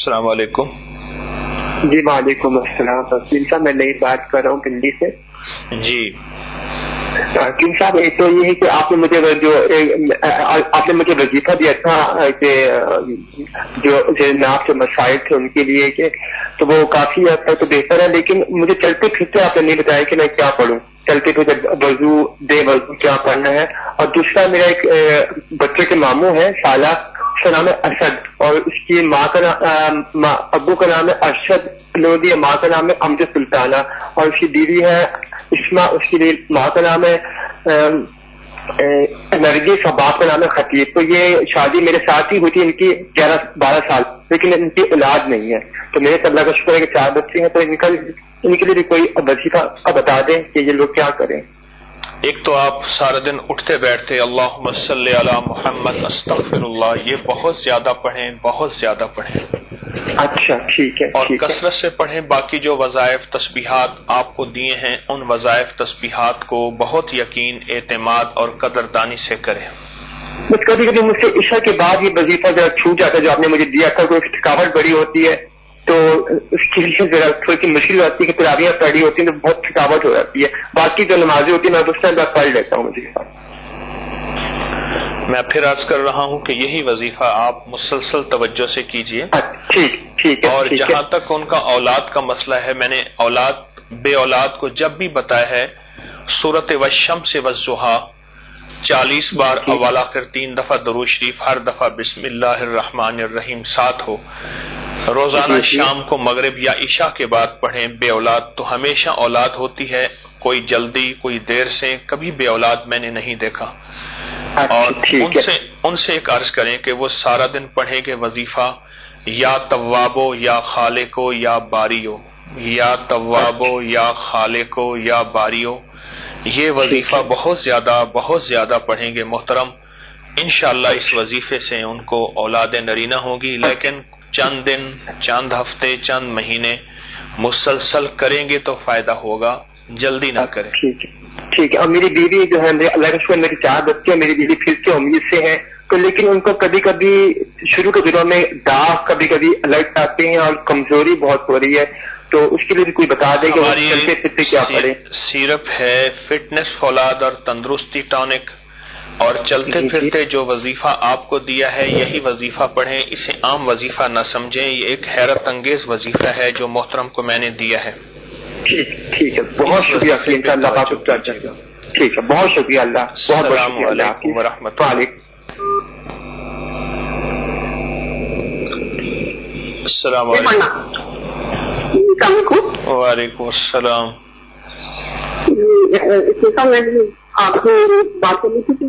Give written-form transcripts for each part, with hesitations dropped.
السلام علیکم. جی وعلیکم السلام. وکیل صاحب میں نئی بات کر رہا ہوں پنڈی سے. جی وکیل صاحب ایک تو یہ ہے کہ آپ نے مجھے وظیفہ دیا تھا کہ جو ناپ کے مسائل تھے ان کے لیے کہ تو وہ کافی حد تک تو بہتر ہے، لیکن مجھے چلتے پھرتے آپ نے نہیں بتایا کہ میں کیا پڑھوں. چلتے پھرتے وضو بے وضو کیا پڑھنا ہے. اور دوسرا میرا ایک بچے کے ماموں ہے سالہ، اس کا نام ہے اسد، اور اس کی ماں کا ابو کا نام ہے ارشد لودھی، ماں کا نام ہے امجد سلطانہ، اور اس کی بیوی ہے اسما، اس کی ماں کا نام ہے نرگس اور باپ کا نام ہے خطیب. تو یہ شادی میرے ساتھ ہی ہوئی تھی ان کی 11-12 سال، لیکن ان کی اولاد نہیں ہے. تو میرے سے اللہ کا شکر ہے کہ 4 بچے ہیں، تو ان کے لیے بھی کوئی وظیفہ بتا دیں کہ یہ لوگ کیا کریں. ایک تو آپ سارا دن اٹھتے بیٹھتے اللہم صلی علی محمد استغفر اللہ، یہ بہت زیادہ پڑھیں، بہت زیادہ پڑھیں. اچھا ٹھیک ہے. اور کثرت سے پڑھیں. باقی جو وظائف تسبیحات آپ کو دیے ہیں ان وظائف تسبیحات کو بہت یقین، اعتماد اور قدردانی سے کریں. بس کبھی کبھی مجھ سے عشاء کے بعد یہ وظیفہ ذرا چھوٹ جاتا ہے جو آپ نے مجھے دیا تھا، کوئی تھکاوٹ بڑی ہوتی ہے تو اس کے لیے ذرا تھوڑی مشکل ہوتی ہے کہ تراویح پڑھی ہوتی ہیں تو بہت تھکاوٹ ہو جاتی ہے. باقی جو نمازیں ہوتی ہیں میں اس ٹائم پڑھ لیتا ہوں وظیفہ. میں پھر عرض کر رہا ہوں کہ یہی وظیفہ آپ مسلسل توجہ سے کیجیے. ٹھیک ہے. اور جہاں تک ان کا اولاد کا مسئلہ ہے، میں نے بے اولاد کو جب بھی بتایا ہے سورۃ والشمس والضحیٰ 40 بار اول آخر 3 دفعہ درود شریف، ہر دفعہ بسم اللہ الرحمن الرحیم ساتھ ہو. روزانہ شام کو مغرب یا عشاء کے بعد پڑھیں. بے اولاد تو ہمیشہ اولاد ہوتی ہے، کوئی جلدی کوئی دیر سے، کبھی بے اولاد میں نے نہیں دیکھا. اور ان سے ایک عرض کریں کہ وہ سارا دن پڑھیں کہ وظیفہ یا توابو یا خالقو یا باریو، یا توابو یا خالقو یا باریو. یہ وظیفہ بہت زیادہ پڑھیں گے محترم. انشاءاللہ اس وظیفے سے ان کو اولاد نرینہ ہوگی، لیکن چند دن، چند ہفتے، چند مہینے مسلسل کریں گے تو فائدہ ہوگا. جلدی نہ کریں. ٹھیک ہے. اور میری بیوی جو ہے اللہ کا شکر میری 4 بچے ہیں، میری بیوی پھر سے امید سے ہیں تو، لیکن ان کو کبھی کبھی شروع کے دنوں میں داغ کبھی کبھی الرٹ آتے ہیں اور کمزوری بہت ہو رہی ہے، تو اس کے لیے بھی کوئی بتا دے کہ وہ چلتے پھرتے کیا پڑے. سیرپ ہے فٹنس فولاد اور تندرستی ٹانک، اور چلتے پھرتے جو وظیفہ آپ کو دیا ہے یہی وظیفہ پڑھیں. اسے عام وظیفہ نہ سمجھیں، یہ ایک حیرت انگیز وظیفہ ہے جو محترم کو میں نے دیا ہے. ٹھیک ہے. بہت شکریہ. ٹھیک ہے. بہت شکریہ. اللہ بہت السلام علیکم ورحمۃ اللہ. السلام علیکم. وعلیکم السلام. میں آپ سے بات کرنی تھی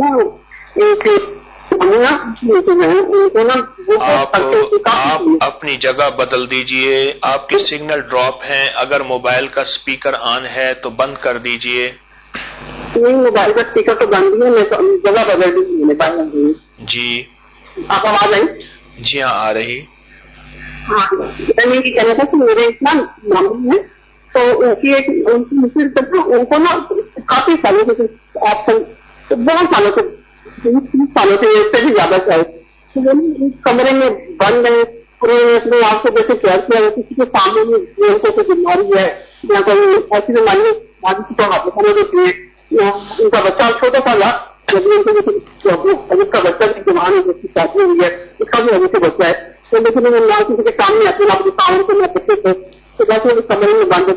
آپ اپنی جگہ بدل دیجئے. آپ کی سگنل ڈراپ ہیں. اگر موبائل کا سپیکر آن ہے تو بند کر دیجئے. نہیں، موبائل کا سپیکر تو بند ہے، میں جگہ بدل دیجیے. جی آپ آواز آئی؟ جی ہاں آ رہی. ہاں میں یہ کہنا تھا کہ میرے اتنا معلوم ہے تو ان کی ان کو نا کافی سالوں سے آپشن، بہت سالوں سے 30 سالوں سے اس سے بھی زیادہ چاہیے کمرے میں بند ہے. پورے آپ کو جیسے کیئر کیا ہے کسی کے سامنے میں ان کو کوئی بیماری ہے یا کوئی ایسی بیماری ہوتی ہے، ان کا بچہ چھوٹا سا لا اس کا بچہ بھی جوان ہے، جس کی شادی ہوئی ہے، اس کا بھی ابھی سے بچہ ہے. تو لیکن کسی کے سامنے اپنے آپ کے کام کو میں بچے تھے تو بس وہ کمرے میں بند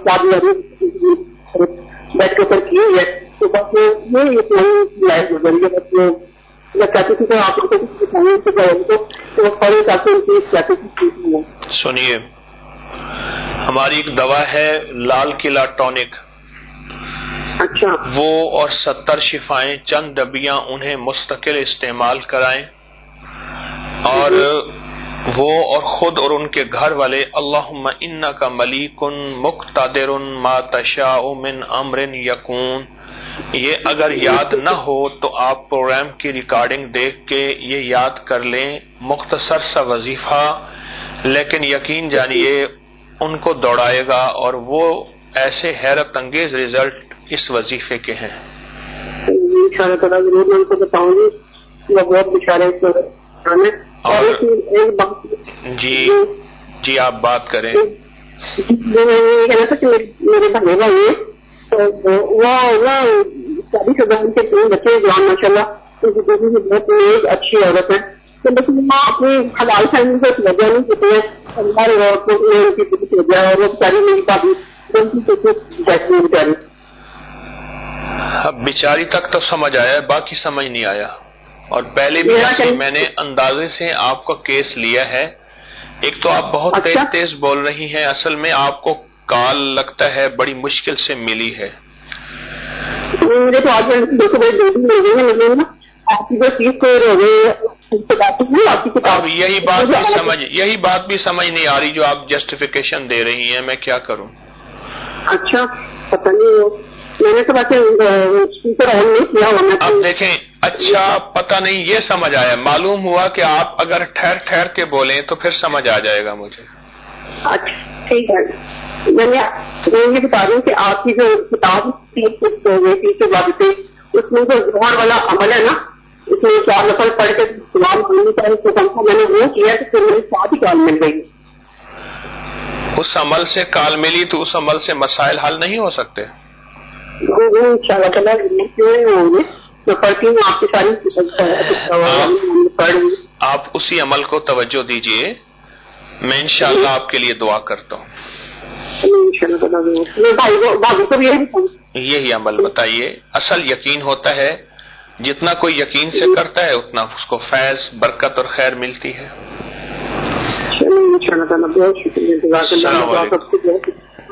بیٹھ کے اوپر کی ہوئی ہے. تو بس یہ لائف گزری ہے. بس کہتے تھے آپ کو سنیے، ہماری ایک دوا ہے لال قلعہ ٹونک. اچھا. وہ اور 70 شفائیں چند ڈبیاں انہیں مستقل استعمال کرائیں، اور وہ اور خود اور ان کے گھر والے اللہم انک ملیک مقتدر ما تشاء من امر یکون. یہ اگر یاد نہ ہو تو آپ پروگرام کی ریکارڈنگ دیکھ کے یہ یاد کر لیں. مختصر سا وظیفہ، لیکن یقین جانیے ان کو دوڑائے گا، اور وہ ایسے حیرت انگیز رزلٹ اس وظیفے کے ہیں. انشاءاللہ تعالیٰ ضرور میں ان کو بتاؤں گی. وہ بہت بچارے اور جی جی آپ بات کریں. میں یہ کہنا تھا کہ میرے بھائی بھائی ہیں تو وہ شادی شدہ ان کے 3 بچے جوان ماشاء اللہ ان کی بیٹی بھی بہت نیک اچھی عورت ہے تو لیکن وہ اپنی حلال فیملی سے توجہ نہیں دیتے ہیں. ہمارے عورت کو ان کی بیٹی سے گیا اور وہ بیچاری میری بھابھی بیٹھی بیچاری. اب بیچاری تک تو سمجھ آیا, باقی سمجھ نہیں آیا. اور پہلے بھی میں نے اندازے سے آپ کا کیس لیا ہے. ایک تو آپ بہت تیز تیز بول رہی ہیں, اصل میں آپ کو کال لگتا ہے بڑی مشکل سے ملی ہے. مجھے تو آج آپ کی جو چیز کو اب یہی بات بھی سمجھ نہیں آ رہی جو آپ جسٹیفیکیشن دے رہی ہیں, میں کیا کروں. اچھا پتہ نہیں, میں نے تو اب دیکھیں, اچھا پتہ نہیں یہ سمجھ آیا, معلوم ہوا کہ آپ اگر ٹھہر کے بولیں تو پھر سمجھ آ جائے گا مجھے. اچھا ٹھیک ہے, میں یہ بتا دوں کہ آپ کی جو کتاب ہو گئی تھی کے بعد سے اس میں جو زہر والا عمل ہے نا, اس میں 4 نفل پڑھ کے سلام کرنی چاہیے, میں نے وہ کیا تو پھر میری 7 ہی کال مل گئی. اس عمل سے کال ملی تو اس عمل سے مسائل حل نہیں ہو سکتے. میں پڑھتی ہوں آپ کی ساری آپ اسی عمل کو توجہ دیجئے, میں انشاءاللہ آپ کے لیے دعا کرتا ہوں. یہی عمل بتائیے. اصل یقین ہوتا ہے, جتنا کوئی یقین سے کرتا ہے اتنا اس کو فیض, برکت اور خیر ملتی ہے. السلام علیکم.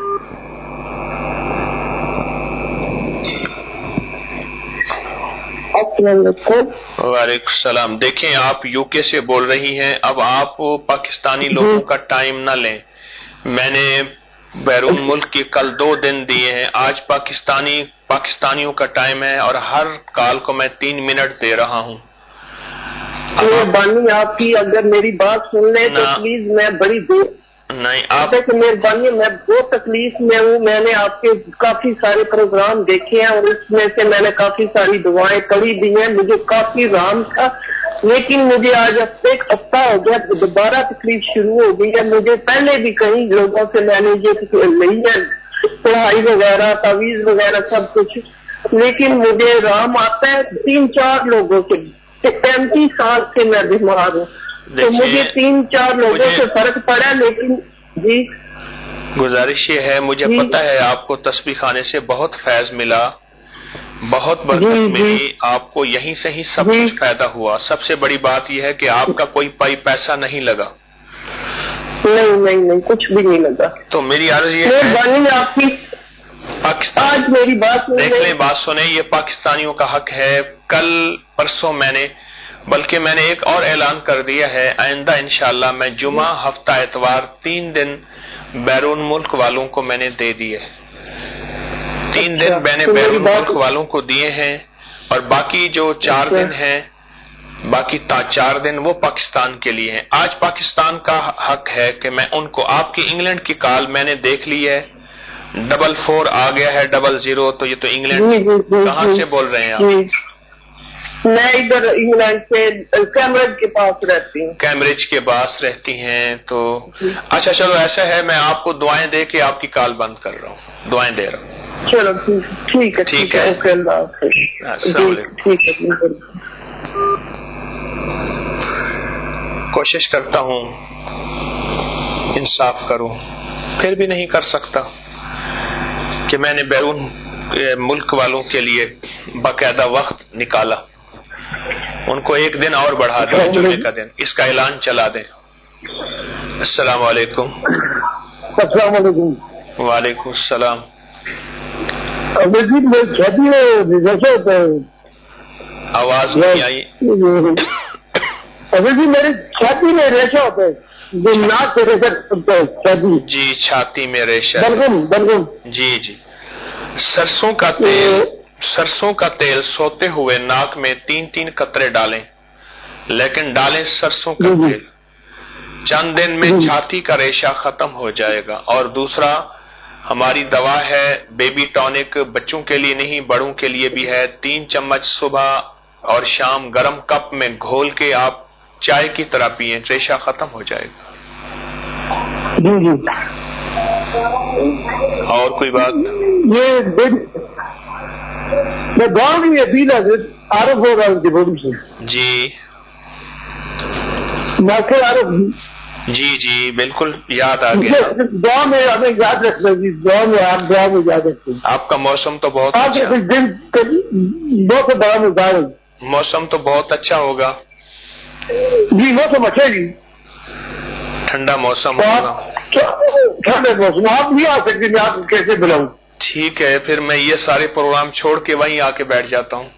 وعلیکم السلام. دیکھیں آپ یو کے سے بول رہی ہیں, اب آپ پاکستانی لوگوں کا ٹائم نہ لیں. میں نے بیرون ملک کی کل 2 دن دیے ہیں, آج پاکستانیوں کا ٹائم ہے اور ہر کال کو میں 3 منٹ دے رہا ہوں. مہربانی آپ کی, اگر میری بات سن لیں تو پلیز. میں بڑی نہیں آپ مہربانی, میں بہت تکلیف میں ہوں. میں نے آپ کے کافی سارے پروگرام دیکھے ہیں اور اس میں سے میں نے کافی ساری دعائیں پڑھی بھی ہیں, مجھے کافی رام تھا, لیکن مجھے آج ایک ہفتہ ہو گیا دوبارہ تکلیف شروع ہو گئی ہے. مجھے پہلے بھی کئی لوگوں سے میں نے یہ لی ہے پڑھائی وغیرہ, تعویذ وغیرہ سب کچھ, لیکن مجھے رام آتا ہے 3-4 لوگوں سے. 35 سال سے میں بیمار ہوں, تو مجھے 3-4 لوگوں سے فرق پڑا. لیکن جی گزارش یہ ہے, مجھے پتہ ہے آپ کو تسبیح خانے سے بہت فیض ملا, بہت برکت ملی, آپ کو یہیں سے ہی سب کچھ فائدہ ہوا. سب سے بڑی بات یہ ہے کہ آپ کا کوئی پیسہ نہیں لگا. نہیں کچھ بھی نہیں لگا. تو میری عرض یہ ہے, آپ کی پاکستان میری بات دیکھ لیں, بات سنیں, یہ پاکستانیوں کا حق ہے. کل پرسوں بلکہ میں نے ایک اور اعلان کر دیا ہے, آئندہ انشاءاللہ میں جمعہ, ہفتہ, اتوار 3 دن بیرون ملک والوں کو میں نے دے دیے. 3 دن میں نے بیرون ملک والوں کو دیے ہیں, اور باقی جو 4 دن ہیں, باقی 4 دن وہ پاکستان کے لیے ہیں. آج پاکستان کا حق ہے کہ میں ان کو, آپ کی انگلینڈ کی کال میں نے دیکھ لی ہے, 44 آ گیا ہے 00, تو یہ تو انگلینڈ کہاں سے بول رہے ہیں آپ؟ میں ادھر انگلینڈ سے کیمبرج کے پاس رہتی ہوں. کیمبرج کے پاس رہتی ہیں تو اچھا چلو ایسا ہے, میں آپ کو دعائیں دے کے آپ کی کال بند کر رہا ہوں, دعائیں دے رہا ہوں. چلو ٹھیک ہے. السلام علیکم. کوشش کرتا ہوں انصاف کروں, پھر بھی نہیں کر سکتا کہ میں نے بیرون ملک والوں کے لیے باقاعدہ وقت نکالا. ان کو 1 دن اور بڑھا دیں, جمعے کا دن, اس کا اعلان چلا دیں. السلام علیکم. السلام علیکم. وعلیکم السلام. آواز نہیں آئی. ابھی جی میری چھاتی میں ریشہ ہوتا ہے, جی چھاتی میں ریشہ, بلگم. جی سرسوں کا تیل سوتے ہوئے ناک میں 3 قطرے ڈالیں, لیکن ڈالیں سرسوں کا تیل. چند دن میں چھاتی کا ریشہ ختم ہو جائے گا. اور دوسرا, ہماری دوا ہے بیبی ٹونک, بچوں کے لیے نہیں بڑوں کے لیے بھی ہے. 3 چمچ صبح اور شام گرم کپ میں گھول کے آپ چائے کی طرح پئیں, ریشہ ختم ہو جائے گا. جی جی. اور کوئی بات؟ یہ میں گاؤں میں ابیلا عارف ہو رہا ہوں ڈبوری سے. جی ناصر عارف. جی جی بالکل یاد آ گیا. گاؤں میں ہمیں یاد رکھنا جی. گاؤں میں آپ گاؤں میں یاد رکھتے ہیں. آپ کا موسم تو بہت آپ اچھا. دن بہت بڑا مزاج. موسم تو بہت اچھا ہوگا. جی موسم اچھا جی. ٹھنڈا موسم ہوگا. ٹھنڈے موسم آپ نہیں آ سکتے. میں آپ کو کیسے بلاؤں؟ ٹھیک ہے پھر میں یہ سارے پروگرام چھوڑ کے وہیں آ کے بیٹھ جاتا ہوں.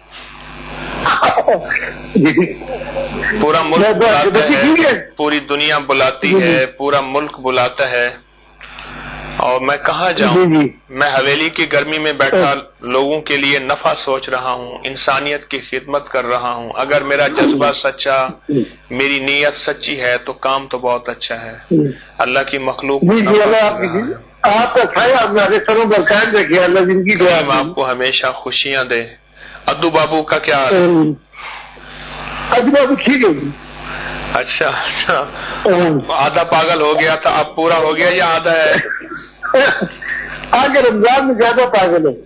پورا ملک بلاتا ہے, پوری دنیا بلاتی ہے, پورا ملک بلاتا ہے, اور میں کہاں جاؤں؟ میں حویلی کی گرمی میں بیٹھا لوگوں کے لیے نفع سوچ رہا ہوں, انسانیت کی خدمت کر رہا ہوں. اگر میرا جذبہ سچا, میری نیت سچی ہے تو کام تو بہت اچھا ہے. اللہ کی مخلوق آپ کا سایہ ہمارے سروں پر قائم رکھے. اللہ زندگی دے آپ کو ہمیشہ خوشیاں دے. ادو بابو کا کیا حال ہے؟ ادو بابو ٹھیک ہے. اچھا آدھا پاگل ہو گیا تھا, اب پورا ہو گیا یا آدھا ہے؟ آگے رمضان میں زیادہ پاگل ہے.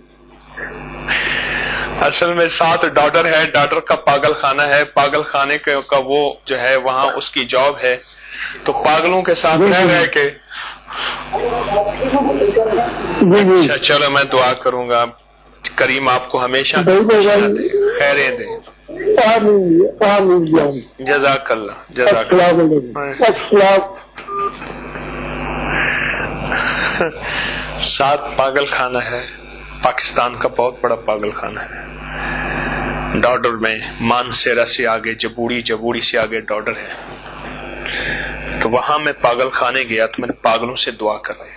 اصل میں 7 ڈاٹر ہے. ڈاٹر کا پاگل خانہ ہے. پاگل خانے کا وہ جو ہے وہاں اس کی جاب ہے, تو پاگلوں کے ساتھ رہ کے. اچھا چلو میں دعا کروں گا کریم آپ کو ہمیشہ خیریں دے. جزاک اللہ. جزاک اللہ. 7 پاگل خانہ ہے. پاکستان کا بہت بڑا پاگل خانہ ہے. ڈاڈر میں مانسیرا سے آگے جبوڑی سے آگے ڈاڈر ہے. تو وہاں میں پاگل خانے گیا تو میں نے پاگلوں سے دعا کرائی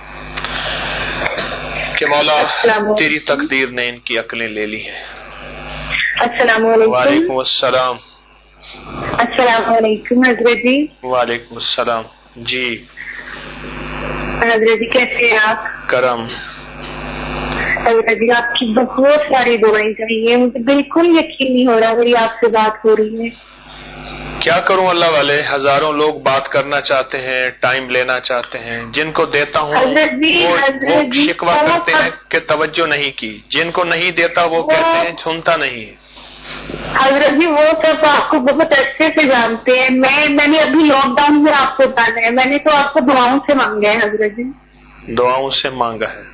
کہ مولا تیری تقدیر نے ان کی عقلیں لے لی ہیں. السلام علیکم. وعلیکم السلام. السلام علیکم حضرت جی. وعلیکم السلام. جی حضرت جی کیسے ہیں آپ؟ کرم. حضرت جی آپ کی بہت ساری دعائیں چاہیے. مجھے بالکل یقین نہیں ہو رہا میری آپ سے بات ہو رہی ہے. کیا کروں اللہ والے, ہزاروں لوگ بات کرنا چاہتے ہیں, ٹائم لینا چاہتے ہیں. جن کو دیتا ہوں وہ شکوہ کرتے ہیں کہ توجہ نہیں کی. جن کو نہیں دیتا وہ کہتے ہیں سنتا نہیں. حضرت جی وہ سب آپ کو بہت اچھے سے جانتے ہیں. میں نے ابھی لاک ڈاؤن میں آپ کو جانا ہے. میں نے تو آپ کو دعاؤں سے مانگا ہے حضرت جی. دعاؤں سے مانگا ہے.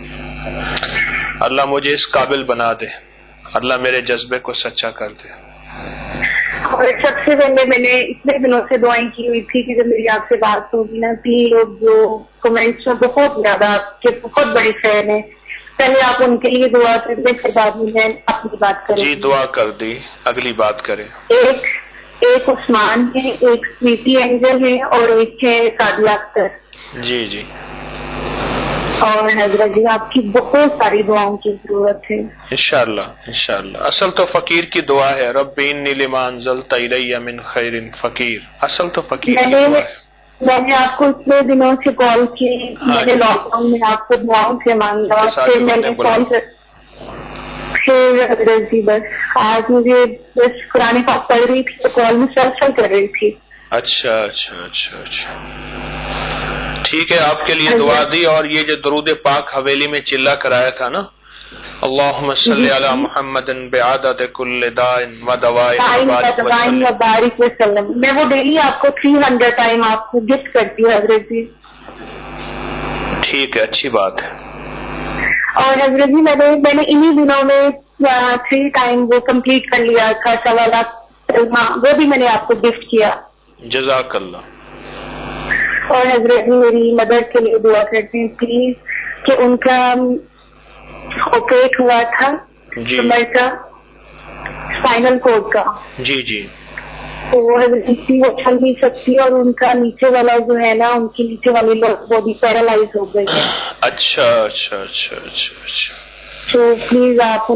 اللہ مجھے اس قابل بنا دے. اللہ میرے جذبے کو سچا کر دے. اور سب سے پہلے میں نے اتنے دنوں سے دعائیں کی ہوئی تھی کہ جب میری آپ سے بات ہوگی نا, 3 لوگ جو کمنٹس میں بہت زیادہ آپ کے بہت بڑے فین ہیں, پہلے آپ ان کے لیے دعا کر دیں, پھر بعد میں اپنی بات کریں. جی دعا کر دی, اگلی بات کریں. ایک عثمان ہے, ایک سویٹی اینجل ہے, اور ایک ہے سعدیہ اختر. جی جی. اور حضرت جی آپ کی بہت ساری دعاؤں کی ضرورت ہے. انشاءاللہ انشاءاللہ. اصل تو فقیر کی دعا ہے, رب انی لما انزلت الی من خیر فقیر. اصل تو فقیر کی دعا ہے. میں نے آپ کو اتنے دنوں سے کال کی, میں نے لاک ڈاؤن میں آپ کو دعاؤں سے مانگا, پھر میں نے کال پھر حضرت جی بس آج مجھے بس قرآن پاک پڑھ رہی تھی تو کال مسلسل کر رہی تھی. اچھا اچھا اچھا اچھا ٹھیک ہے, آپ کے لیے دعا دی. اور یہ جو درود پاک حویلی میں چلا کرایا تھا نا, اللہم صلی علی محمد بعدد کل داء و دواء و بارک وسلم. میں وہ ڈیلی آپ کو 300 ٹائم آپ کو گفٹ کرتی ہوں حضرت جی. ٹھیک ہے, اچھی بات ہے. اور حضرت جی میں نے انہی دنوں میں 3 ٹائم وہ کمپلیٹ کر لیا تھا 1.25 لاکھ, وہ بھی میں نے آپ کو گفٹ کیا. جزاک اللہ. اور حضرت میری مدر کے لیے دعا کرتے ہیں پلیز, کہ ان کا آپریٹ ہوا تھا کمر کا اسپائنل کورڈ کا. جی جی. تو حضرت وہ چل نہیں سکتی, اور ان کا نیچے والا جو ہے نا, ان کی نیچے والی باڈی پیرالائز ہو گئی ہے. اچھا اچھا اچھا اچھا اچھا. تو پلیز آپ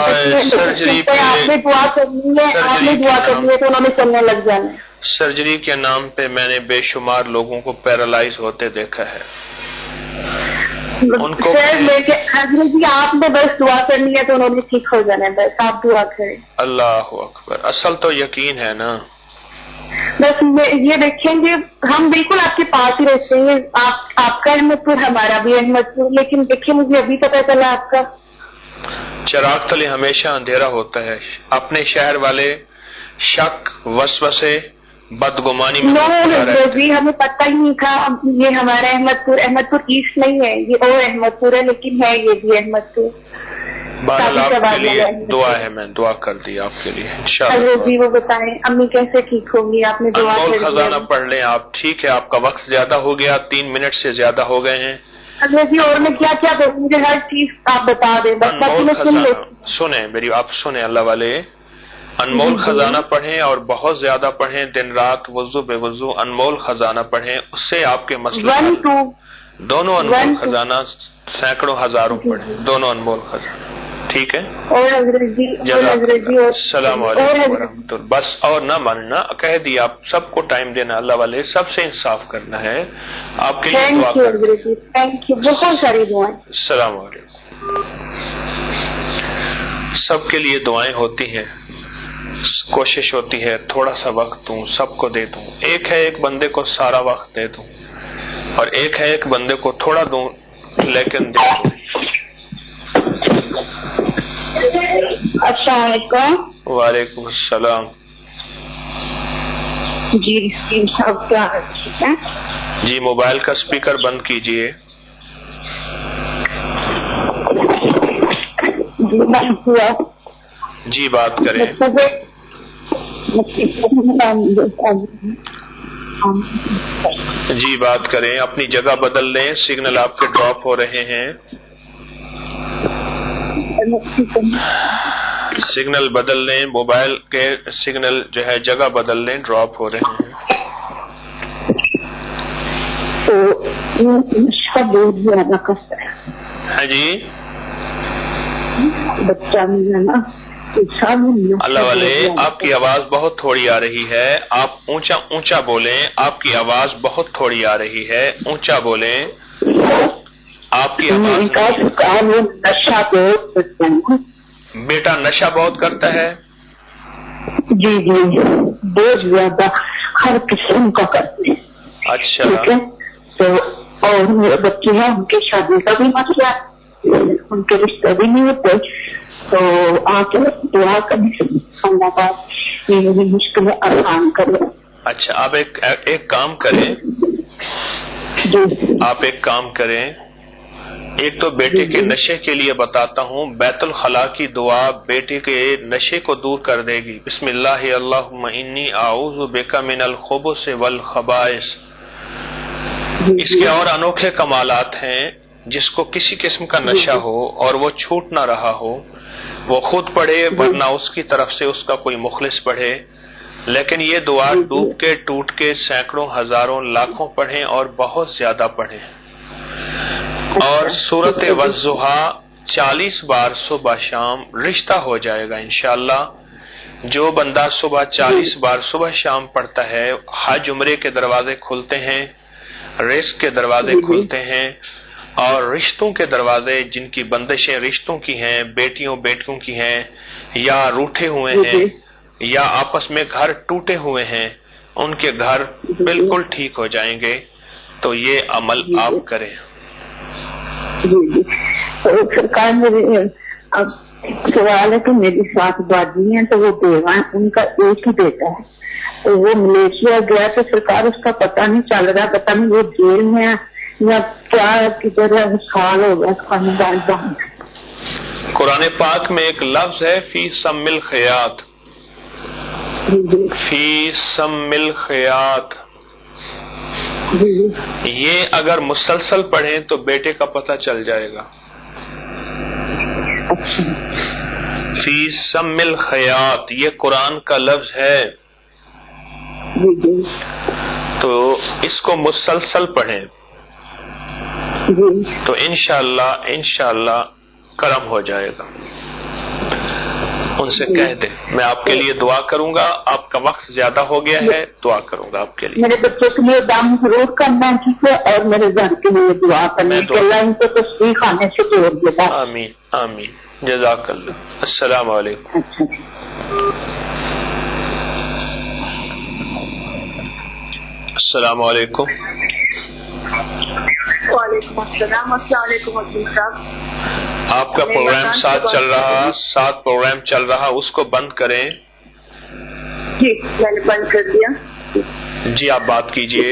نے دعا کرنی ہے, آپ نے دعا کرنی ہے تو انہوں نے چلنے لگ جانا ہے. سرجری کے نام پہ میں نے بے شمار لوگوں کو پیرالائز ہوتے دیکھا ہے. ان کو حضرت جی آپ نے بس دعا کرنی ہے تو انہوں نے ٹھیک ہو جانا ہے, بس آپ دعا کریں. اللہ اکبر. اصل تو یقین ہے نا. بس یہ دیکھیں گے ہم بالکل آپ کے پاس ہی رہتے ہیں، آپ کا احمد پور ہمارا بھی احمد پور، لیکن دیکھیں مجھے ابھی پتہ چلا آپ کا چراغ تلے ہمیشہ اندھیرا ہوتا ہے. اپنے شہر والے شک وسوسے بدگمانی میں جی ہمیں پتہ ہی نہیں تھا یہ ہمارا احمد پور ایسٹ نہیں ہے، یہ اور احمد پور ہے، لیکن ہے یہ بھی احمد پور. بہرحال آپ کے لیے دعا ہے، میں دعا کر دی آپ کے لیے انشاءاللہ. جی وہ بتائیں امی کیسے ٹھیک ہوگی؟ آپ نے دعا انمول خزانہ پڑھ لیں آپ. ٹھیک ہے، آپ کا وقت زیادہ ہو گیا، 3 منٹ سے زیادہ ہو گئے ہیں. جی اور میں کیا کیا کروں؟ مجھے ہر چیز آپ بتا دیں. انمول خزانہ سنیں میری، آپ سنیں اللہ والے. انمول خزانہ پڑھیں اور بہت زیادہ پڑھیں، دن رات وضو بے وضو انمول خزانہ پڑھیں، اس سے آپ کے مسئلے دونوں انمول خزانہ سینکڑوں ہزاروں پڑھیں، دونوں انمول خزانہ. ٹھیک ہے، السلام علیکم ورحمۃ اللہ. بس اور نہ ماننا، کہہ دیا آپ سب کو ٹائم دینا اللہ والے، سب سے انصاف کرنا ہے. آپ کے لیے دعا بہت ساری دعائیں. السلام علیکم. سب کے لیے دعائیں ہوتی ہیں، کوشش ہوتی ہے تھوڑا سا وقت دوں، سب کو دے دوں. ایک ہے ایک بندے کو سارا وقت دے دوں، اور ایک ہے ایک بندے کو تھوڑا دوں لیکن دے دوں. السلام علیکم. وعلیکم السلام. جی رسکین صاحب کیا ٹھیک ہے؟ جی موبائل کا اسپیکر بند کیجئے. جی بند ہوا. جی بات کریں. جی بات کریں. اپنی جگہ بدل لیں، سگنل آپ کے ڈراپ ہو رہے ہیں. سگنل بدل لیں، موبائل کے سگنل جو ہے جگہ بدل لیں، ڈراپ ہو رہے ہیں. ہاں جی بچہ اللہ والے آپ کی آواز بہت تھوڑی آ رہی ہے، آپ اونچا اونچا بولیں. آپ کی آواز بہت تھوڑی آ رہی ہے، اونچا بولیں. آپ کی آواز نشہ بہت کرتا ہے. بیٹا نشہ بہت کرتا ہے؟ جی بہت زیادہ، ہر قسم کا کرتے ہیں. اچھا ٹھیک ہے. تو اور میرے بچے ہیں، ان کی شادی کا بھی مسئلہ، ان کے رشتے بھی نہیں ہوتے. تو آپ دعا کریں اللہ پاک یہ مشکلیں آسان کرے. اچھا آپ ایک کام کریں. آپ ایک کام کریں، ایک تو بیٹے کے نشے کے لیے بتاتا ہوں، بیت الخلاء کی دعا بیٹے کے نشے کو دور کر دے گی. بسم اللہ اللہم انی اعوذ بک من الخبث والخبائث. اس کے اور انوکھے کمالات ہیں. جس کو کسی قسم کا نشہ ہو اور وہ چھوٹ نہ رہا ہو، وہ خود پڑھے ورنہ اس کی طرف سے اس کا کوئی مخلص پڑھے. لیکن یہ دعا ڈوب کے ٹوٹ کے سینکڑوں ہزاروں لاکھوں پڑھیں اور بہت زیادہ پڑھیں. اور سورت والضحیٰ 40 بار صبح شام رشتہ ہو جائے گا انشاءاللہ. جو بندہ صبح 40 بار صبح شام پڑھتا ہے، حج عمرے کے دروازے کھلتے ہیں، رزق کے دروازے کھلتے ہیں، اور رشتوں کے دروازے جن کی بندشیں رشتوں کی ہیں، بیٹیوں بیٹیوں کی ہیں، یا روٹھے ہوئے ہیں یا آپس میں گھر ٹوٹے ہوئے ہیں، ان کے گھر بالکل ٹھیک ہو جائیں گے. تو یہ عمل آپ کریں. جی سرکار میرے اب سوال ہے کہ میری 7 باجی ہیں، تو وہ بیوہ ہیں، ان کا ایک ہی بیٹا ہے. تو وہ ملیشیا گیا، تو سرکار اس کا پتہ نہیں چل رہا، پتہ نہیں وہ جیل میں ہے یا کیا کدھر ہے، سال ہو گیا. قرآن پاک میں ایک لفظ ہے فی سم الخیاط. فی سم الخیاط، یہ اگر مسلسل پڑھیں تو بیٹے کا پتہ چل جائے گا. فی سم الخیاط یہ قرآن کا لفظ ہے. تو اس کو مسلسل پڑھیں تو انشاءاللہ کرم ہو جائے گا. ان سے کہہ دیں میں آپ کے لیے دعا کروں گا. آپ کا وقت زیادہ ہو گیا ہے، دعا کروں گا آپ کے لیے. میرے بچوں کے لیے دم ضرور کرنا چاہیے، اور میرے گھر کے لیے دعا کرنا کہ اللہ ان کو تصویر کھانے سے جوڑ دے. آمین آمین، جزاک اللہ. السلام علیکم. السلام علیکم. وعلیکم السلام. السلام علیکم وکیل صاحب. آپ کا پروگرام ساتھ پروگرام چل رہا اس کو بند کریں. جی میں نے بند کر دیا. جی آپ بات کیجیے.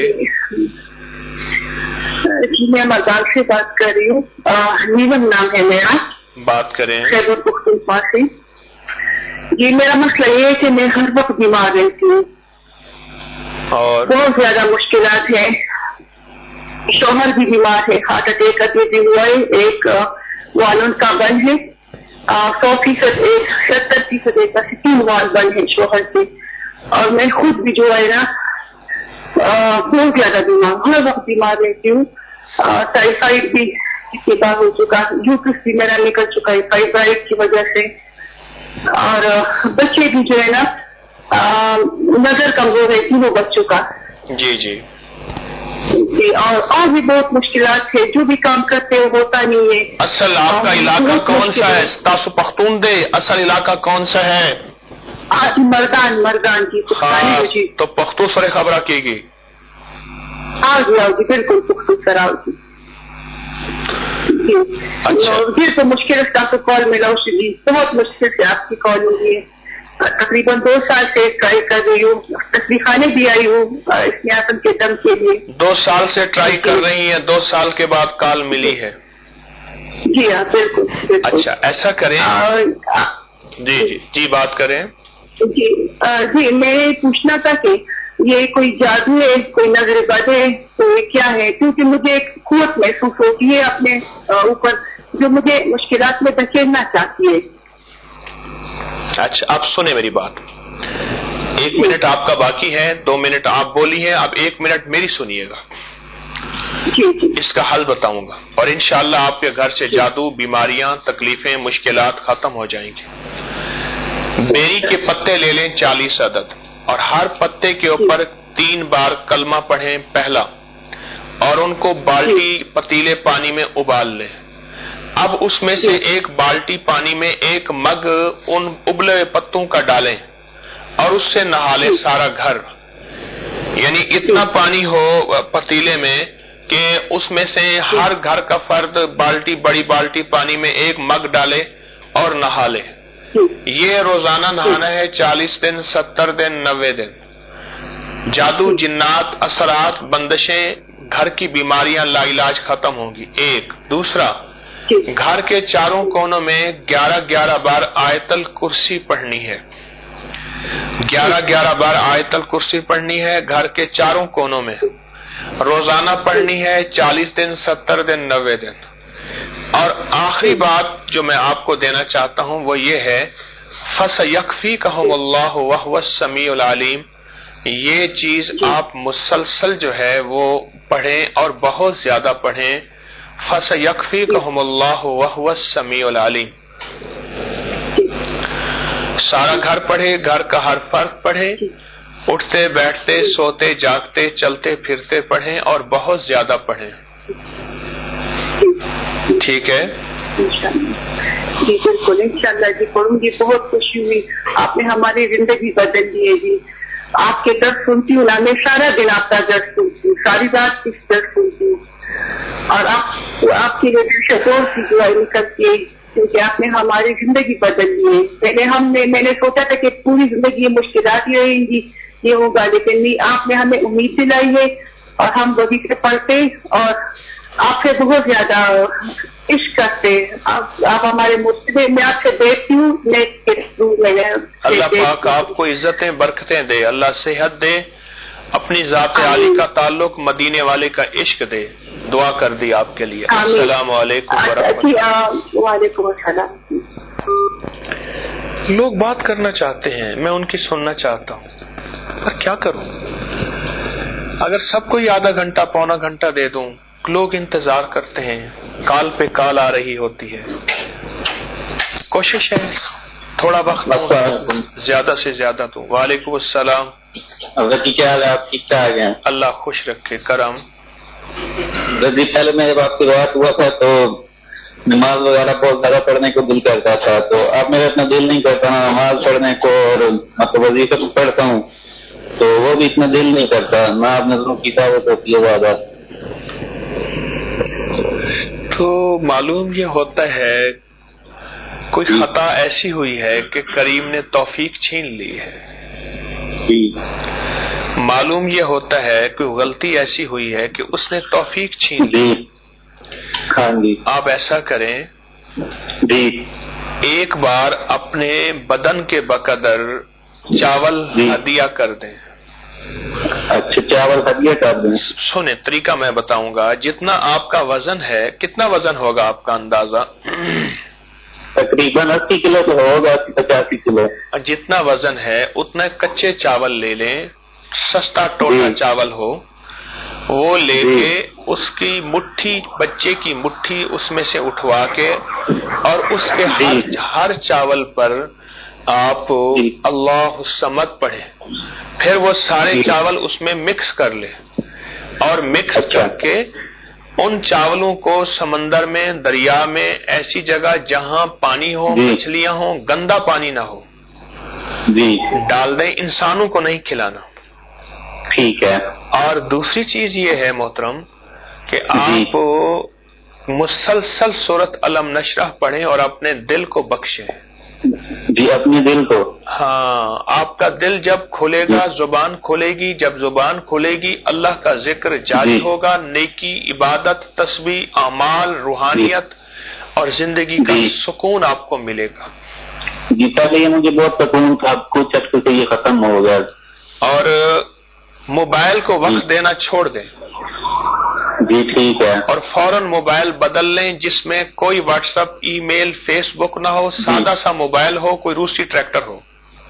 جی میں مردان سے بات کر رہی ہوں. نیلم نام ہے میرا. بات کریں. خیبر پختونخوا سے. جی میرا مسئلہ یہ ہے کہ میں ہر وقت بیمار رہتی ہوں اور بہت زیادہ مشکلات ہیں. شوہر بھی بیمار ہے, ہارٹ اٹیک ابھی بھی ہوا ہے. ایک والوں کا بند ہے 100%, 70% ایک 3 وال بند ہے شوہر سے. اور میں خود بھی جو ہے نا بہت زیادہ بیمار, ہر وقت بیمار رہتی ہوں. ٹائیفائڈ بھی کتنی بار ہو چکا, یوٹرس بھی میرا نکل چکا ہے فائبرائڈ کی وجہ سے. اور بچے بھی جو ہے نا نظر کمزور ہے تینوں بچوں کا. جی جی جی اور بھی بہت مشکلات ہے, جو بھی کام کرتے وہ ہوتا نہیں ہے. اصل آپ کا علاقہ کون سا ہے؟ تاسو پختون دے اصل علاقہ کون سا ہے؟ مردان کی ہاں تو پختو سر خبرہ کی گی. آؤ جی بالکل پختو سر آؤ جی. جی تو مشکل سے آپ کو کال ملا جی, بہت مشکل سے آپ کی کال ہوئی ہے. تقریباً 2 سال سے ٹرائی کر رہی ہوں, تصویر خانے بھی آئی ہوں اس نیاتم کے دم کے لیے. 2 سال سے ٹرائی کر رہی ہیں, 2 سال کے بعد کال ملی ہے. جی ہاں بالکل. اچھا ایسا کریں. جی جی جی بات کریں. جی میں پوچھنا تھا کہ یہ کوئی جادو ہے, کوئی نظر بد ہے, تو یہ کیا ہے؟ کیونکہ مجھے ایک قوت محسوس ہوتی ہے اپنے اوپر جو مجھے مشکلات میں دھکیلنا چاہتی ہے. اچھا آپ سنیں میری بات. 1 منٹ آپ کا باقی ہے, 2 منٹ آپ بولی ہیں, اب 1 منٹ میری سنیے گا. اس کا حل بتاؤں گا اور انشاءاللہ آپ کے گھر سے جادو, بیماریاں, تکلیفیں, مشکلات ختم ہو جائیں گی. بیری کے پتے لے لیں 40 عدد اور ہر پتے کے اوپر 3 بار کلمہ پڑھیں پہلا, اور ان کو بالٹی پتیلے پانی میں ابال لیں. اب اس میں سے 1 بالٹی پانی میں 1 مگ ان ابلے ہوئے پتوں کا ڈالیں اور اس سے نہا لیں سارا گھر. یعنی اتنا پانی ہو پتیلے میں کہ اس میں سے ہر گھر کا فرد بڑی بالٹی پانی میں 1 مگ ڈالے اور نہا لے. یہ روزانہ نہانا ہے 40 دن, 70 دن, 90 دن. جادو, جنات, اثرات, بندشیں, گھر کی بیماریاں لا علاج ختم ہوں گی. 1 دوسرا, گھر کے چاروں کونوں میں 11 بار آیت الکرسی پڑھنی ہے. 11 بار آیت الکرسی پڑھنی ہے گھر کے چاروں کونوں میں. روزانہ پڑھنی ہے 40 دن, 70 دن, 90 دن. اور آخری بات جو میں آپ کو دینا چاہتا ہوں وہ یہ ہے, فَسَيَكْفِيكَهُمُ اللَّهُ وَهُوَ السَّمِيعُ الْعَلِيمُ. یہ چیز آپ مسلسل جو ہے وہ پڑھیں اور بہت زیادہ پڑھیں. فَسَيَكْفِيكَهُمُ اللَّهُ وَهُوَ السَّمِيعُ الْعَلِيمُ. سارا گھر پڑھے, گھر کا ہر فرد پڑھے, اٹھتے بیٹھتے سوتے جاگتے چلتے پھرتے پڑھیں اور بہت زیادہ پڑھیں. ٹھیک ہے جی بالکل انشاءاللہ جی پڑھوں گی. بہت خوشی ہوئی, آپ نے ہماری زندگی بدل دی ہے جی. آپ کے درد سنتی ہوں نا, میں سارا دن آپ کا درد سنتی ہوں, ساری رات کی درد سنتی ہوں, اور آپ کی وجہ سے بہت سی دعائیں نکلتی ہے کیونکہ آپ نے ہماری زندگی بدل دی ہے. میں نے سوچا تھا کہ پوری زندگی یہ مشکلات ہی رہیں گی, یہ ہوگا, لیکن نہیں, آپ نے ہمیں امید دلائی ہے اور ہم وظیفے پڑھتے اور آپ سے بہت زیادہ عشق کرتے. آپ ہمارے مرشد, میں آپ سے دیکھتی ہوں. اللہ پاک آپ کو عزتیں برکتیں دے, اللہ صحت دے, اپنی ذات عالی کا تعلق, مدینے والے کا عشق دے. دعا کر دی آپ کے لیے. السلام علیکم ورحمۃ اللہ. وعلیکم السلام. لوگ بات کرنا چاہتے ہیں, میں ان کی سننا چاہتا ہوں, پر کیا کروں؟ اگر سب کو آدھا گھنٹہ پونا گھنٹہ دے دوں, لوگ انتظار کرتے ہیں, کال پہ کال آ رہی ہوتی ہے. کوشش ہے تھوڑا وقت زیادہ سے زیادہ دوں. وعلیکم السلام. رضی کیا حال ہے آپ؟ ٹھیک ٹھاک ہیں؟ اللہ خوش رکھے, کرم. رضی پہلے میرے باپ سے بات ہوا تھا تو نماز وغیرہ بہت زیادہ پڑھنے کو دل کرتا تھا, تو اب میرا اتنا دل نہیں کرتا نا نماز پڑھنے کو, اور مطلب وظیفہ پڑھتا ہوں تو وہ بھی اتنا دل نہیں کرتا، نہ آپ نظروں کی دعوت ہوتی ہے زیادہ. تو معلوم یہ ہوتا ہے کوئی خطا ایسی ہوئی ہے کہ کریم نے توفیق چھین لی ہے. معلوم یہ ہوتا ہے کوئی غلطی ایسی ہوئی ہے کہ اس نے توفیق چھین لی. ہاں جی. آپ ایسا کریں جی، ایک بار اپنے بدن کے بقدر چاول ہدیہ کر دیں. اچھا، چاول ہدیہ کر دیں. سنیں طریقہ میں بتاؤں گا. جتنا آپ کا وزن ہے، کتنا وزن ہوگا آپ کا اندازہ؟ تقریباً 80 کلو تو ہوگا، 85 کلو. جتنا وزن ہے اتنا کچے چاول لے لیں، سستا ٹوٹا چاول ہو وہ لے کے اس کی مٹھی، بچے کی مٹھی اس میں سے اٹھوا کے اور اس کے ہر چاول پر آپ اللہ الصمد پڑھیں. پھر وہ سارے چاول اس میں مکس کر لیں اور مکس کر کے ان چاولوں کو سمندر میں، دریا میں، ایسی جگہ جہاں پانی ہو، مچھلیاں ہوں، گندا پانی نہ ہو، ڈال دیں. انسانوں کو نہیں کھلانا. ٹھیک ہے. اور دوسری چیز یہ ہے محترم کہ آپ مسلسل سورۃ الم نشرح پڑھیں اور اپنے دل کو بخشیں. جی، اپنے دل کو. ہاں، آپ کا دل جب کھلے گا زبان کھلے گی، جب زبان کھلے گی اللہ کا ذکر جاری ہوگا، نیکی، عبادت، تسبیح، اعمال، روحانیت اور زندگی کا سکون آپ کو ملے گا. جی، پہلے یہ مجھے بہت سکون تھا، کچھ عرصے سے یہ ختم ہو گیا. اور موبائل کو وقت دینا چھوڑ دیں. جی ٹھیک ہے. اور فوراً موبائل بدل لیں جس میں کوئی واٹس ایپ، ای میل، فیس بک نہ ہو، سادہ سا موبائل ہو، کوئی روسی ٹریکٹر ہو.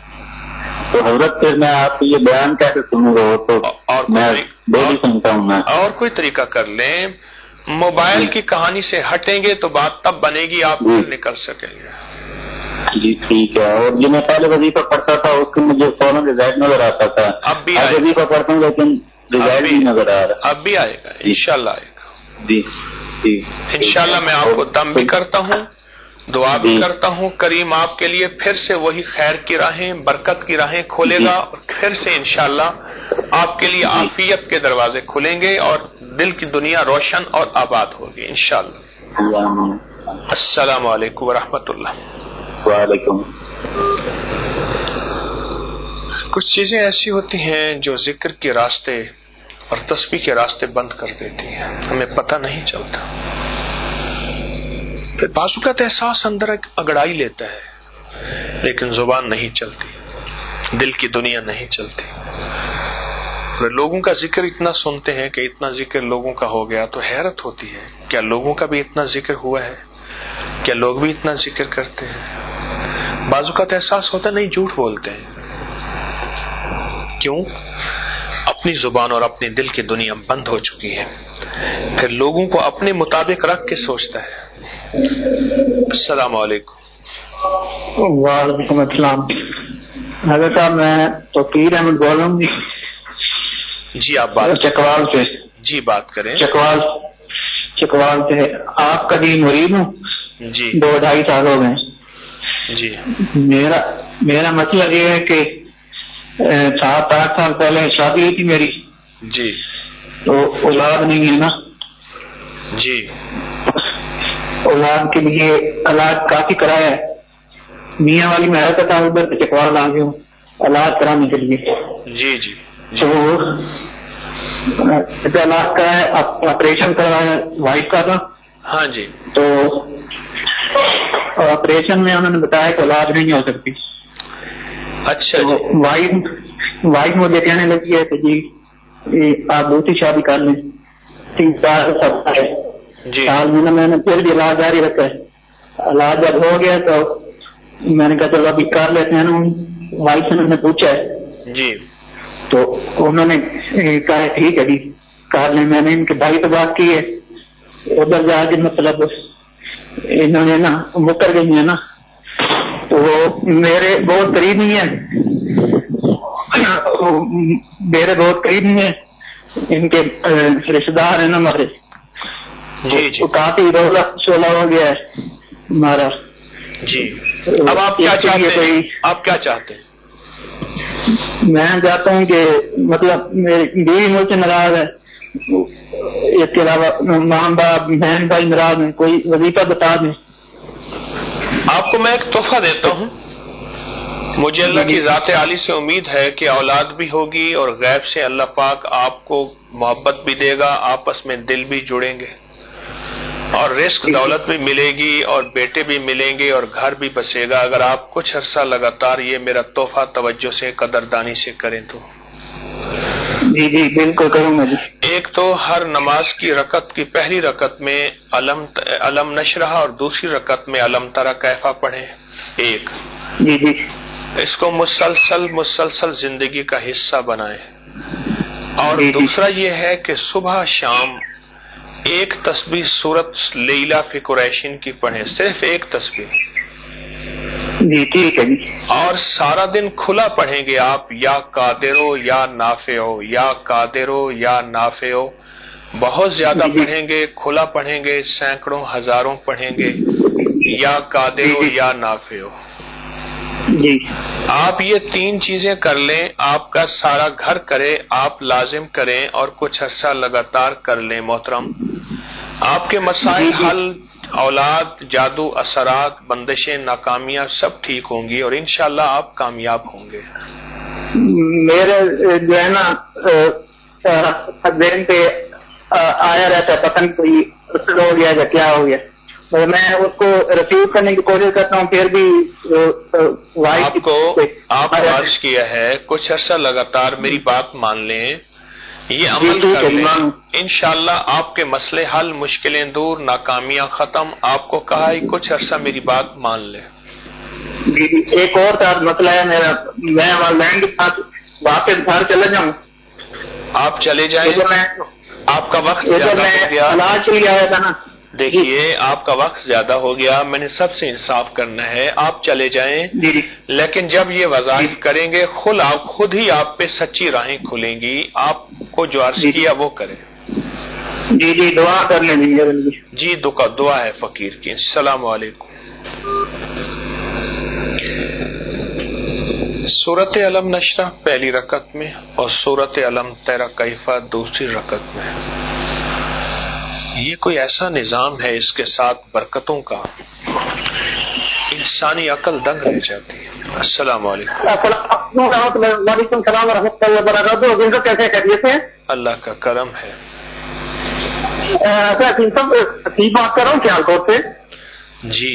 تو حضرت پھر میں آپ کو یہ بیان کیسے سنوں گا؟ تو اور میں ڈیلی سنتا ہوں. میں اور کوئی طریقہ کر لیں. موبائل کی کہانی سے ہٹیں گے تو بات تب بنے گی آپ نکل سکیں گے. جی ٹھیک ہے. اور جو میں پہلے وظیفہ پڑھتا تھا اس کو مجھے فوراً رزلٹ نظر آتا تھا. اب بھی وظیفہ پڑھتا ہوں لیکن رزلٹ بھی نظر آ رہا. اب بھی آئے گا انشاءاللہ آئے گا. جی جی انشاءاللہ. میں آپ کو دم بھی کرتا ہوں، دعا بھی کرتا ہوں. کریم آپ کے لیے پھر سے وہی خیر کی راہیں، برکت کی راہیں کھولے گا اور پھر سے انشاءاللہ آپ کے لیے عافیت کے دروازے کھلیں گے اور دل کی دنیا روشن اور آباد ہوگی انشاءاللہ. السلام علیکم ورحمۃ اللہ. وعلیکم. کچھ چیزیں ایسی ہوتی ہیں جو ذکر کے راستے اور تسبیح کے راستے بند کر دیتی ہیں، ہمیں پتہ نہیں چلتا. پھر بعض اوقات احساس اندر اگڑائی لیتا ہے لیکن زبان نہیں چلتی، دل کی دنیا نہیں چلتی. پھر لوگوں کا ذکر اتنا سنتے ہیں کہ اتنا ذکر لوگوں کا ہو گیا تو حیرت ہوتی ہے کیا لوگوں کا بھی اتنا ذکر ہوا ہے؟ کیا لوگ بھی اتنا ذکر کرتے ہیں؟ بعض اوقات احساس ہوتا ہے نہیں، جھوٹ بولتے ہیں. کیوں؟ اپنی زبان اور اپنے دل کی دنیا بند ہو چکی ہے. پھر لوگوں کو اپنے مطابق رکھ کے سوچتا ہے. السلام علیکم. وعلیکم السلام. حضرت صاحب میں توقیر احمد بول رہا ہوں. جی آپ بات چکوال سے. جی بات کریں. چکوال سے آپ کا بھی مرید ہوں. جی 2-2.5 سال ہو گئے. جی میرا مسئلہ یہ ہے کہ 7-8 سال پہلے شادی ہوئی تھی میری. جی. تو اولاد نہیں ہے نا. جی. اولاد کے لیے علاج کافی کرایا ہے. میاں والی میں رہتا تھا ادھر چکوال آ گیا ہوں علاج کرانے کے لیے. جی جی. تو علاج کرایا، آپریشن کروایا وائف کا تھا. ہاں جی. تو آپریشن میں انہوں نے بتایا کہ اولاد نہیں ہو سکتی. اچھا. وائف مجھے کہنے لگی ہے کہ جی آپ دوسری شادی کر لیں. 3 سال میں نے پھر بھی علاج جاری رکھا ہے. علاج جب ہو گیا تو میں نے کہا چلو ابھی کر لیتے ہیں نا. وائف نے پوچھا ہے جی تو انہوں نے کہا ٹھیک ہے جی کر لیں. میں نے ان کے بھائی سے بات کی ہے، ادھر جا کے مطلب انہوں نے نا مکر گئی ہیں نا. تو وہ میرے بہت قریب نہیں ہے، میرے بہت قریب نہیں ہے، ان کے رشتے دار ہیں نا ہمارے. جی جی. کافی رولا شولا ہو گیا ہے ہمارا. جی اب آپ کیا چاہتے ہیں؟ آپ کیا چاہتے ہیں؟ میں چاہتا ہوں کہ مطلب میری بیوی مجھ سے ناراض ہے، اس کے علاوہ ماں باپ بہن بھائی ناراض ہیں، کوئی وظیفہ بتا دیں۔ آپ کو میں ایک تحفہ دیتا ہوں، مجھے اللہ کی ذات عالی سے امید ہے کہ اولاد بھی ہوگی اور غیب سے اللہ پاک آپ کو محبت بھی دے گا، آپس میں دل بھی جڑیں گے اور رزق دولت بھی ملے گی اور بیٹے بھی ملیں گے اور گھر بھی بسے گا، اگر آپ کچھ عرصہ لگاتار یہ میرا تحفہ توجہ سے قدردانی سے کریں تو۔ جی جی بالکل کروں گا جی۔ ایک تو ہر نماز کی رکعت کی پہلی رکعت میں علم نشرح اور دوسری رکعت میں علم تری کیفا پڑھیں ایک، جی جی اس کو مسلسل زندگی کا حصہ بنائیں، اور دوسرا یہ ہے کہ صبح شام ایک تسبیح سورت لیلا فی قریشین کی پڑھیں، صرف ایک تسبیح جی ٹھیک ہے جی۔ اور سارا دن کھلا پڑھیں گے آپ، یا قادر ہو یا نافع ہو، یا قادر ہو یا نافع ہو، بہت زیادہ پڑھیں گے، کھلا پڑھیں گے، سینکڑوں ہزاروں پڑھیں گے، یا قادر ہو یا نافع ہو۔ جی آپ یہ تین چیزیں کر لیں، آپ کا سارا گھر کرے، آپ لازم کریں اور کچھ عرصہ لگاتار کر لیں محترم، آپ کے مسائل حل، اولاد، جادو، اثرات، بندشیں، ناکامیاں سب ٹھیک ہوں گی اور انشاءاللہ آپ کامیاب ہوں گے۔ میرے جو ہے نا ذہن پہ آیا رہتا ہے، پتہ نہیں کوئی اثر ہو گیا یا کیا ہو گیا، میں اس کو ریسیو کرنے کی کوشش کرتا ہوں، پھر بھی آپ عرض کیا ہے کچھ عرصہ لگاتار میری بات مان لیں، یہ عمل کر لیں، انشاءاللہ آپ کے مسئلے حل، مشکلیں دور، ناکامیاں ختم۔ آپ کو کہا ہے کچھ عرصہ میری بات مان لیں۔ جی ایک اور مسئلہ ہے میرا، میں والدین کے ساتھ واپس گھر چلا جاؤں؟ آپ چلے جائیں، آپ کا وقت زیادہ ہو گیا، علاج کے لیے آیا تھا نا۔ دیکھیے آپ کا وقت زیادہ ہو گیا، میں نے سب سے انصاف کرنا ہے، آپ چلے جائیں، لیکن جب یہ وظائف کریں گے خود ہی آپ پہ سچی راہیں کھلیں گی، آپ کو جو عرض کیا وہ کریں۔ جی جی دعا کر لیں جی، دعا ہے فقیر کی۔ السلام علیکم۔ سورت علم نشرح پہلی رکعت میں اور سورت علم تری کیفا دوسری رکعت میں، یہ کوئی ایسا نظام ہے اس کے ساتھ برکتوں کا، انسانی عقل دنگ رہ جاتی ہے۔ السلام علیکم۔ وعلیکم السلام ورحمۃ اللہ وبرکاتہ، کیسے خیریت ہے؟ اللہ کا کرم ہے۔ بات کر رہا ہوں سیال کوٹ سے۔ جی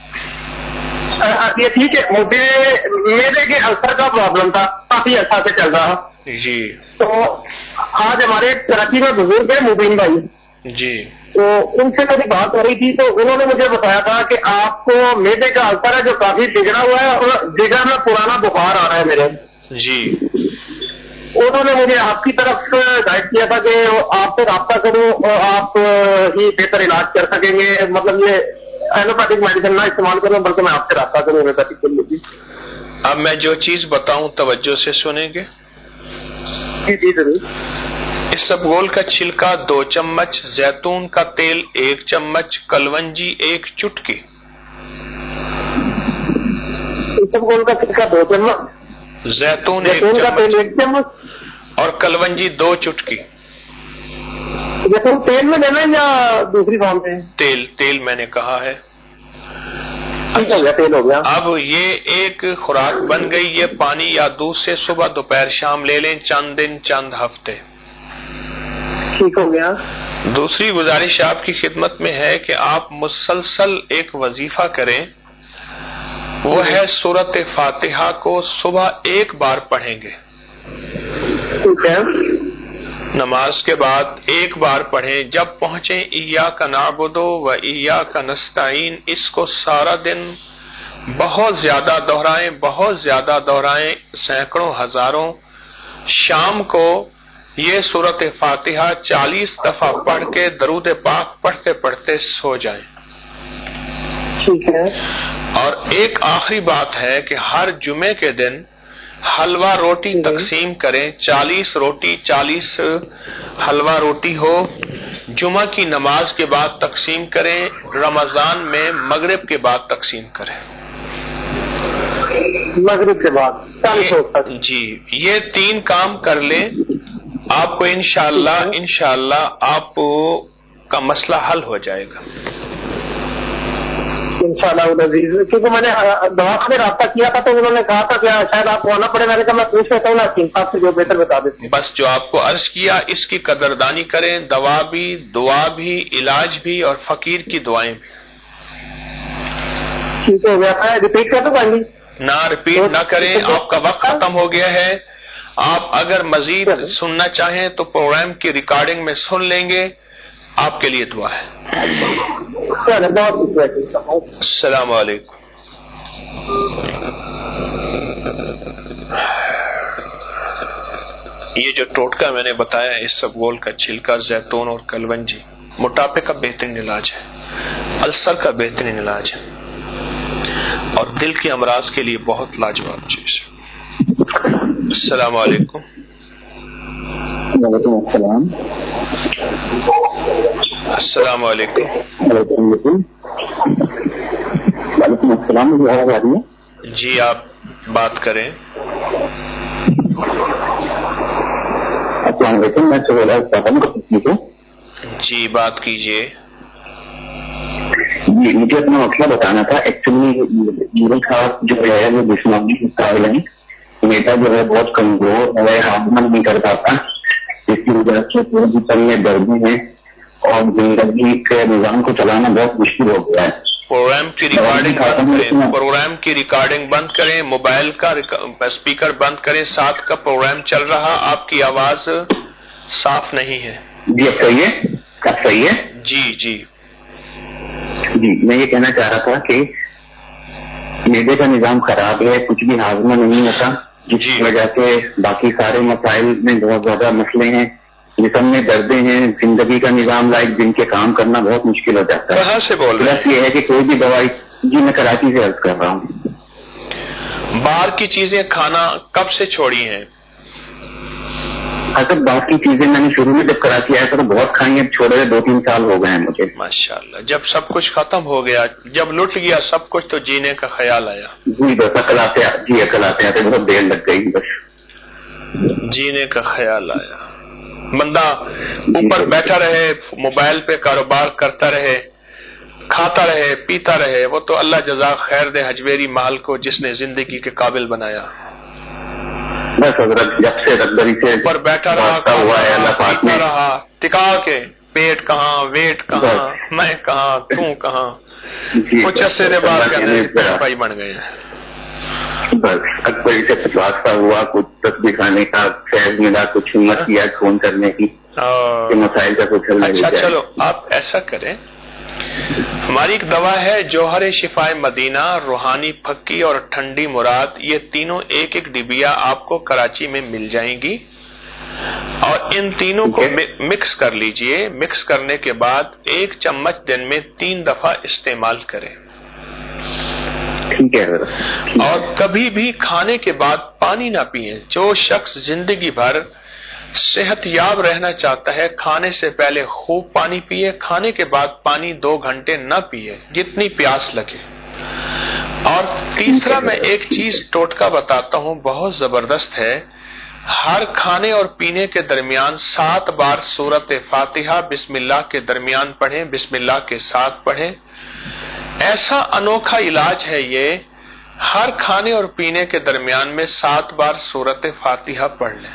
یہ ٹھیک ہے، مجھے میرے کے السر کا پرابلم تھا، کافی عرصہ سے چل رہا جی، تو آج ہمارے کراچی میں بزرگ ہے مبین بھائی جی، تو ان سے میری بات ہو رہی تھی، تو انہوں نے مجھے بتایا تھا کہ آپ کو میدے کا السر ہے جو کافی بگڑا ہوا ہے اور جگر میں پرانا بخار آ رہا ہے میرے۔ جی، انہوں نے مجھے آپ کی طرف گائیڈ کیا تھا کہ آپ سے رابطہ کروں اور آپ ہی بہتر علاج کر سکیں گے، مطلب یہ ایلوپیتھک میڈیسن نہ استعمال کروں بلکہ میں آپ سے رابطہ کروں ایلوپیتھک کے لیے۔ اب میں جو چیز بتاؤں توجہ سے سنیں گے۔ جی جی ضرور۔ اسبگول کا چھلکا 2 چمچ، زیتون کا تیل 1 چمچ، کلونجی 1 چٹکی۔ اسبگول کا چھلکا 2 چمچ، زیتون کا تیل 1 چمچ اور کلونجی 2 چٹکی۔ زیتون تیل میں لینا ہے یا دوسری فارم میں؟ تیل میں نے کہا ہے۔ تیل ہو گیا۔ اب یہ ایک خوراک بن گئی، یہ پانی یا دودھ سے صبح دوپہر شام لے لیں، چند دن چند ہفتے۔ ٹھیک ہو گیا۔ دوسری گزارش آپ کی خدمت میں ہے کہ آپ مسلسل ایک وظیفہ کریں، وہ ہے سورت فاتحہ کو صبح 1 بار پڑھیں گے، ٹھیک ہے، نماز کے بعد 1 بار پڑھیں، جب پہنچیں ایاک نعبد و ایاک نستعین، اس کو سارا دن بہت زیادہ دہرائیں، سینکڑوں ہزاروں۔ شام کو یہ سورت فاتحہ 40 دفعہ پڑھ کے درود پاک پڑھتے پڑھتے سو جائیں۔ ٹھیک ہے۔ اور ایک آخری بات ہے کہ ہر جمعے کے دن حلوہ روٹی تقسیم کریں، 40 روٹی 40 حلوہ روٹی ہو، جمعہ کی نماز کے بعد تقسیم کریں، رمضان میں مغرب کے بعد تقسیم کریں۔ مغرب کے بعد جی یہ 3 کام کر لیں، آپ کو انشاءاللہ آپ کا مسئلہ حل ہو جائے گا انشاءاللہ العزیز. کیونکہ میں نے دوا سے رابطہ کیا تھا تو انہوں نے کہا تھا کہ شاید آپ کو آنا پڑے. میں نے کہا میں پوچھ لیتا ہوں نا حکیم صاحب سے، جو بہتر بتا دیتے. بس جو آپ کو عرض کیا اس کی قدردانی کریں، دوا بھی، دعا بھی، علاج بھی، اور فقیر کی دعائیں بھی. ٹھیک ہو گیا. میں ریپیٹ کر دوں گا؟ نہ ریپیٹ نہ کریں، آپ کا وقت ختم ہو گیا ہے. آپ اگر مزید سننا چاہیں تو پروگرام کی ریکارڈنگ میں سن لیں گے. آپ کے لیے دعا ہے. السلام علیکم. یہ جو ٹوٹکا میں نے بتایا، اس سبگول کا چھلکا، زیتون اور کلونجی موٹاپے کا بہترین علاج ہے، السر کا بہترین علاج ہے، اور دل کے امراض کے لیے بہت لاجواب چیز ہے. السلام علیکم. وعلیکم السلام. السلام علیکم. وعلیکم السلام. مجھے آواز آ رہی ہے؟ جی آپ بات کریں. السلام علیکم. میں سہیلا ہوں. جی بات کیجیے. جی مجھے اپنا مسئلہ بتانا تھا. ایکچولی میرے ساتھ جو ہے وہ جسمانی مسائل ہیں. میرا جو ہے بہت کمزور ہے، ہاضمہ نہیں کر پاتا، جس کی وجہ سے پورے جسم میں دردیں ہیں اور زندگی کے نظام کو چلانا بہت مشکل ہو گیا ہے. پروگرام کی ریکارڈنگ بند کریں، موبائل کا اسپیکر بند کریں. ساتھ کا پروگرام چل رہا، آپ کی آواز صاف نہیں ہے. جی اب صحیح ہے؟ اب صحیح ہے؟ جی جی جی میں یہ کہنا چاہ رہا تھا کہ معدے کا نظام خراب ہے، کچھ بھی ہاضمہ نہیں ہوتا، جس کی وجہ سے باقی سارے مسائل میں بہت زیادہ مسئلے ہیں. جسم میں دردیں ہیں، زندگی کا نظام لائق دن کے کام کرنا بہت مشکل ہو جاتا ہے. کہاں سے بول رہے ہیں؟ یہ ہے کہ کوئی بھی دوائی. جی میں کراچی سے عرض کر رہا ہوں. باہر کی چیزیں کھانا کب سے چھوڑی ہیں؟ اگر باہر کی چیزیں میں نے شروع میں جب کراچی آیا تھا تو بہت کھائی ہیں، چھوڑے 2-3 سال ہو گئے ہیں مجھے. ماشاءاللہ. جب سب کچھ ختم ہو گیا، جب لٹ گیا سب کچھ، تو جینے کا خیال آیا. جی بس عقل آتے آتے بہت دیر لگ گئی. بس جینے کا خیال آیا. بندہ اوپر بیٹھا رہے، موبائل پہ کاروبار کرتا رہے، کھاتا رہے، پیتا رہے، وہ تو اللہ جزا خیر دے حجویری محل کو، جس نے زندگی کے قابل بنایا. بس حضرت جب سے رقبری سے اوپر بیٹھا رہا، پیتا رہا، ٹکا کے پیٹ کہاں، ویٹ کہاں، میں کہاں، تو کہاں. کچھ عرصے کے بعد بھائی بن گئے. بس اکبری سے کچھ واسطہ ہوا، کچھ تسبیح کھانے کا فیض ملا، کچھ ہمت کیا فون کرنے کی، مسائل کا کچھ حل. اچھا چلو آپ ایسا کریں، ہماری ایک دوا ہے جوہر شفائے مدینہ، روحانی پھکی اور ٹھنڈی مراد. یہ تینوں ایک ڈبیا آپ کو کراچی میں مل جائیں گی، اور ان تینوں کو مکس کر لیجئے. مکس کرنے کے بعد 1 چمچ دن میں 3 دفعہ استعمال کریں. ٹھیک ہے. اور کبھی بھی کھانے کے بعد پانی نہ پئیں. جو شخص زندگی بھر صحت یاب رہنا چاہتا ہے، کھانے سے پہلے خوب پانی پیے، کھانے کے بعد پانی 2 گھنٹے نہ پیے، جتنی پیاس لگے. اور تیسرا میں ایک چیز ٹوٹکا بتاتا ہوں، بہت زبردست ہے. ہر کھانے اور پینے کے درمیان 7 بار سورت فاتحہ بسم اللہ کے درمیان پڑھیں، بسم اللہ کے ساتھ پڑھیں. ایسا انوکھا علاج ہے یہ. ہر کھانے اور پینے کے درمیان میں 7 بار سورت فاتحہ پڑھ لیں.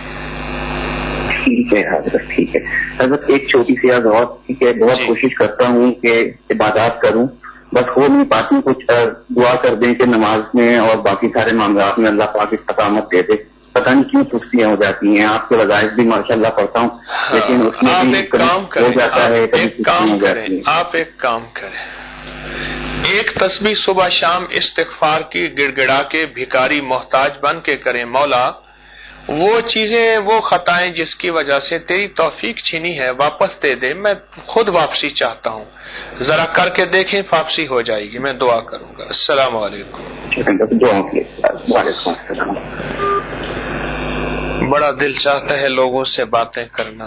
ٹھیک ہے حضرت. ٹھیک ہے حضرت. ایک چھوٹی سی عرض اور، ٹھیک ہے. بہت کوشش کرتا ہوں کہ عبادات کروں، بس ہو نہیں پاتی. کچھ دعا کر دیں کہ نماز میں اور باقی سارے معاملات میں اللہ پاک استقامت دے دے. پتہ نہیں کیوں سستیاں ہو جاتی ہیں. آپ کے وظائف بھی ماشاءاللہ پڑھتا ہوں، لیکن اس میں بھی ہو جاتا ہے. آپ ایک کام کریں، ایک تسبیح صبح شام استغفار کی گڑ گڑا کے بھکاری محتاج بن کے کریں. مولا وہ چیزیں، وہ خطائیں جس کی وجہ سے تیری توفیق چھینی ہے واپس دے دے. میں خود واپسی چاہتا ہوں، ذرا کر کے دیکھیں، واپسی ہو جائے گی. میں دعا کروں گا. السلام علیکم. وعلیکم السلام. بڑا دل چاہتا ہے لوگوں سے باتیں کرنا.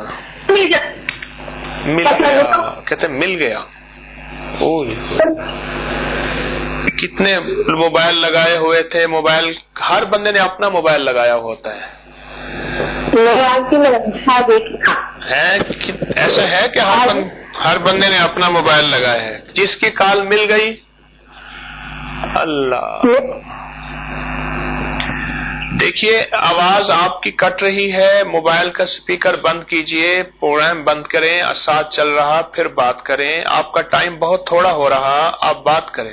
مل گیا، کہتے مل گیا. کتنے موبائل لگائے ہوئے تھے؟ موبائل ہر بندے نے اپنا موبائل لگایا ہوتا ہے. ایسا ہے کہ ہر بندے نے اپنا موبائل لگایا ہے. جس کی کال مل گئی اللہ. دیکھیے آواز آپ کی کٹ رہی ہے، موبائل کا اسپیکر بند کیجئے، پروگرام بند کریں، ساتھ چل رہا پھر بات کریں. آپ کا ٹائم بہت تھوڑا ہو رہا، آپ بات کریں.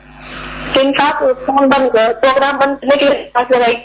فون بند کر، پروگرام بند کرنے کے لیے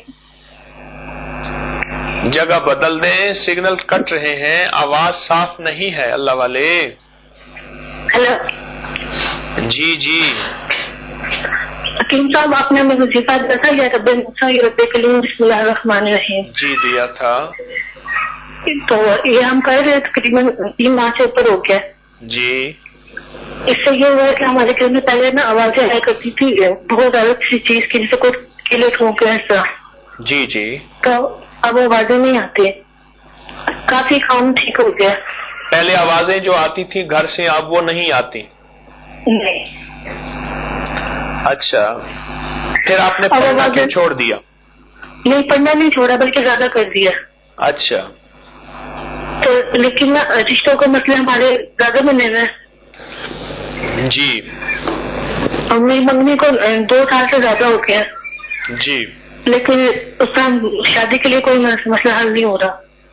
جگہ بدل دیں، سگنل کٹ رہے ہیں، آواز صاف نہیں ہے اللہ والے. ہیلو جی جی حکیم صاحب، آپ نے مجھے وظیفہ دیا تھا یا رب موسیٰ رب کلیم بسم اللہ الرحمن الرحیم؟ جی دیا تھا. تو یہ ہم کر رہے تقریباً 3 ماہ سے اوپر ہو گیا. جی اس سے یہ ہوا ہے کہ ہمارے گھر میں پہلے نا آوازیں آیا کرتی تھی بہت زیادہ کسی چیز کی، جیسے کوئی کلٹ ہو گیا ایسا. جی جی تو اب آوازیں نہیں آتی، کافی کام ٹھیک ہو گیا. پہلے آوازیں جو آتی تھی گھر سے اب وہ نہیں آتی؟ نہیں. اچھا، پھر آپ نے پڑھنا کیوں چھوڑ دیا؟ نہیں پڑھنا نہیں چھوڑا بلکہ زیادہ کر دیا. اچھا تو لیکن رشتوں کا مسئلہ ہمارے زیادہ بنے گا. جی اور میری منگنی کو 2 سال سے زیادہ ہو گیا. جی لیکن اس کا شادی کے لیے کوئی مسئلہ حل نہیں ہو رہا.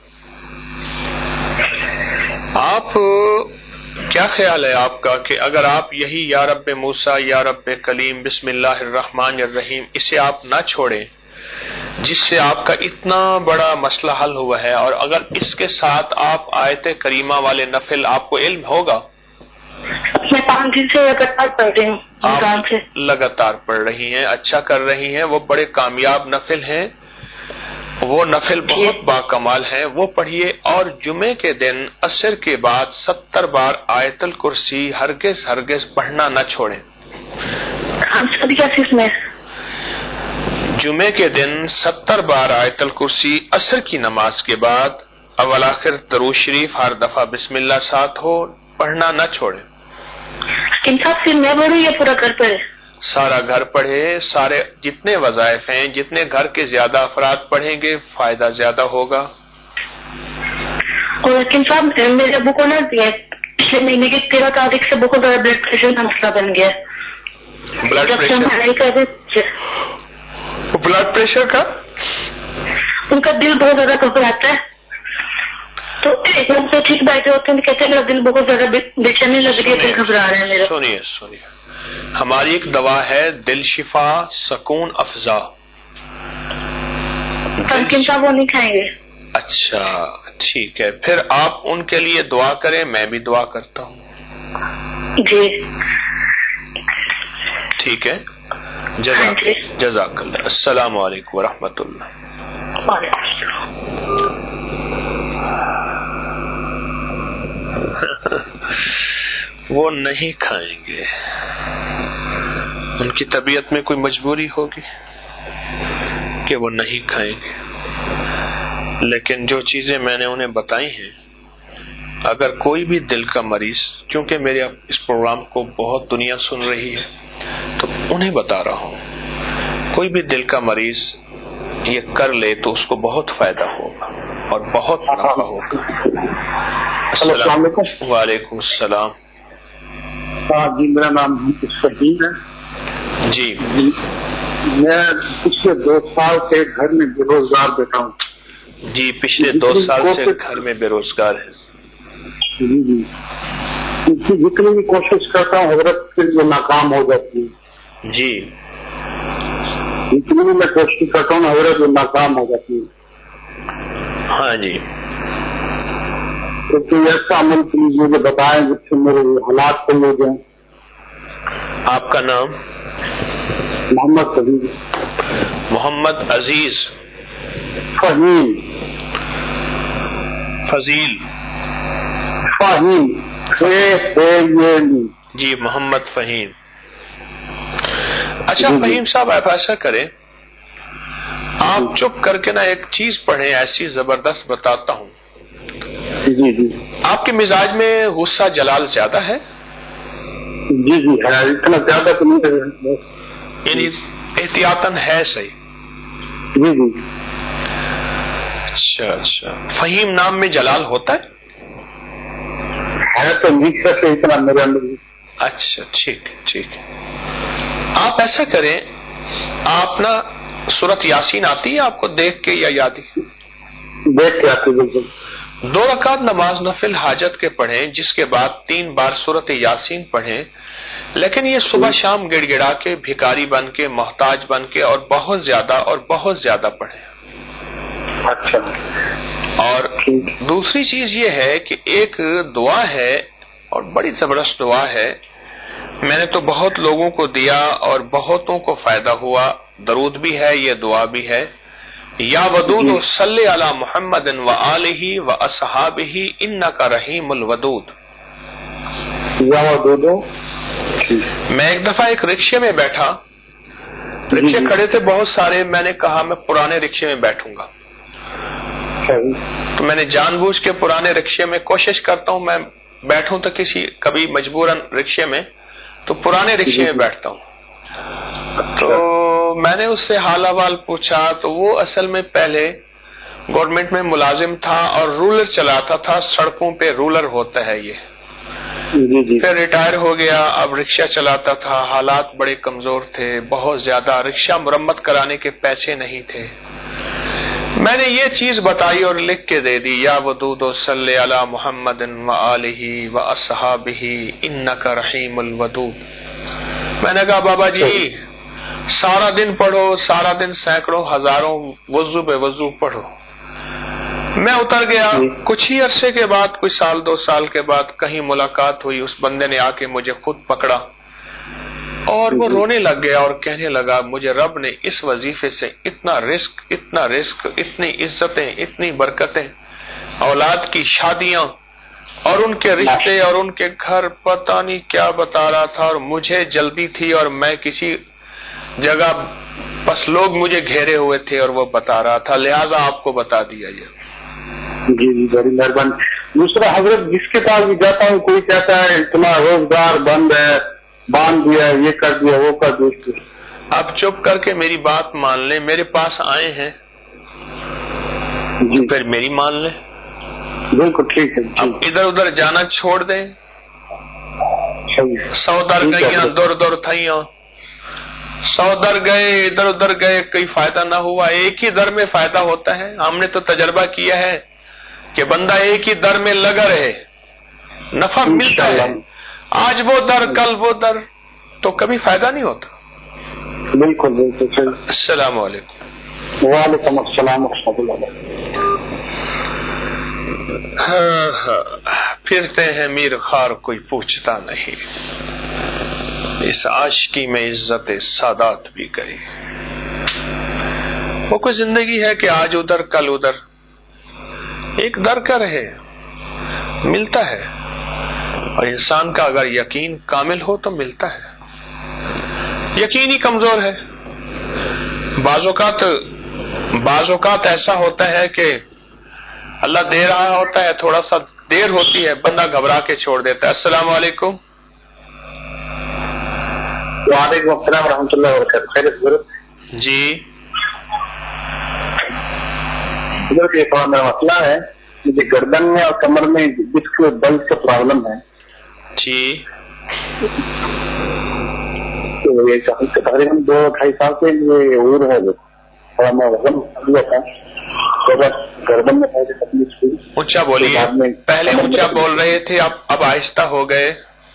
آپ کیا خیال ہے آپ کا کہ اگر آپ یہی یا رب موسیٰ یا رب کلیم بسم اللہ الرحمن الرحیم اسے آپ نہ چھوڑیں، جس سے آپ کا اتنا بڑا مسئلہ حل ہوا ہے، اور اگر اس کے ساتھ آپ آیت کریمہ والے نفل آپ کو علم ہوگا؟ میں 5 دن سے لگاتار پڑھ رہی ہوں. آپ لگاتار پڑھ رہی ہیں، اچھا کر رہی ہیں، وہ بڑے کامیاب نفل ہیں، وہ نفل بہت باکمال ہیں، وہ پڑھیے. اور جمعے کے دن عصر کے بعد 70 بار آیت الکرسی ہرگز ہرگز پڑھنا نہ چھوڑیں. جمعے کے دن 70 بار آیت الکرسی عصر کی نماز کے بعد اول آخر درود شریف ہر دفعہ بسم اللہ ساتھ ہو، پڑھنا نہ چھوڑیں. صرف میں پڑھوں یا پورا گھر پڑھے؟ سارا گھر پڑھے. سارے جتنے وظائف ہیں، جتنے گھر کے زیادہ افراد پڑھیں گے فائدہ زیادہ ہوگا. اور حکیم صاحب میرے ابو کو نا پچھلے مہینے کی 13 تاریخ سے بہت بڑا بلڈ پریشر کا مسئلہ بن گیا. بلڈ پریشر کا ان کا دل بہت زیادہ گھبراتا ہے. تو ایک دم سے ٹھیک بیٹھے ہوتے ہیں، کہتے ہیں میرا دل بہت زیادہ بے چینی لگ رہی ہے، دل گھبرا رہا ہے میرا. سنیے ہماری ایک دوا ہے دل شفا سکون افزا. حکیم صاحب وہ نہیں کھائیں گے؟ اچھا ٹھیک ہے، پھر آپ ان کے لیے دعا کریں، میں بھی دعا کرتا ہوں. جی ٹھیک ہے. جزاک اللہ. السلام علیکم ورحمۃ اللہ. وہ نہیں کھائیں گے، ان کی طبیعت میں کوئی مجبوری ہوگی کہ وہ نہیں کھائیں گے. لیکن جو چیزیں میں نے انہیں بتائی ہیں، اگر کوئی بھی دل کا مریض، چونکہ میرے اس پروگرام کو بہت دنیا سن رہی ہے تو انہیں بتا رہا ہوں، کوئی بھی دل کا مریض یہ کر لے تو اس کو بہت فائدہ ہوگا اور بہت نفع ہوگا. السلام علیکم. وعلیکم السلام. جی میرا نام فہیم ہے. جی میں پچھلے 2 سال سے گھر میں بے روزگار بیٹھا ہوں. جی پچھلے 2 سال سے گھر میں بے روزگار ہے. جی جتنی بھی کوشش کرتا ہوں حضرت پھر وہ ناکام ہو جاتی ہے. جی جتنی بھی میں کوشش کرتا ہوں حضرت وہ ناکام ہو جاتی ہے. ہاں جی. تو کوئی ایسا عمل پلیز مجھے بتائیں جس سے میرے حالات صحیح ہو جائیں. آپ کا نام؟ محمد عزیز. محمد عزیز. فہیم. فضیل. فہیم. جی محمد فہیم. اچھا فہیم صاحب آپ ایسا کریں، آپ چپ کر کے نا ایک چیز پڑھیں، ایسی زبردست بتاتا ہوں. جی آپ کے مزاج میں غصہ جلال زیادہ ہے؟ جی ہے، اتنا زیادہ تو نہیں ہے. یعنی احتیاطاً ہے صحیح. جی جی. اچھا اچھا. فہیم نام میں جلال ہوتا ہے تو مکس سے اتنا میرے اندر. اچھا ٹھیک ٹھیک. آپ ایسا کریں، آپ نا سورت یاسین آتی ہے آپ کو دیکھ کے یا یاد ہی؟ دیکھ کے آتی. بالکل. 2 رکعت نماز نفل حاجت کے پڑھیں، جس کے بعد 3 بار سورت یاسین پڑھیں، لیکن یہ صبح شام گڑ گڑا کے، بھکاری بن کے، محتاج بن کے اور بہت زیادہ پڑھیں. اچھا. اور دوسری چیز یہ ہے کہ ایک دعا ہے اور بڑی زبردست دعا ہے، میں نے تو بہت لوگوں کو دیا اور بہتوں کو فائدہ ہوا. درود بھی ہے، یہ دعا بھی ہے. یا ودود صلی علی محمد و آلہ و اصحابہ انک رحیم الودود. یا ودود. میں ایک دفعہ ایک رکشے میں بیٹھا، رکشے کھڑے تھے بہت سارے، میں نے کہا میں پرانے رکشے میں بیٹھوں گا. تو میں نے جان بوجھ کے پرانے رکشے میں کوشش کرتا ہوں میں بیٹھوں تو کبھی مجبوراً رکشے میں تو پرانے رکشے میں بیٹھتا ہوں. تو میں نے اس سے حال احوال پوچھا تو وہ اصل میں پہلے گورنمنٹ میں ملازم تھا اور رولر چلاتا تھا، سڑکوں پہ رولر ہوتا ہے یہ. پھر ریٹائر ہو گیا، اب رکشہ چلاتا تھا. حالات بڑے کمزور تھے، بہت زیادہ. رکشہ مرمت کرانے کے پیسے نہیں تھے. میں نے یہ چیز بتائی اور لکھ کے دے دی، یا ودود صلی علی محمد و آلہ و اصحابہ انک رحیم الودود. میں نے کہا بابا جی سارا دن پڑھو، سارا دن سینکڑوں ہزاروں وضو بے وضو پڑھو. میں اتر گیا. کچھ ہی عرصے کے بعد، کوئی 1-2 سال کے بعد کہیں ملاقات ہوئی، اس بندے نے آ کے مجھے خود پکڑا اور وہ رونے لگ گیا اور کہنے لگا مجھے رب نے اس وظیفے سے اتنا رزق، اتنی عزتیں، اتنی برکتیں، اولاد کی شادیاں اور ان کے رشتے اور ان کے گھر، پتہ نہیں کیا بتا رہا تھا. اور مجھے جلدی تھی اور میں کسی جگہ، بس لوگ مجھے گھیرے ہوئے تھے اور وہ بتا رہا تھا، لہذا آپ کو بتا دیا یہ. جی جی بڑی مہربانی. دوسرا حضرت جس کے پاس بھی جاتا ہوں کوئی کہتا ہے اتنا روزگار بند ہے، باندھ دیا، یہ کر دیا، وہ کر دیا. آپ چپ کر کے میری بات مان لیں. میرے پاس آئے ہیں جی پھر میری مان لیں. بالکل ٹھیک ہے. اب ادھر ادھر جانا چھوڑ دیں. 100 در گئیاں دور تھائیاں، 100 در گئے ادھر ادھر گئے، کوئی فائدہ نہ ہوا. ایک ہی در میں فائدہ ہوتا ہے. ہم نے تو تجربہ کیا ہے کہ بندہ ایک ہی در میں لگا رہے، نفع ملتا ہے. آج وہ در کل وہ در، تو کبھی فائدہ نہیں ہوتا. بالکل بالکل. السلام علیکم. وعلیکم السلام ورحمۃ اللہ. پھرتے ہیں میر خار کوئی پوچھتا نہیں، اس عاشقی میں عزت سادات بھی گئی. وہ کوئی زندگی ہے کہ آج ادھر کل ادھر، ایک در کا رہے، ملتا ہے. اور انسان کا اگر یقین کامل ہو تو ملتا ہے. یقین ہی کمزور ہے. بعض اوقات ایسا ہوتا ہے کہ اللہ دے رہا ہوتا ہے، تھوڑا سا دیر ہوتی ہے، بندہ گھبرا کے چھوڑ دیتا ہے. السلام علیکم. وعلیکم السلام ورحمۃ اللہ وبرکاتہ. خیریت جی یہ تھوڑا میرا مسئلہ ہے، مجھے گردن میں اور کمر میں ڈسک بل کا پرابلم ہے. جی. تو یہ تقریباً 2-2.5 سال سے یہ عور ہے، تھوڑا میں وزن لیا تھا تو بس گردن میں تھوڑی تکلیف ہوئی. اونچا بولیے. پہلے اونچا بول رہے تھے، اب آہستہ ہو گئے.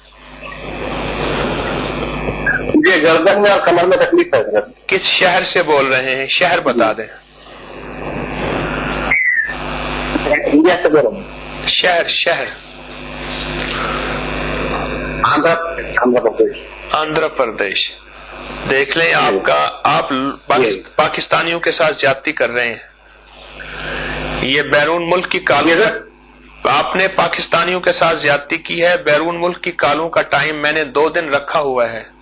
مجھے گردن میں اور کمر میں تکلیف ہے. کس شہر سے بول رہے ہیں؟ شہر بتا دیں. انڈیا سے بول رہا ہوں. شہر آندھرا پردیش. دیکھ لیں آپ پاکستانیوں کے ساتھ زیادتی کر رہے ہیں. یہ بیرون ملک کی کالوں، آپ نے پاکستانیوں کے ساتھ زیادتی کی ہے. بیرون ملک کی کالوں کا ٹائم میں نے 2 دن رکھا ہوا ہے.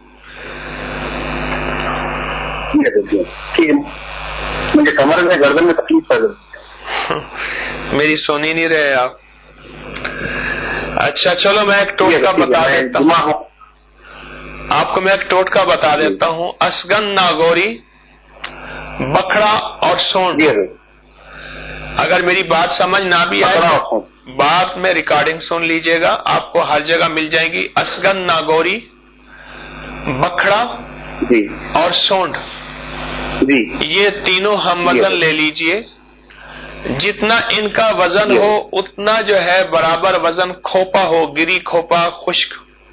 مجھے کمر میں گردن میں تکلیف ہے. میری سونی نہیں رہے آپ. اچھا چلو میں ایک ٹوٹکا بتا دیتا ہوں. آپ کو میں ایک ٹوٹکا بتا دیتا ہوں. اسگن ناگوری, بکھڑا اور سونڈ. اگر میری بات سمجھ نہ بھی آئے بات میں ریکارڈنگ سن لیجئے گا, آپ کو ہر جگہ مل جائے گی. اسگن ناگوری, بکھڑا اور سونڈ, یہ تینوں ہم وزن لے لیجئے. جتنا ان کا وزن ہو اتنا جو ہے برابر وزن کھوپا ہو, گری کھوپا خشک.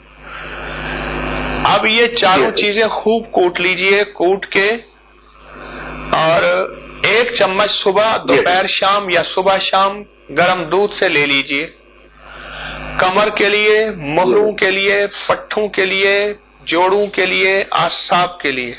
اب یہ چاروں چیزیں خوب کوٹ لیجئے. کوٹ کے اور 1 چمچ صبح دوپہر شام یا صبح شام گرم دودھ سے لے لیجئے. کمر کے لیے, مہروں کے لیے, پٹھوں کے لیے, جوڑوں کے لیے, اعصاب کے لیے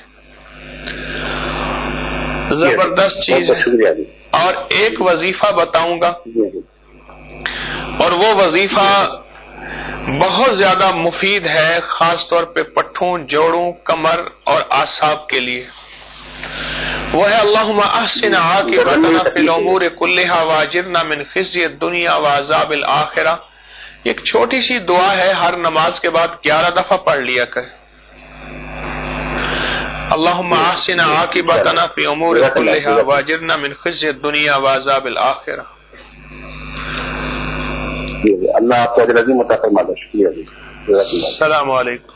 زبردست چیز ہے. اور ایک وظیفہ بتاؤں گا, اور وہ وظیفہ بہت زیادہ مفید ہے خاص طور پہ پٹھوں, جوڑوں, کمر اور اعصاب کے لیے. وہ ہے اللہم احسن عاقبتنا فی الامور کلھا واجرنا من خزی الدنیا وعذاب الآخرہ. ایک چھوٹی سی دعا ہے, ہر نماز کے بعد 11 دفعہ پڑھ لیا کریں. اللہم احسن عاقبتنا فی امور کلھا واجرنا من خزی الدنیا وعذاب الآخرہ. اللہ آپ کو اجر عظیم عطا فرمائے. شکریہ. السلام علیکم.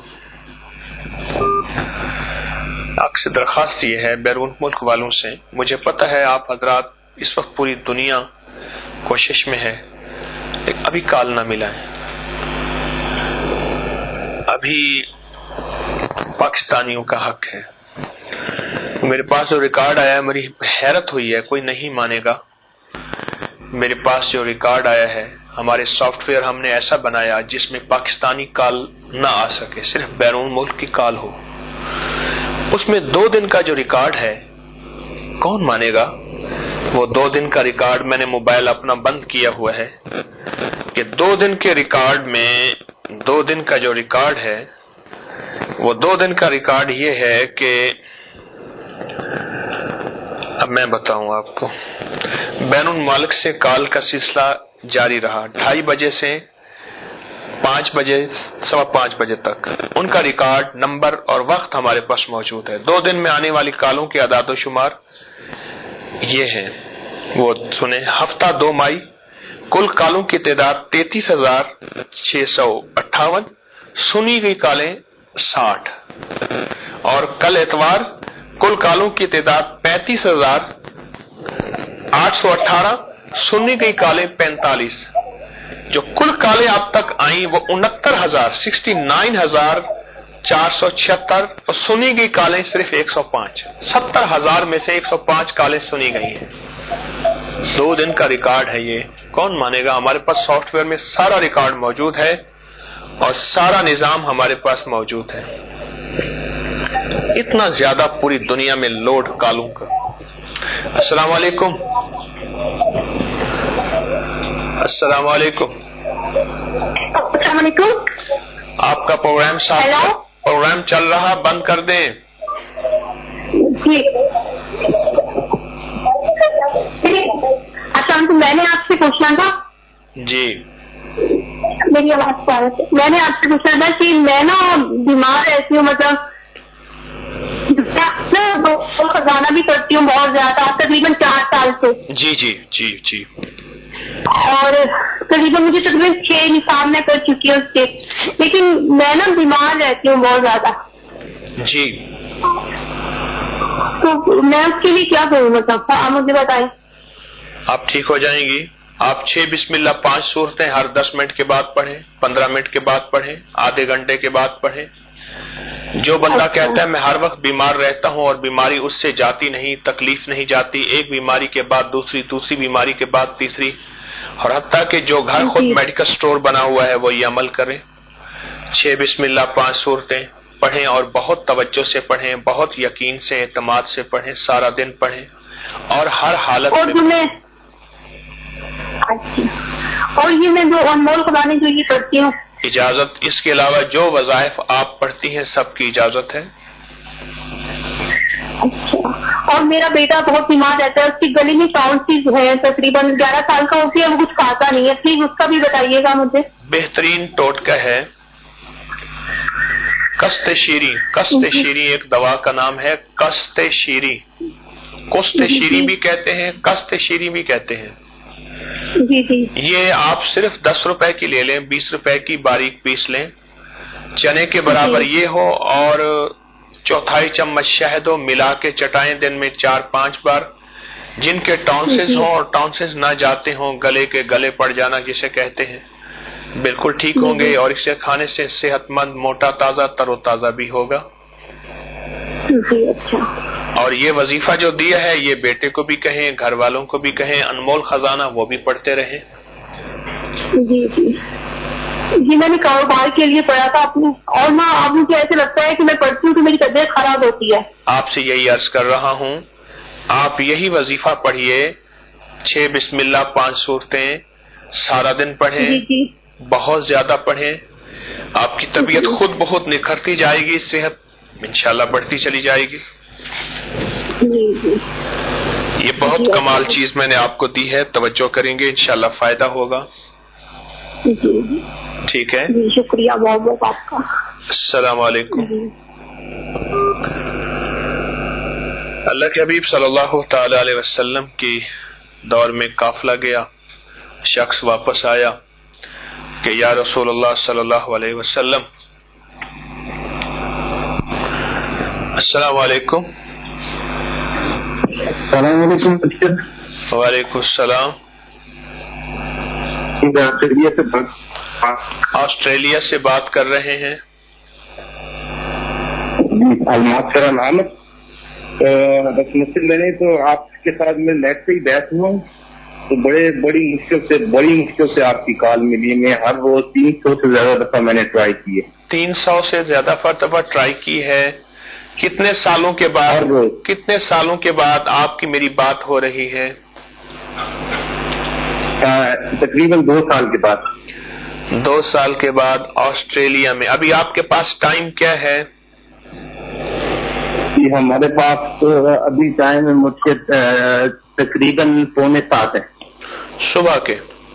آپ سے درخواست یہ ہے بیرون ملک والوں سے, مجھے پتہ ہے آپ حضرات اس وقت پوری دنیا کوشش میں ہے, لیکن ابھی کال نہ ملا ہے. ابھی پاکستانیوں کا حق ہے. میرے پاس جو ریکارڈ آیا ہے, میری حیرت ہوئی ہے, کوئی نہیں مانے گا. میرے پاس جو ریکارڈ آیا ہے, ہمارے سافٹ ویئر ہم نے ایسا بنایا جس میں پاکستانی کال نہ آ سکے, صرف بیرون ملک کی کال ہو. اس میں 2 دن کا جو ریکارڈ ہے, کون مانے گا؟ وہ 2 دن کا ریکارڈ میں نے موبائل اپنا بند کیا ہوا ہے کہ 2 دن کے ریکارڈ میں 2 دن کا جو ریکارڈ ہے وہ 2 دن کا ریکارڈ یہ ہے کہ اب میں بتاؤں آپ کو. بین الممالک سے کال کا سلسلہ جاری رہا 2:30 بجے سے 5 بجے 5:15 بجے تک. ان کا ریکارڈ, نمبر اور وقت ہمارے پاس موجود ہے. 2 دن میں آنے والی کالوں کے اعداد و شمار یہ ہیں, وہ سنیں. ہفتہ 2 مئی کل کالوں کی تعداد 33,658, سنی گئی کالیں 60. اور کل اتوار کل کالوں کی تعداد 35,818, سنی گئی کالیں 45. جو کل کالیں اب تک آئیں وہ 69,476 اور سنی گئی کالیں صرف 105. 70,000 میں سے 105 کالیں سنی گئی ہیں. 2 دن کا ریکارڈ ہے یہ, کون مانے گا؟ ہمارے پاس سافٹ ویئر میں سارا ریکارڈ موجود ہے اور سارا نظام ہمارے پاس موجود ہے. اتنا زیادہ پوری دنیا میں لوڈ کالوں کا. السلام علیکم. السلام علیکم. السلام علیکم. آپ کا پروگرام پروگرام چل رہا, بند کر دیں. جی اچھا, میں نے آپ سے پوچھنا تھا. جی میری آواز میں نے آپ سے پوچھنا تھا کہ میں نا بیمار رہتی ہوں, مطلب خزانہ بھی کرتی ہوں بہت زیادہ, تقریباً 4 سال سے. جی جی جی جی. اور تقریباً مجھے تقریباً 6 نصاب میں کر چکی ہوں اس کے, لیکن میں نا بیمار رہتی ہوں بہت زیادہ. جی تو میں اس کے لیے کیا کروں, مطلب آپ مجھے بتائیں. آپ ٹھیک ہو جائیں گی. آپ 6 بسم اللہ 5 سورتیں ہر 10 منٹ کے بعد پڑھیں, 15 منٹ کے بعد پڑھیں, آدھے گھنٹے کے بعد پڑھیں. جو بندہ کہتا ہے میں ہر وقت بیمار رہتا ہوں اور بیماری اس سے جاتی نہیں, تکلیف نہیں جاتی, ایک بیماری کے بعد دوسری بیماری کے بعد تیسری, اور حتیٰ کہ جو گھر خود میڈیکل سٹور بنا ہوا ہے وہ یہ عمل کریں. 6 بسم اللہ 5 سورتیں پڑھیں اور بہت توجہ سے پڑھیں, بہت یقین سے اعتماد سے پڑھیں, سارا دن پڑھیں اور ہر حالت میں. اور یہ میں جو انمول خزانے جو یہ پڑھتی ہوں, اجازت اس کے علاوہ جو وظائف آپ پڑھتی ہیں سب کی اجازت ہے. اچھا. اور میرا بیٹا بہت بیمار رہتا ہے, اس کی گلی میں ٹاؤنسز ہے, تقریباً 11 سال کا ہوتی ہے, وہ کچھ کھاتا نہیں ہے, پلیز اس کا بھی بتائیے گا مجھے. بہترین ٹوٹکا ہے, कस्त शीरी एक दवा का नाम है, कस्त शीरी, कुस्त शीरी भी कहते हैं, कस्त शीरी भी कहते हैं। जी जी। ये आप सिर्फ 10 रुपए की ले लें, 20 रुपए की बारीक पीस लें, चने के बराबर ये हो, और 1/4 चम्मच शहद हो, मिला के चटाएं दिन में 4-5 बार। जिनके टॉन्सिस हो और टॉन्सिस ना जाते हों, गले के गले पड़ जाना जिसे कहते हैं, बिल्कुल ठीक होंगे, और इसे खाने से सेहतमंद, मोटा ताजा, तरोताजा भी होगा। जी अच्छा। और ये वजीफा जो दिया है, ये बेटे को भी कहें, घर वालों को भी कहें, अनमोल खजाना वो भी पढ़ते रहे। जी जी जी, मैंने कारोबार के लिए पढ़ा था आपने, और ना अब मुझे ऐसे लगता है कि मैं पढ़ती हूँ तो मेरी तबीयत खराब होती है। आपसे यही अर्ज कर रहा हूँ, आप यही वजीफा पढ़िए, 6 बिस्मिल्लाह 5 सूरतें सारा दिन पढ़ें। जी जी। बहुत ज्यादा पढ़ें, आपकी तबीयत खुद बहुत निखरती जाएगी, सेहत इंशाल्लाह बढ़ती चली जाएगी। जी जी। ये बहुत कमाल चीज मैंने आपको दी है, तवज्जो करेंगे इंशाल्लाह फायदा होगा। जी ठीक है जी, शुक्रिया बहुत बहुत आपका। अस्सलाम वालेकुम। अल्लाह के हबीब सल्लल्लाहु तआला अलैहि वसल्लम की दौर में काफिला गया, शख्स वापस आया कि या रसूलुल्लाह सल्लल्लाहु अलैहि वसल्लम। अस्सलाम वालेकुम। वालेकुम सलाम। ऑस्ट्रेलिया से बात कर रहे हैं। मेरा नाम है, बस मुझसे मैंने तो आपके साथ में नेट पे ही बहस हुआ, तो बड़ी मुश्किल से आपकी कॉल मिली। मैं हर रोज 300 से ज्यादा दफा मैंने ट्राई की है। 300 से ज्यादा दफा ट्राई की है। कितने सालों के बाद आपकी मेरी बात हो रही है? तकरीबन 2 साल के बाद। 2 साल के बाद ऑस्ट्रेलिया में। अभी आपके पास टाइम क्या है? जी हमारे पास तो अभी टाइम है मुझसे तकरीबन 6:45 है। सुबह के?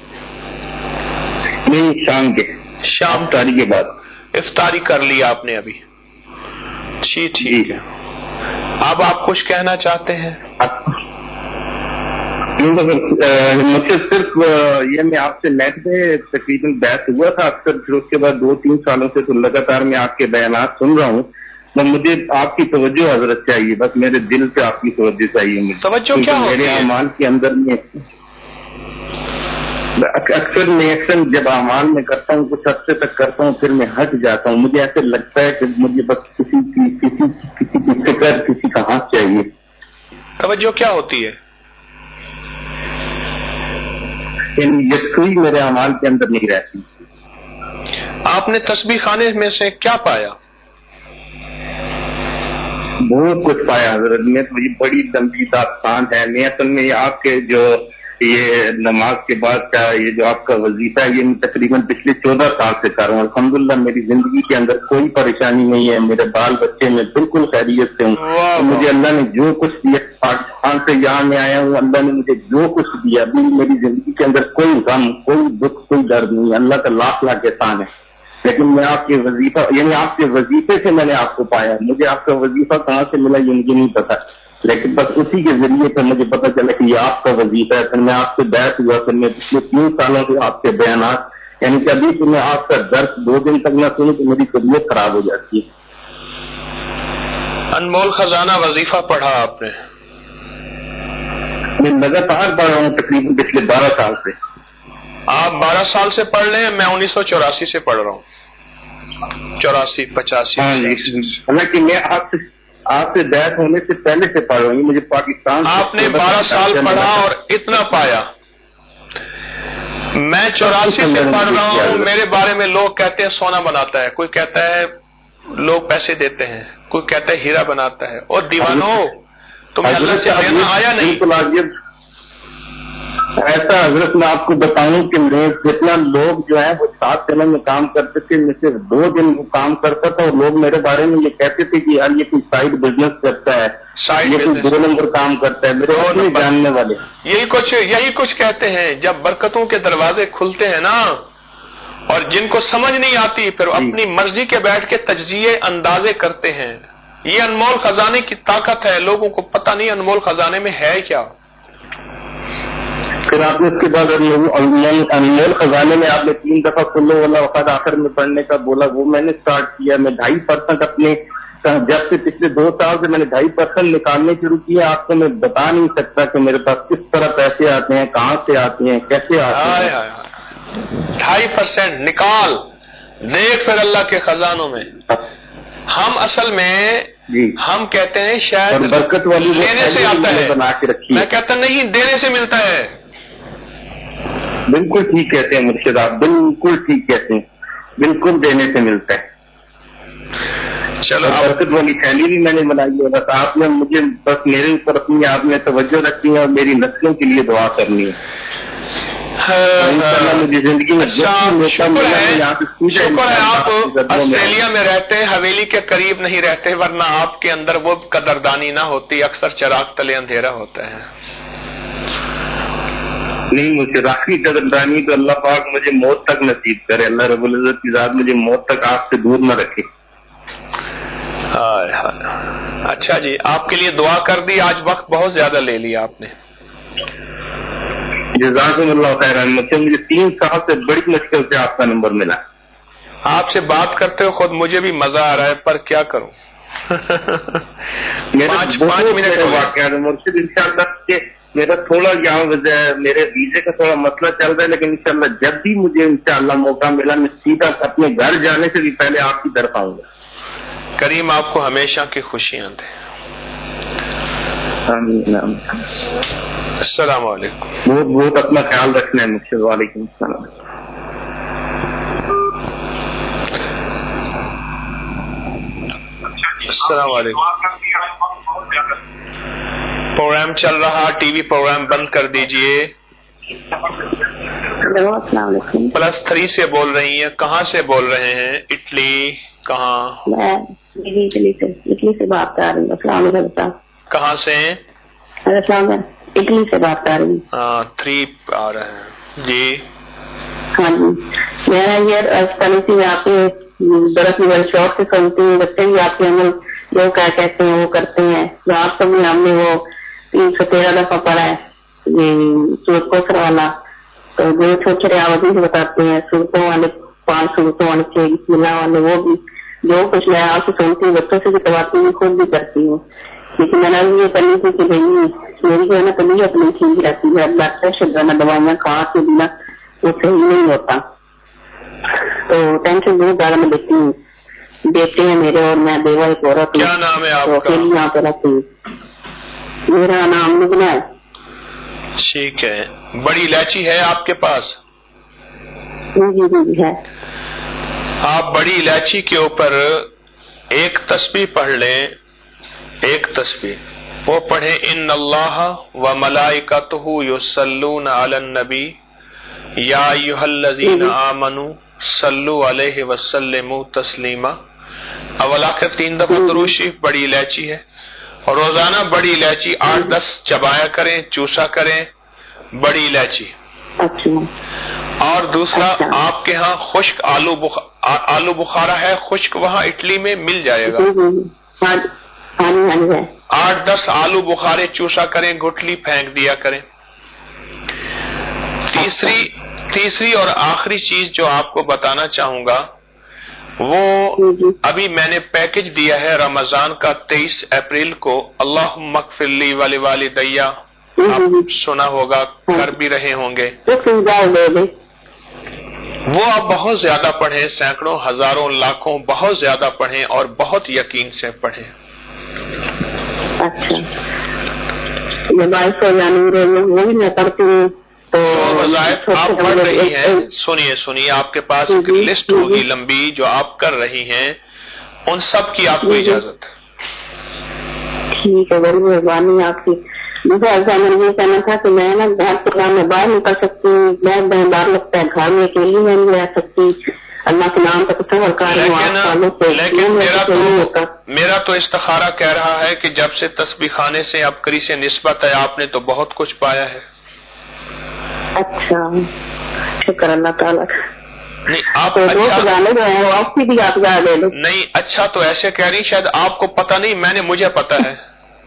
नहीं, शाम के। शाम इफ्तारी के बाद। इफ्तारी कर ली आपने अभी? ठीक है। अब आप कुछ कहना चाहते हैं? मुझसे सिर्फ ये मैं आपसे नेट पे तकरीबन बहस हुआ था अक्सर, फिर उसके बाद 2-3 सालों से तो लगातार मैं आपके बयानात सुन रहा हूँ, तो मुझे आपकी तवज्जो हजरत चाहिए, बस मेरे दिल से आपकी तवज्जो चाहिए मुझे। तवज्जो क्या होती है? मेरे अमाल के अंदर में अक्सर जब अमाल में करता हूँ कुछ हफ्ते तक करता हूँ, फिर मैं हट जाता हूँ। मुझे ऐसे लगता है कि मुझे बस किसी की फिक्र, किसी का हाथ चाहिए। तवज्जो क्या होती है? यकीन मेरे अमाल के अंदर नहीं रहती। आपने तस्बीह खाने में से क्या पाया? बहुत कुछ पाया हजरत। मैं तो ये बड़ी लंबी दास्तान है। मैं असल में आपके जो ये नमाज के बाद का ये जो आपका वजीफा है, ये मैं तकरीबन पिछले 14 साल से कर रहा हूँ। अल्हम्दुलिल्लाह मेरी जिंदगी के अंदर कोई परेशानी नहीं है, मेरे बाल बच्चे में बिल्कुल खैरियत से हूँ। तो मुझे अल्लाह ने जो कुछ दिया, पाकिस्तान से यहाँ मैं आया हूँ, अल्लाह ने मुझे जो कुछ दिया, अभी मेरी जिंदगी के अंदर कोई गम, कोई दुख, कोई दर्द नहीं। अल्लाह का लाख लाख एहसान है। लेकिन मैं आपके वजीफा यानी आपके वजीफे से मैंने आपको पाया। मुझे आपका वजीफा कहाँ से मिला ये मुझे नहीं पता, लेकिन बस उसी के जरिए से मुझे पता चला कि ये आपका वजीफा है। फिर मैं आपसे बैठ हुआ, फिर मैं पिछले 3 सालों से आपके बयानात, यानी कि अभी तो मैं आपका दर्द 2 दिन तक न सुनूं तो मेरी तबीयत खराब हो जाती है। अनमोल खजाना वजीफा पढ़ा आपने? मैं लगातार पढ़ रहा हूँ तकरीबन पिछले 12 साल से। आप 12 साल से पढ़ रहे हैं, मैं 1984 से पढ़ रहा हूँ। 84, 85। हालांकि मैं आपसे बैठ होने से पहले से पढ़ रहा हूँ। मुझे पाकिस्तान आपने 12 साल पढ़ा और इतना पाया। मैं 84 से पढ़ रहा हूँ। मेरे बारे में लोग कहते हैं सोना बनाता है, कोई कहता है लोग पैसे देते हैं, कोई कहता है हीरा बनाता है। और दीवानो, तुम्हें अल्लाह से लेना आया नहीं? ऐसा हजरत मैं आपको बताऊं कि मैं जितना लोग जो है वो 7 दिनों में काम करते थे, मैं सिर्फ 2 दिन काम करता था, और लोग मेरे बारे में ये कहते थे कि यार ये कोई साइड बिजनेस करता है, ये कोई 2 नंबर काम करता है। मेरे अपने जानने वाले यही कुछ कहते हैं। जब बरकतों के दरवाजे खुलते हैं ना, اور جن کو سمجھ نہیں آتی پھر اپنی مرضی کے بیٹھ کے تجزیے اندازے کرتے ہیں. یہ انمول خزانے کی طاقت ہے، لوگوں کو پتہ نہیں انمول خزانے میں ہے کیا. پھر آپ نے اس کے بعد انمول خزانے میں آپ نے 3 دفعہ کلو والا وقت آخر میں پڑھنے کا بولا، وہ میں نے اسٹارٹ کیا. میں 2.5% اپنے جب سے پچھلے 2 سال سے میں نے 2.5% نکالنے شروع کیا. آپ کو میں بتا نہیں سکتا کہ میرے پاس کس طرح پیسے آتے ہیں، کہاں سے آتے ہیں، کیسے آتے ہیں. 2.5% نکال دیکھ پھر اللہ کے خزانوں میں. ہم اصل میں ہم کہتے ہیں شاید برکت والی دینے سے آتا ہے، بنا کے رکھی. میں کہتا نہیں دینے سے ملتا ہے. بالکل ٹھیک کہتے ہیں مرشد آپ، بالکل ٹھیک کہتے ہیں، بالکل دینے سے ملتا ہے. چلو برکت والی تھیلی بھی میں نے بنائی ہے. بس آپ نے مجھے بس میرے اوپر اپنی آپ نے توجہ رکھنی ہے اور میری نسلوں کے لیے دعا کرنی ہے. مجھے زندگی میں شکر ہے آپ آسٹریلیا میں رہتے ہیں، حویلی کے قریب نہیں رہتے، ورنہ آپ کے اندر وہ قدردانی نہ ہوتی. اکثر چراغ تلے اندھیرا ہوتا ہے. نہیں، مجھے راکھی قدردانی تو اللہ پاک مجھے موت تک نصیب کرے. اللہ رب العزت کی ذات مجھے موت تک آپ سے دور نہ رکھے. اچھا جی، آپ کے لیے دعا کر دی. آج وقت بہت زیادہ لے لیا آپ نے. جزاکم اللہ خیر. مجھے 3 سال سے بڑی مشکل سے آپ کا نمبر ملا. آپ سے بات کرتے ہوئے خود مجھے بھی مزہ آ رہا ہے، پر کیا کروں. 5 منٹ واقعہ مرشد انشاءاللہ کہ میرا تھوڑا یہاں میرے ویزے کا تھوڑا مسئلہ چل رہا ہے، لیکن انشاءاللہ جب بھی مجھے انشاءاللہ موقع ملا میں سیدھا اپنے گھر جانے سے بھی پہلے آپ کی طرف آؤں گا. کریم آپ کو ہمیشہ کی خوشیاں دے. السلام علیکم. بہت بہت اپنا خیال رکھنا ہے مرشد. وعلیکم السلام. السلام علیکم. پروگرام چل رہا، ٹی وی پروگرام بند کر دیجئے. السلام علیکم. +3 سے بول رہی ہیں، کہاں سے بول رہے ہیں؟ اٹلی کہاں؟ میں اٹلی سے بات کر رہی ہوں. السلام علیکم. کہاں سے ہیں؟ اٹلی سے بات کر رہی ہوں. 3 آ رہے ہیں جی. ہاں جی، میں یہ عرض کرنی تھی، آپ کے دراصل بڑے شوق سے سنتی ہوں، بچے بھی آپ کے عمل جو کیا کہتے ہیں وہ کرتے ہیں. آپ کو بھی ہم نے وہ 313 دفعہ پڑھا ہے یہ سورت کوثر والا. تو جو چھوٹے آوازی سے بتاتے ہیں صورتوں والے 5 صورتوں والے 6 بسم اللہ والے، وہ بھی جو کچھ میں آپ سے سنتی ہوں، بچوں سے بھی کرواتی ہوں، خود بھی کرتی ہوں. لیکن میں نے یہ کرنی تھی کہ میری جو ہے نا طبیعت نہیں ٹھیک رہتی ہے، بلڈ پریشر جو ہے نا دوائیاں کھا کے بنا وہ صحیح نہیں ہوتا. تو ٹینشن بہت زیادہ میں دیکھتی ہوں. بیٹے ہیں میرے اور میں بیوہ ایک عورت. کیا نام ہے آپ کا؟ یہاں پہ رہتی ہوں. میرا نام لبنا ہے. ٹھیک ہے. بڑی الائچی ہے آپ کے پاس؟ جی جی جی ہے. آپ بڑی الائچی کے اوپر ایک تسبیح پڑھ لیں. ایک تسبیح وہ پڑھیں، ان اللہ و ملائکتہ یصلون علی النبی یا ایھا الذین آمنوا صلوا علیہ وسلموا تسلیما. اول آخر 3 دفعہ درود شریف. بڑی الائچی ہے، اور روزانہ بڑی الائچی 8-10 چبایا کریں، چوسا کریں. بڑی الائچی. اور دوسرا آپ کے ہاں خشک آلو بخارا ہے، خشک وہاں اٹلی میں مل جائے گا. 8-10 آلو بخارے چوسا کریں، گٹلی پھینک دیا کریں. تیسری اور آخری چیز جو آپ کو بتانا چاہوں گا، وہ ابھی میں نے پیکج دیا ہے رمضان کا 23 اپریل کو. اللہم اغفر لی ولوالدی، آپ سنا ہوگا، کر بھی رہے ہوں گے. وہ آپ بہت زیادہ پڑھیں، سینکڑوں، ہزاروں، لاکھوں، بہت زیادہ پڑھیں اور بہت یقین سے پڑھیں. اچھا، وہ بھی میں پڑھتی ہوں. تو وظائف آپ پڑھ رہی ہیں، سنیے آپ کے پاس ایک لسٹ ہوگی لمبی جو آپ کر رہی ہیں، ان سب کی آپ کو اجازت ہے. ٹھیک ہے، بڑی مہربانی آپ کی. مجھے ایسا میں یہ کہنا تھا کہ میں نا گھر پروگرام میں باہر نکل سکتی ہوں، میں باہر لگتا ہے گھر میں اکیلی میں نہیں رہ سکتی. اللہ کے نام تک سفر کر رہی ہوں. لیکن میرا تو استخارہ کہہ رہا ہے کہ جب سے تسبیح خانے سے ابکری سے نسبت ہے، آپ نے تو بہت کچھ پایا ہے. اچھا، شکر اللہ تعالیٰ. نہیں آپ تو اچھا گانے جو ہیں آپ کی بھی آپ گا لے لو. نہیں اچھا تو ایسے کہہ رہی شاید آپ کو پتہ نہیں, مجھے پتہ ہے.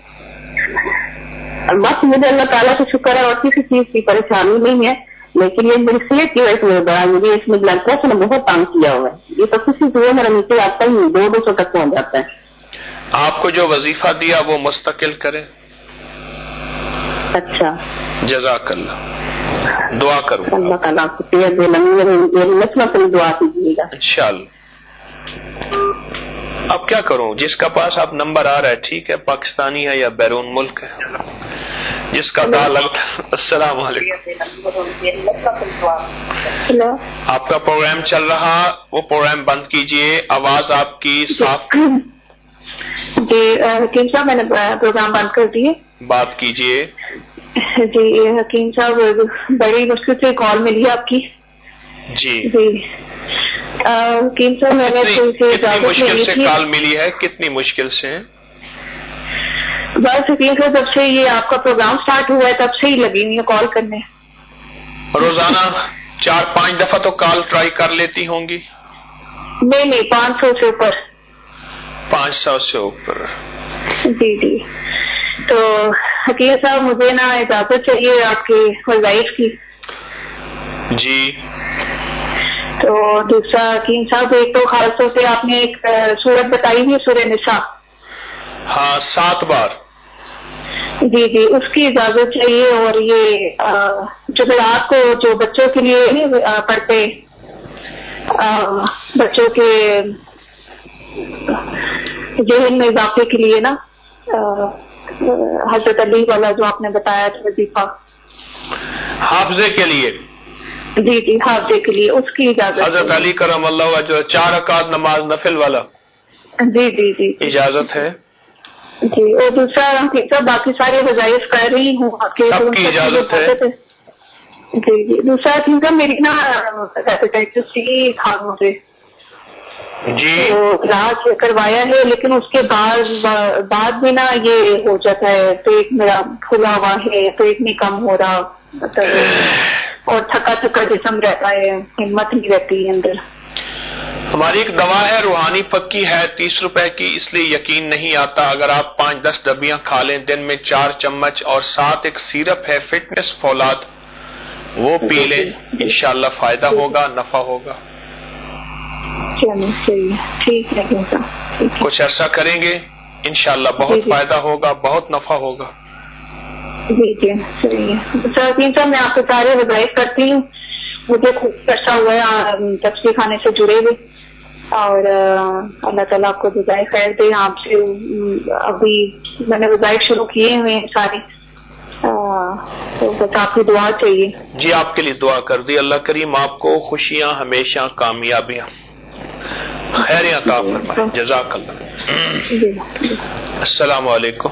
بس مجھے اللہ تعالیٰ کا شکر ہے اور کسی چیز کی پریشانی نہیں ہے, لیکن یہ میری صحت کی وجہ سے بڑا مجھے اس میں بلڈ پریشر نے بہت تانگ کیا ہوا ہے. یہ تو کسی سے میرا نیچے آتا ہی 200 تک پہنچ جاتا ہے. آپ کو جو وظیفہ دیا وہ مستقل کریں. اچھا جزاک اللہ, دعا کروں اللہ تعالیٰ آپ کو صحت دے, دعا کیجیے گا انشاءاللہ. اب کیا کروں, جس کا پاس آپ نمبر آ رہا ہے ٹھیک ہے, پاکستانی ہے یا بیرون ملک ہے, جس کا تعلق. السلام علیکم. آپ کا پروگرام چل رہا, وہ پروگرام بند کیجئے, آواز آپ کی صاف. جی حکیم صاحب میں نے پروگرام بند کر دیے. بات کیجئے. جی حکیم صاحب بڑی مشکل سے کال ملی آپ کی. جی حکیم صاحب میں نے کتنی مشکل سے کال ملی ہے, کتنی مشکل سے؟ بس حکیم صاحب جب سے یہ آپ کا پروگرام سٹارٹ ہوا ہے تب سے ہی لگی ہوئی ہے کال کرنے. روزانہ 4-5 دفعہ تو کال ٹرائی کر لیتی ہوں گی؟ نہیں 500 سے اوپر. 500 سے اوپر. جی جی. تو حکیم صاحب مجھے نا اجازت چاہیے آپ کے وظائف کی. جی. تو دوسرا حکیم صاحب ایک تو خاص طور سے آپ نے ایک سورت بتائی ہوئی سورہ نساء. ہاں 7 بار. جی جی اس کی اجازت چاہیے. اور یہ جمعرات کو جو بچوں کے لیے پڑھتے بچوں کے ذہن میں اضافے کے لیے نا حضرت علی والا جو آپ نے بتایا تھا وظیفہ حافظے کے لیے. جی جی حافظے کے لیے اس کی اجازت. حضرت علی کرم اللہ وجہ 4 رکعت نماز نفل والا. جی جی جی اجازت ہے. جی. اور دوسرا باقی سارے وظائف کر رہی ہوں آپ کے. سب کی اجازت ہے. جی جی. دوسرا ٹھیک ہے میری نا ہیپیٹائٹس سی تھا مجھے. جی. تو علاج کروایا ہے لیکن اس کے بعد بھی نا یہ ہو جاتا ہے, پیٹ میرا پھلا ہوا ہے, پیٹ نہیں کم ہو رہا, اور تھکا جسم رہتا ہے, ہمت نہیں رہتی ہے اندر. ہماری ایک دوا ہے روحانی پکی ہے 30 روپے کی, اس لیے یقین نہیں آتا. اگر آپ 5-10 ڈبیاں کھا لیں دن میں 4 چمچ, اور ساتھ ایک سیرپ ہے فٹنس فولاد, وہ پی لیں, انشاءاللہ فائدہ ہوگا, نفع ہوگا. ٹھیک ہے. کچھ ایسا کریں گے انشاءاللہ بہت فائدہ ہوگا, بہت نفع ہوگا. جی جی صحیح ہے. صاحب میں آپ کے سارے وظائف کرتی ہوں. مجھے خوب اچھا ہوا ہے تفسیر خانے سے جڑے ہوئے, اور اللہ تعالیٰ آپ کو جزائے خیر دے. آپ سے ابھی میں نے وظائف شروع کیے ہوئے ہیں سارے, تو بس آپ کی دعا چاہیے. جی آپ کے لیے دعا کر دی. اللہ کریم آپ کو خوشیاں, ہمیشہ کامیابیاں, خیریاں عطا فرمائے. جزاک اللہ. السلام علیکم.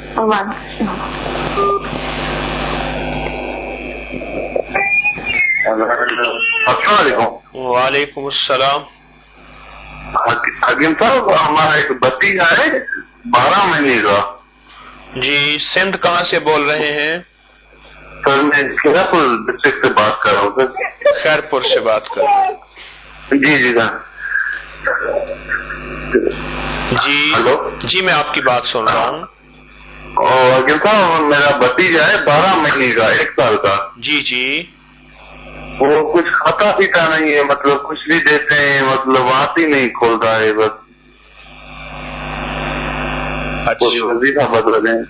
السلام علیکم. وعلیکم السلام. حکیم صاحب ہمارا ایک بھتیجا ہے 12 مہینے کا. جی. سندھ کہاں سے بول رہے ہیں؟ سر میں خیرپور ڈسٹرکٹ سے بات کر رہا ہوں سر. خیرپور سے بات کر رہے ہیں. جی جی سر. جی ہلو. جی میں آپ کی بات سن رہا ہوں. حکیم صاحب میرا بھتیجا ہے 12 مہینے کا, 1 سال کا. جی جی. وہ کچھ کھاتا پیتا نہیں ہے, مطلب کچھ بھی دیتے ہیں مطلب آنکھ ہی نہیں کھولتا ہے بس. وظیفہ بدل ہیں.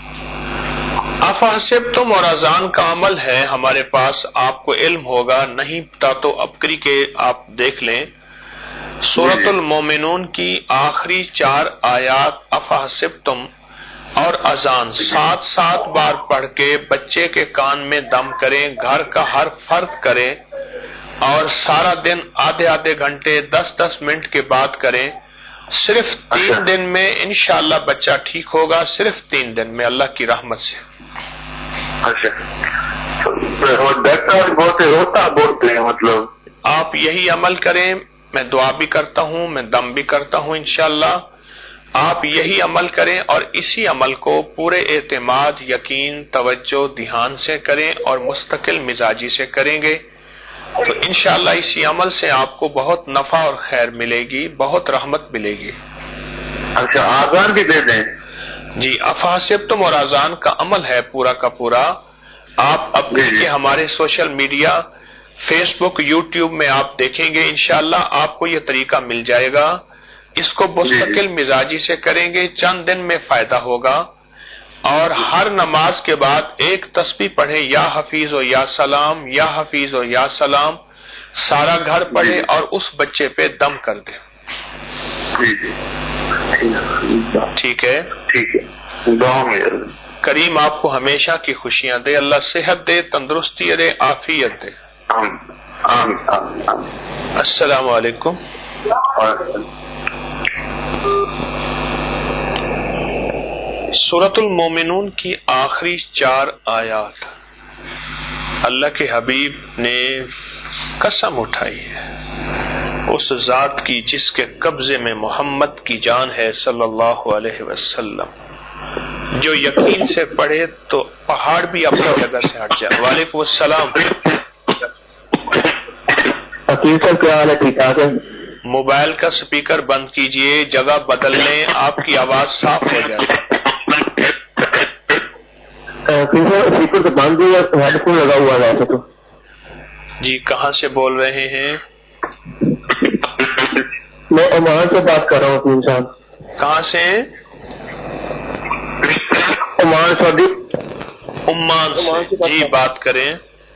افحسبتم اور اذان کا عمل ہے ہمارے پاس, آپ کو علم ہوگا, نہیں پتا تو ابکری کے آپ دیکھ لیں. سورۃ المومنون کی آخری 4 آیات افحسبتم اور اذان 7 بار پڑھ کے بچے کے کان میں دم کریں, گھر کا ہر فرد کرے, اور سارا دن آدھے گھنٹے 10 منٹ کے بعد کریں. صرف 3 دن میں انشاءاللہ بچہ ٹھیک ہوگا, صرف 3 دن میں اللہ کی رحمت سے. اچھا. ڈاکٹر بولتے ہیں مطلب آپ یہی عمل کریں. میں دعا بھی کرتا ہوں, میں دم بھی کرتا ہوں انشاءاللہ. آپ یہی عمل کریں اور اسی عمل کو پورے اعتماد, یقین, توجہ, دھیان سے کریں اور مستقل مزاجی سے کریں گے. تو انشاءاللہ اسی عمل سے آپ کو بہت نفع اور خیر ملے گی، بہت رحمت ملے گی۔ اچھا آزان بھی دے دیں؟ جی، افحسبتم اور آزان کا عمل ہے پورا کا پورا۔ آپ اب دیکھیے ہمارے سوشل میڈیا فیس بک یوٹیوب میں آپ دیکھیں گے انشاءاللہ آپ کو یہ طریقہ مل جائے گا۔ اس کو مستقل مزاجی سے کریں گے، چند دن میں فائدہ ہوگا۔ اور ہر نماز کے بعد ایک تسبیح پڑھیں، یا حفیظ و یا سلام، یا حفیظ و یا سلام، سارا گھر پڑھے اور اس بچے پہ دم کر دے۔ ٹھیک ہے؟ ٹھیک ہے، دعا میں کریم آپ کو ہمیشہ کی خوشیاں دے، اللہ صحت دے، تندرستی دے، عافیت دے۔ السلام علیکم۔ سورۃ المومنون کی آخری 4 آیات اللہ کے حبیب نے قسم اٹھائی ہے اس ذات کی جس کے قبضے میں محمد کی جان ہے صلی اللہ علیہ وسلم۔ جو یقین سے پڑھے تو پہاڑ بھی اپنی جگہ سے ہٹ جائے۔ وعلیکم السلام۔ کیا حال ہے؟ ٹھیک ٹھاک ہے؟ موبائل کا سپیکر بند کیجئے، جگہ بدل لیں، آپ کی آواز صاف ہو جائے۔ سپیکر تو بند ہوا، ہیڈ فون لگا ہوا ہے ویسے تو۔ جی کہاں سے بول رہے ہیں؟ میں عمان سے بات کر رہا ہوں حکیم صاحب۔ کہاں سے؟ عمان سعودی۔ عمان سے جی بات کریں۔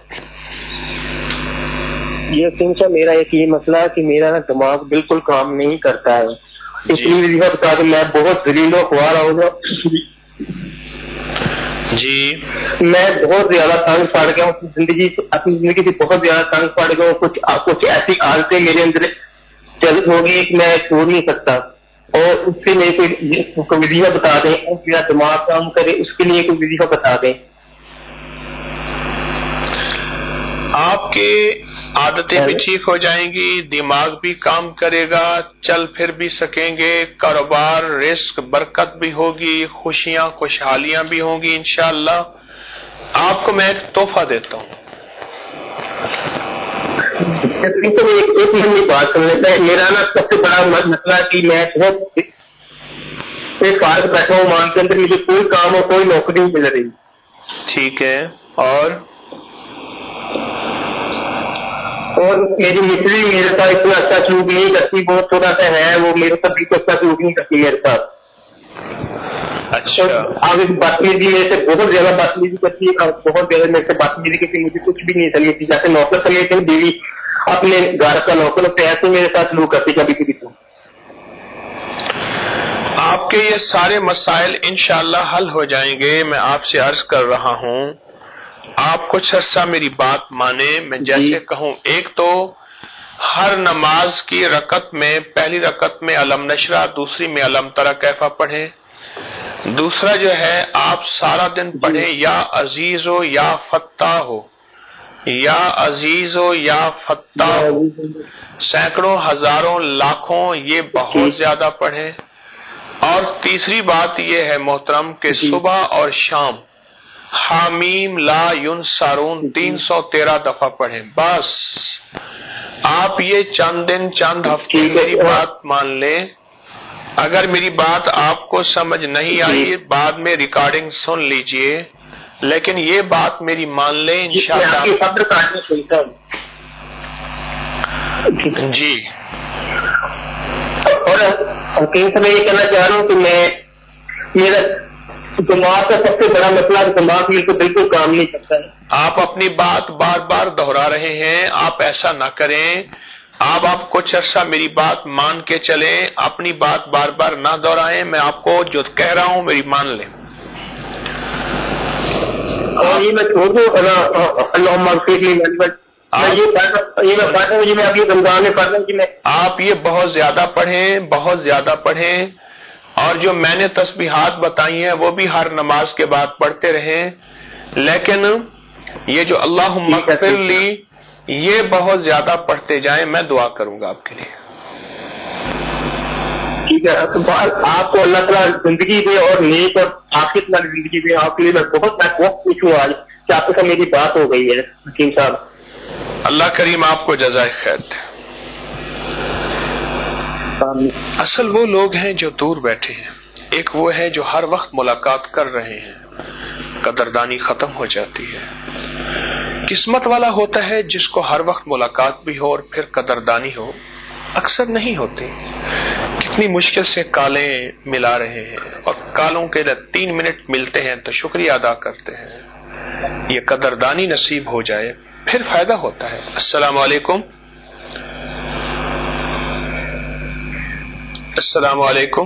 یہ حکیم صاحب میرا ایک یہ مسئلہ ہے کہ میرا نا دماغ بالکل کام نہیں کرتا ہے، اس لیے بتا کہ میں بہت ذلیل و خوار ہوں گا جی۔ میں بہت زیادہ تنگ پڑ گیا ہوں اپنی زندگی سے بہت زیادہ تنگ پڑ گیا ہوں۔ کچھ ایسی عادتیں میرے اندر چل ہو گئی کہ میں چھوڑ نہیں سکتا، اور اس کے لیے کوئی وظیفہ بتا دیں، میرا دماغ کام کرے اس کے لیے کوئی وظیفہ بتا دیں۔ آپ کی عادتیں بھی ٹھیک ہو جائیں گی، دماغ بھی کام کرے گا، چل پھر بھی سکیں گے، کاروبار رزق برکت بھی ہوگی، خوشیاں خوشحالیاں بھی ہوں گی انشاءاللہ۔ آپ کو میں ایک تحفہ دیتا ہوں۔ ایک بات کر لیتا ہے، میرا نا سب سے بڑا مسئلہ ہے کہ میں بہت ایک کار بیٹھا ہوں مان کے اندر، مجھے کوئی کام اور کوئی نوکری نہیں مل رہی۔ ٹھیک ہے، اور میری مستری میرے ساتھ اتنا اچھا سلوک نہیں کرتی، بہت تھوڑا سا ہے وہ میرے ساتھ بھی اچھا سلوک نہیں کرتی میرے ساتھ۔ اچھا، آپ اس بدتمیزی میرے سے بہت زیادہ بدتمیزی کرتی ہے، بہت زیادہ میرے سے بدتمیزی کرتی، مجھے کچھ بھی نہیں سمجھتی، جیسے نوکر سمجھتے ہیں بیوی اپنے گھر کا نوکر، ایسے میرے ساتھ سلوک کرتی کبھی کبھی۔ تو آپ کے یہ سارے مسائل انشاءاللہ حل ہو جائیں گے۔ میں آپ سے عرض کر رہا ہوں، آپ کچھ عرصہ میری بات مانیں، میں جیسے کہوں۔ ایک تو ہر نماز کی رکعت میں پہلی رکعت میں علم نشرح، دوسری میں علم تری کیف پڑھیں۔ دوسرا جو ہے آپ سارا دن پڑھیں یا عزیز ہو یا فتح ہو، یا عزیز ہو یا فتح ہو، سینکڑوں ہزاروں لاکھوں یہ بہت زیادہ پڑھیں۔ اور تیسری بات یہ ہے محترم کہ صبح اور شام حامیم لا ینصرون 313 دفعہ پڑھیں۔ بس آپ یہ چند دن چند ہفتے میری بات مان لیں۔ اگر میری بات آپ کو سمجھ نہیں آئی بعد میں ریکارڈنگ سن لیجئے، لیکن یہ بات میری مان لیں انشاءاللہ۔ جی، اور میں یہ کہنا چاہ رہا ہوں کہ میرا دماغ کا سب سے بڑا مسئلہ دماغ میرے کو بالکل کام نہیں کرتا ہے۔ آپ اپنی بات بار بار دہرا رہے ہیں، آپ ایسا نہ کریں۔ آپ کچھ عرصہ میری بات مان کے چلیں، اپنی بات بار بار نہ دہرائیں۔ میں آپ کو جو کہہ رہا ہوں میری مان لیں۔ اور یہ میں چھوڑ دوں اللہم اغفر لی میں ابھی رمضان میں پڑھ رہا ہوں کہ میں آپ یہ بہت زیادہ پڑھیں، بہت زیادہ پڑھیں، اور جو میں نے تسبیحات بتائی ہیں وہ بھی ہر نماز کے بعد پڑھتے رہیں، لیکن یہ جو اللہم اغفر لی یہ بہت زیادہ پڑھتے جائیں، میں دعا کروں گا آپ کے لیے۔ ٹھیک ہے، آپ کو اللہ تعالیٰ زندگی دے اور نیک اور آخرت والی زندگی دے۔ آپ کے لیے میں بہت خوش ہوں آج کہ آپ کے ساتھ میری بات ہو گئی ہے حکیم صاحب۔ اللہ کریم آپ کو جزائے خیر دے. اصل وہ لوگ ہیں جو دور بیٹھے ہیں، ایک وہ ہے جو ہر وقت ملاقات کر رہے ہیں، قدردانی ختم ہو جاتی ہے. قسمت والا ہوتا ہے جس کو ہر وقت ملاقات بھی ہو اور پھر قدردانی ہو، اکثر نہیں ہوتی. کتنی مشکل سے کالیں ملا رہے ہیں اور کالوں کے 3 منٹ ملتے ہیں تو شکریہ ادا کرتے ہیں. یہ قدردانی نصیب ہو جائے پھر فائدہ ہوتا ہے. السلام علیکم. السلام علیکم.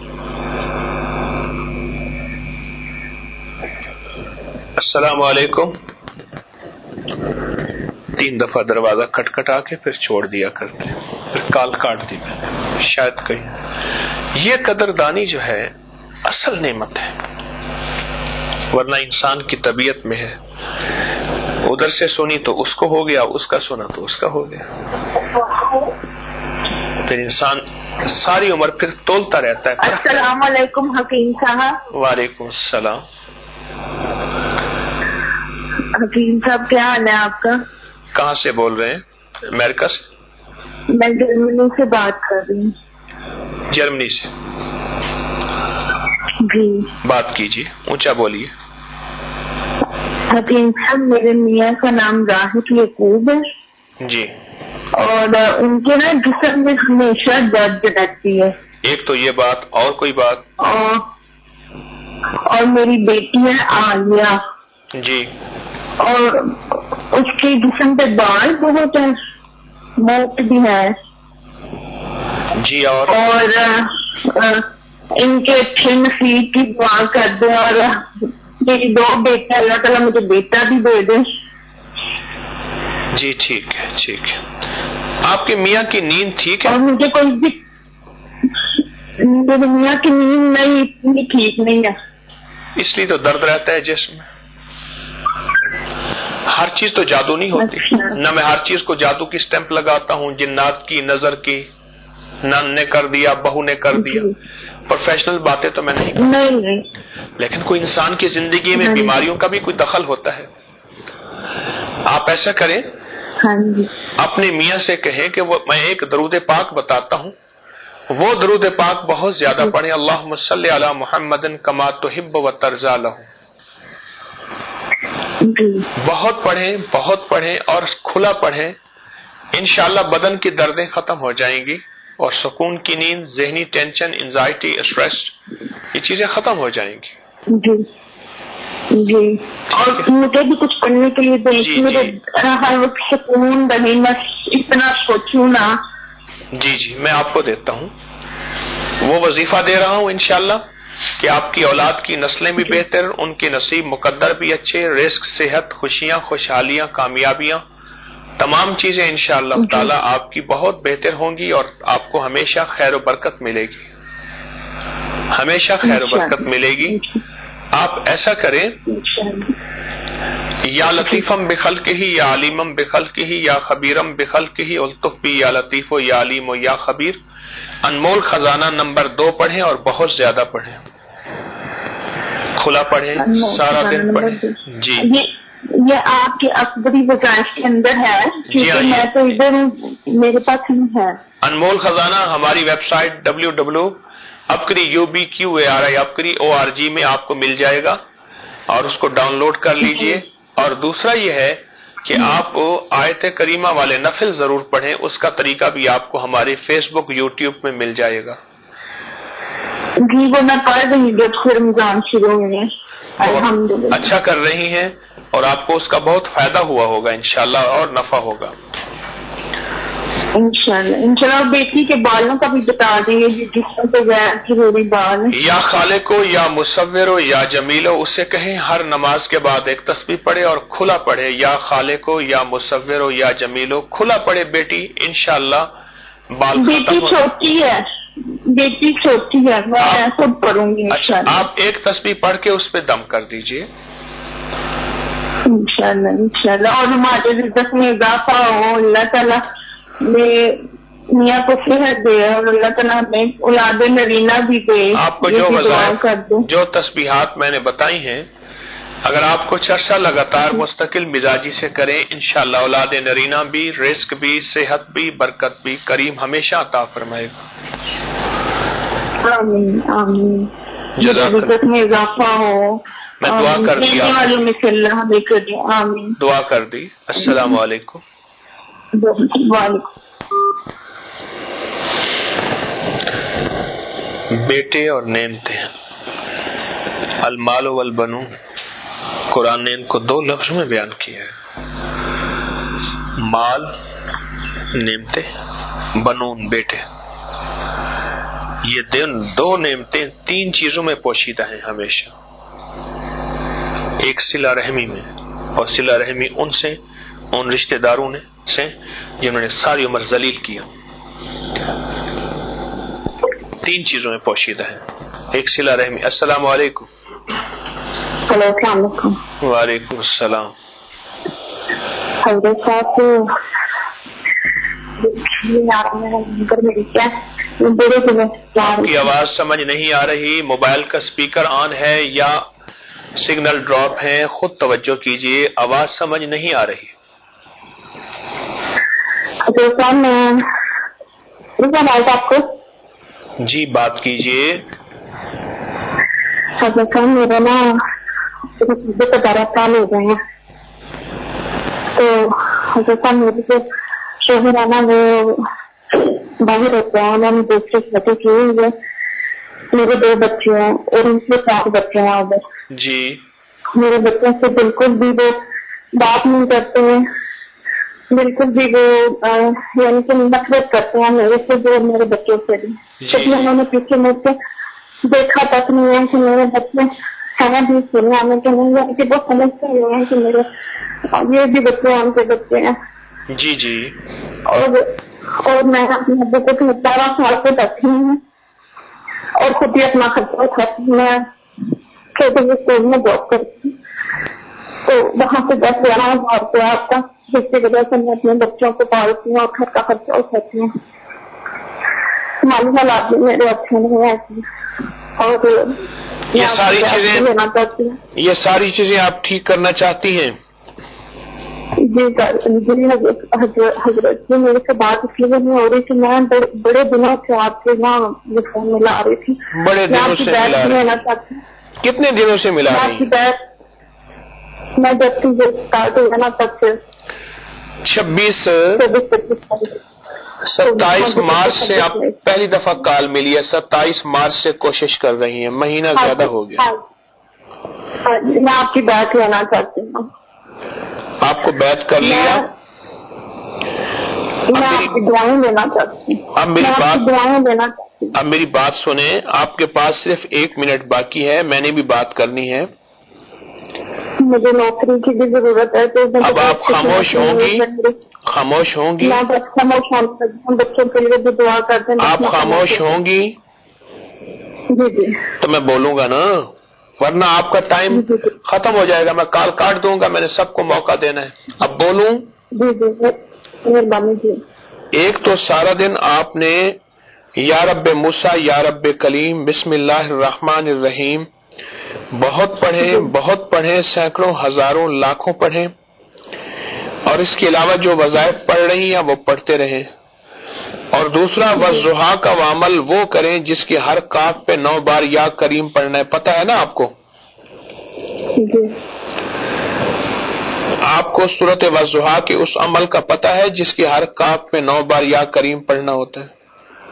السلام علیکم. 3 دفعہ دروازہ کھٹکھٹا کے پھر چھوڑ دیا کرتے ہیں، پھر کال کاٹ دی میں نے شاید کہیں. یہ قدردانی جو ہے اصل نعمت ہے، ورنہ انسان کی طبیعت میں ہے ادھر سے سنی تو اس کو ہو گیا، اس کا سنا تو اس کا ہو گیا، پھر انسان ساری عمر پھر تولتا رہتا ہے. السلام علیکم حکیم صاحب. وعلیکم السلام. حکیم صاحب کیا حال ہے آپ کا؟ کہاں سے بول رہے ہیں؟ امریکہ سے؟ میں جرمنی سے بات کر رہی ہوں. جرمنی سے؟ جی. بات کیجیے، اونچا بولیے. حکیم صاحب میرے میاں کا نام راحت یعقوب ہے. جی. اور ان کے نا جسم میں ہمیشہ درد رہتی ہے. ایک تو یہ بات، اور کوئی بات؟ اور میری بیٹی ہے عالیہ. جی. اور اس کے جسم پہ بال بہت ہے، موٹ بھی ہے. جی. اور ان کے اچھے نصیب کی دعا کر دیں، اور میری 2 بیٹے، اللہ تعالیٰ مجھے بیٹا بھی دے دے. جی ٹھیک ہے ٹھیک ہے. آپ کے میاں کی نیند ٹھیک ہے؟ اور مجھے کوئی بھی میرے میاں کی نیند نہیں اتنی ٹھیک نہیں ہے، اس لیے تو درد رہتا ہے جسم میں. ہر چیز تو جادو نہیں ہوتی. نہ میں ہر چیز کو جادو کی سٹیمپ لگاتا ہوں، جنات کی، نظر کی، نان نے کر دیا، بہو نے کر دیا. پروفیشنل باتیں تو میں نہیں کرتا، لیکن کوئی انسان کی زندگی میں بیماریوں کا بھی کوئی دخل ہوتا ہے. آپ ایسا کریں، اپنے میاں سے کہیں کہ میں ایک درود پاک بتاتا ہوں، وہ درود پاک بہت زیادہ پڑھیں. اللہم صلی علی محمد کما تحب و ترضی لہ. بہت پڑھیں، بہت پڑھیں اور کھلا پڑھیں. انشاءاللہ بدن کی دردیں ختم ہو جائیں گی اور سکون کی نیند، ذہنی ٹینشن، انزائٹی، اسٹریس، یہ چیزیں ختم ہو جائیں گی. جی جی. اور مجھے بھی کچھ پڑھنے کے لیے مجھے ہر وقت سکون رہے، میں اتنا سوچوں نا. جی جی میں آپ کو دیتا ہوں، وہ وظیفہ دے رہا ہوں انشاءاللہ کہ آپ کی اولاد کی نسلیں بھی بہتر، ان کے نصیب مقدر بھی اچھے، رزق، صحت، خوشیاں، خوشحالیاں، کامیابیاں، تمام چیزیں انشاءاللہ تعالی آپ کی بہت بہتر ہوں گی اور آپ کو ہمیشہ خیر و برکت ملے گی، ہمیشہ خیر و برکت ملے گی. آپ ایسا کریں، یا لطیفم بخلقہ یا علیمم بخلقہ یا خبیرم بخلقہ الطف بی یا لطیف و یا علیم و یا خبیر. انمول خزانہ نمبر 2 پڑھیں اور بہت زیادہ پڑھیں، کھلا پڑھیں، سارا دن پڑھیں. جی یہ آپ کے اکبری وظائف کے اندر ہے؟ جی ہاں، میں تو ادھر ہوں، میرے پاس نہیں ہے. انمول خزانہ ہماری ویب سائٹ www.apkari.org میں آپ کو مل جائے گا اور اس کو ڈاؤن لوڈ کر لیجئے. اور دوسرا یہ ہے کہ آپ آیت کریمہ والے نفل ضرور پڑھیں، اس کا طریقہ بھی آپ کو ہمارے فیس بک، یوٹیوب میں مل جائے گا. جی وہ میں پڑھ رہی ہوں جب سے رمضان شروع ہوئے. الحمدللہ اچھا کر رہی ہیں اور آپ کو اس کا بہت فائدہ ہوا ہوگا انشاءاللہ اور نفع ہوگا انشاءاللہ. بیٹی کے بالوں کا بھی بتا دیں جس سے غیر ضروری بال. یا خالق ہو یا مصور ہو یا جمیل ہو، اسے کہیں ہر نماز کے بعد ایک تسبیح پڑھے اور کھلا پڑھے. یا خالق ہو یا مصور ہو یا جمیل ہو، کھلا پڑھے بیٹی، انشاءاللہ بال. بیٹی چھوٹی ہے، بیٹی چھوٹی ہے، میں خود پڑھوں گی. اچھا آپ ایک تسبیح پڑھ کے اس پہ دم کر دیجئے انشاءاللہ. اور ہمارے رزق میں اضافہ ہو، اللہ تعالیٰ میاں کو صحت دے اور اللہ تعالیٰ ہمیں اولاد نرینہ بھی دے. آپ کو جو تسبیحات میں نے بتائی ہیں اگر آپ کچھ عرصہ لگاتار مستقل مزاجی سے کریں انشاءاللہ اولاد نرینہ بھی، رزق بھی، صحت بھی، برکت بھی کریم ہمیشہ عطا فرمائے گا۔ آمین آمین۔ عزت میں اضافہ ہو، میں دعا کر دی، والوں میں سے اللہ ہمیں کرے، آمین۔ دعا کر دی۔ السلام علیکم۔ وعلیکم۔ بیٹے اور نعمتیں، المال والبنون، قرآن نے ان کو 2 لفظوں میں بیان کیا ہے، مال نعمتیں، بنون بیٹے۔ یہ 2 نعمتیں 3 چیزوں میں پوشیدہ ہیں ہمیشہ، ایک صلہ رحمی میں، اور صلہ رحمی ان رشتہ داروں سے جنہوں نے ساری عمر ذلیل کیا، 3 چیزوں میں پوشیدہ ہے، ایک صلہ رحمی۔ السلام علیکم۔ السلام علیکم۔ وعلیکم السلام۔ حضرت صاحب آپ کی آواز سمجھ نہیں آ رہی، موبائل کا اسپیکر آن ہے یا سگنل ڈراپ ہے، خود توجہ کیجئے، آواز سمجھ نہیں آ رہی۔ حضرت صاحب میں آپ کو جی بات کیجئے۔ حضرت صاحب میرا نا 12 سال ہو گئے ہیں، تو حضرت صاحب میرے جو شوہر ہے نا وہ باہر ہوتے ہیں، انہوں نے دوسری شادی کی ہوئی ہے، میرے 2 بچے ہیں اور ان کے 4 بچے ہیں ادھر۔ جی میرے بچوں سے بالکل بھی وہ بات نہیں کرتے ہیں، بالکل بھی وہ یعنی کہ نفرت کرتے ہیں میرے سے جو میرے بچوں سے بھی، کبھی انہوں نے پیچھے مجھ سے دیکھا تک نہیں ہے کہ میرے بچے ہیں بھی سنیا میں کہ نہیں، یعنی کہ وہ سمجھتے نہیں ہیں کہ میرے یہ بھی بچے ان کے بچے ہیں۔ جی جی۔ اور میں اپنے ابو کو 12 سال سے بیٹھی ہوں اور خود ہی اپنا خرچہ اٹھاتی ہوں، میں چھوٹے سے اسکول میں جاب کرتی ہوں، تو وہاں سے 10-11 ہزار روپیہ آتا ہے، جس کی وجہ سے میں اپنے بچوں کو پالتی ہوں اور گھر کا خرچہ اٹھاتی ہوں۔ مالی حالات بھی میرے اچھے نہیں ہیں، اور یہ ساری چیزیں آپ ٹھیک کرنا چاہتی ہیں؟ جی حضرت جی، میرے سے بات اس لیے نہیں ہو رہی کہ میں بڑے دنوں سے آپ کے یہاں فون ملا رہی تھی۔ بڑے دنوں سے ملا رہی؟ کتنے دنوں سے ملا رہی؟ میں جب سے یہ اسٹارٹ ہوا نا تب سے 27 مارچ سے آپ پہلی دفعہ کال ملی ہے، 27 مارچ سے کوشش کر رہی ہیں، مہینہ زیادہ ہو گیا۔ میں آپ کی بات لینا چاہتی ہوں۔ آپ کو بیعت کر لیا؟ میں آپ کی دعائیں لینا چاہتی ہوں۔ اب میری بات سنیں، آپ کے پاس صرف 1 منٹ باقی ہے، میں نے بھی بات کرنی ہے۔ مجھے نوکری کی بھی ضرورت ہے، تو اب آپ خاموش ہوں گی؟ خاموش ہوں گی؟ میں بس خاموش ہوں، بچوں کے لیے بھی دعا کرتے ہیں۔ آپ خاموش ہوں گی؟ جی جی۔ تو میں بولوں گا نا، ورنہ آپ کا ٹائم ختم ہو جائے گا، میں کال کاٹ دوں گا، میں نے سب کو موقع دینا ہے۔ اب بولوں؟ جی جی مہربانی جی۔ ایک تو سارا دن آپ نے یا رب موسیٰ یا رب کلیم بسم اللہ الرحمن الرحیم بہت پڑھیں، سینکڑوں ہزاروں لاکھوں پڑھیں، اور اس کے علاوہ جو وظائف پڑھ رہی ہیں وہ پڑھتے رہیں، اور دوسرا والضحیٰ کا عمل وہ کریں جس کے ہر کاف پہ 9 بار یا کریم پڑھنا ہے، پتہ ہے نا آپ کو؟ آپ کو سورۃ والضحیٰ کے اس عمل کا پتہ ہے جس کے ہر کاف پہ 9 بار یا کریم پڑھنا ہوتا ہے؟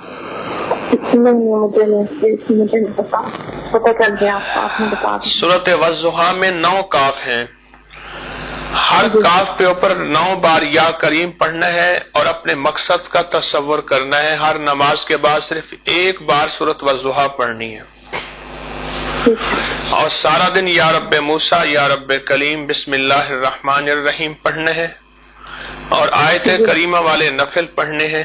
سورۃ والضحیٰ میں 9 کاف ہیں، ہر کاف پہ اوپر 9 بار یا کریم پڑھنا ہے، اور اپنے مقصد کا تصور کرنا ہے، ہر نماز کے بعد صرف 1 بار سورۃ والضحیٰ پڑھنی ہے، اور سارا دن یا رب موسیٰ یا رب کلیم بسم اللہ الرحمن الرحیم پڑھنا ہے، اور آیت کریمہ والے نفل پڑھنے ہیں۔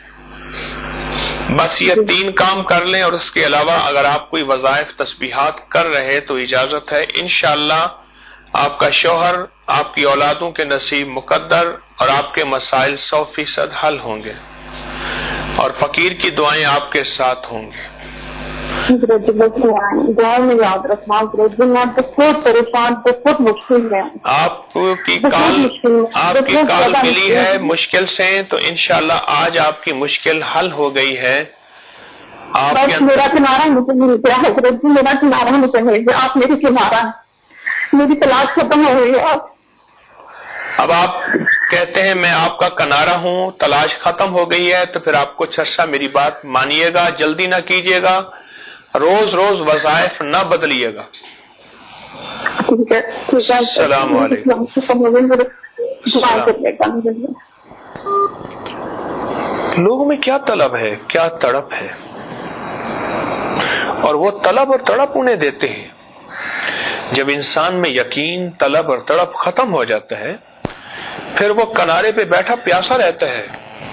بس یہ 3 کام کر لیں، اور اس کے علاوہ اگر آپ کوئی وظائف تسبیحات کر رہے تو اجازت ہے، انشاءاللہ آپ کا شوہر، آپ کی اولادوں کے نصیب مقدر، اور آپ کے مسائل 100% حل ہوں گے، اور فقیر کی دعائیں آپ کے ساتھ ہوں گے۔ دعا میں یاد رکھنا میں بہت پریشان، بہت مشکل ہے. آپ کی کال ملی ہے مشکل سے، تو انشاءاللہ آج آپ کی مشکل حل ہو گئی ہے. بس میرا کنارہ مجھے مل گیا حضرت جی، میرا کنارہ مجھے مل گیا. آپ میری کنارہ، میری طلاق ختم ہو گئی. اب آپ کہتے ہیں میں آپ کا کنارہ ہوں، تلاش ختم ہو گئی ہے، تو پھر آپ کچھ عرصہ میری بات مانیے گا، جلدی نہ کیجیے گا، روز روز وظائف نہ بدلیے گا. السلام علیکم. لوگوں میں کیا طلب ہے، کیا تڑپ ہے، اور وہ طلب اور تڑپ انہیں دیتے ہیں. جب انسان میں یقین، طلب اور تڑپ ختم ہو جاتا ہے، پھر وہ کنارے پہ بیٹھا پیاسا رہتا ہے.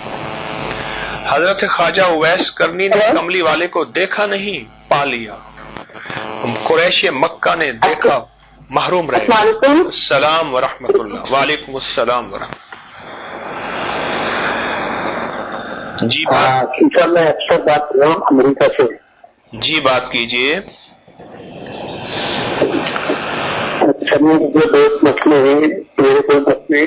حضرت خواجہ اویس کرنی نے کملی والے کو دیکھا نہیں، پا لیا. قریش مکہ نے دیکھا، محروم رہے. السلام ورحمۃ اللہ. وعلیکم السلام ورحمۃ اللہ. جی بات، میں اکثر بات کر رہا ہوں امریکہ سے. جی بات کیجیے. اچھا، جو دوست مسئلے ہیں میرے کوئی مسئلے،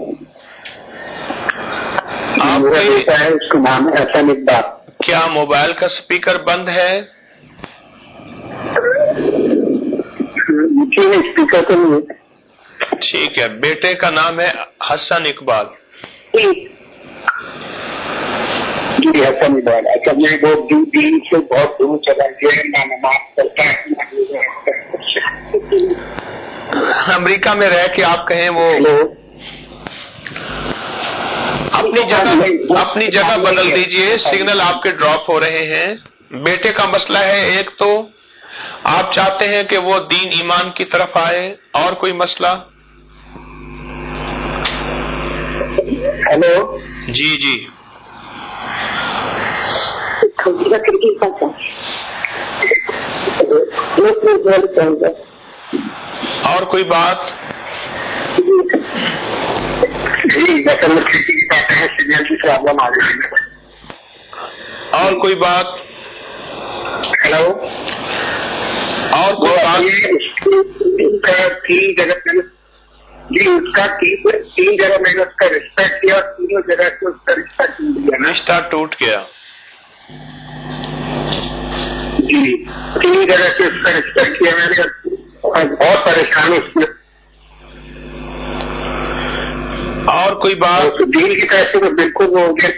میرا بیٹا ہے، اس کا نام ہے حسن اقبال. کیا موبائل کا اسپیکر بند ہے؟ جی اسپیکر تو نہیں. ٹھیک ہے. بیٹے کا نام ہے حسن اقبال. جی حسن اقبال. اچھا، میں وہ دین سے بہت دور چلا گیا، نہ نماز پڑھتا ہے. امریکہ میں رہ کے آپ کہیں وہ اپنی جگہ بدل دیجئے، سگنل آپ کے ڈراپ ہو رہے ہیں. بیٹے کا مسئلہ ہے ایک، تو آپ چاہتے ہیں کہ وہ دین ایمان کی طرف آئے، اور کوئی مسئلہ؟ ہیلو. جی جی. اور کوئی بات؟ اور کوئی بات؟ ہیلو. اور کوئی بات؟ جی اس کا 3 جگہ میں نے اس کا رسپیکٹ کیا، اور 3 جگہ سے اس کا رشتہ ٹوٹ گیا. رشتہ ٹوٹ گیا. جی 3 جگہ سے اس کا رسپیکٹ کیا میں نے، بہت پریشان اس میں. اور کوئی بات؟ دین کی طرف سے بالکل وہ ہو گیا.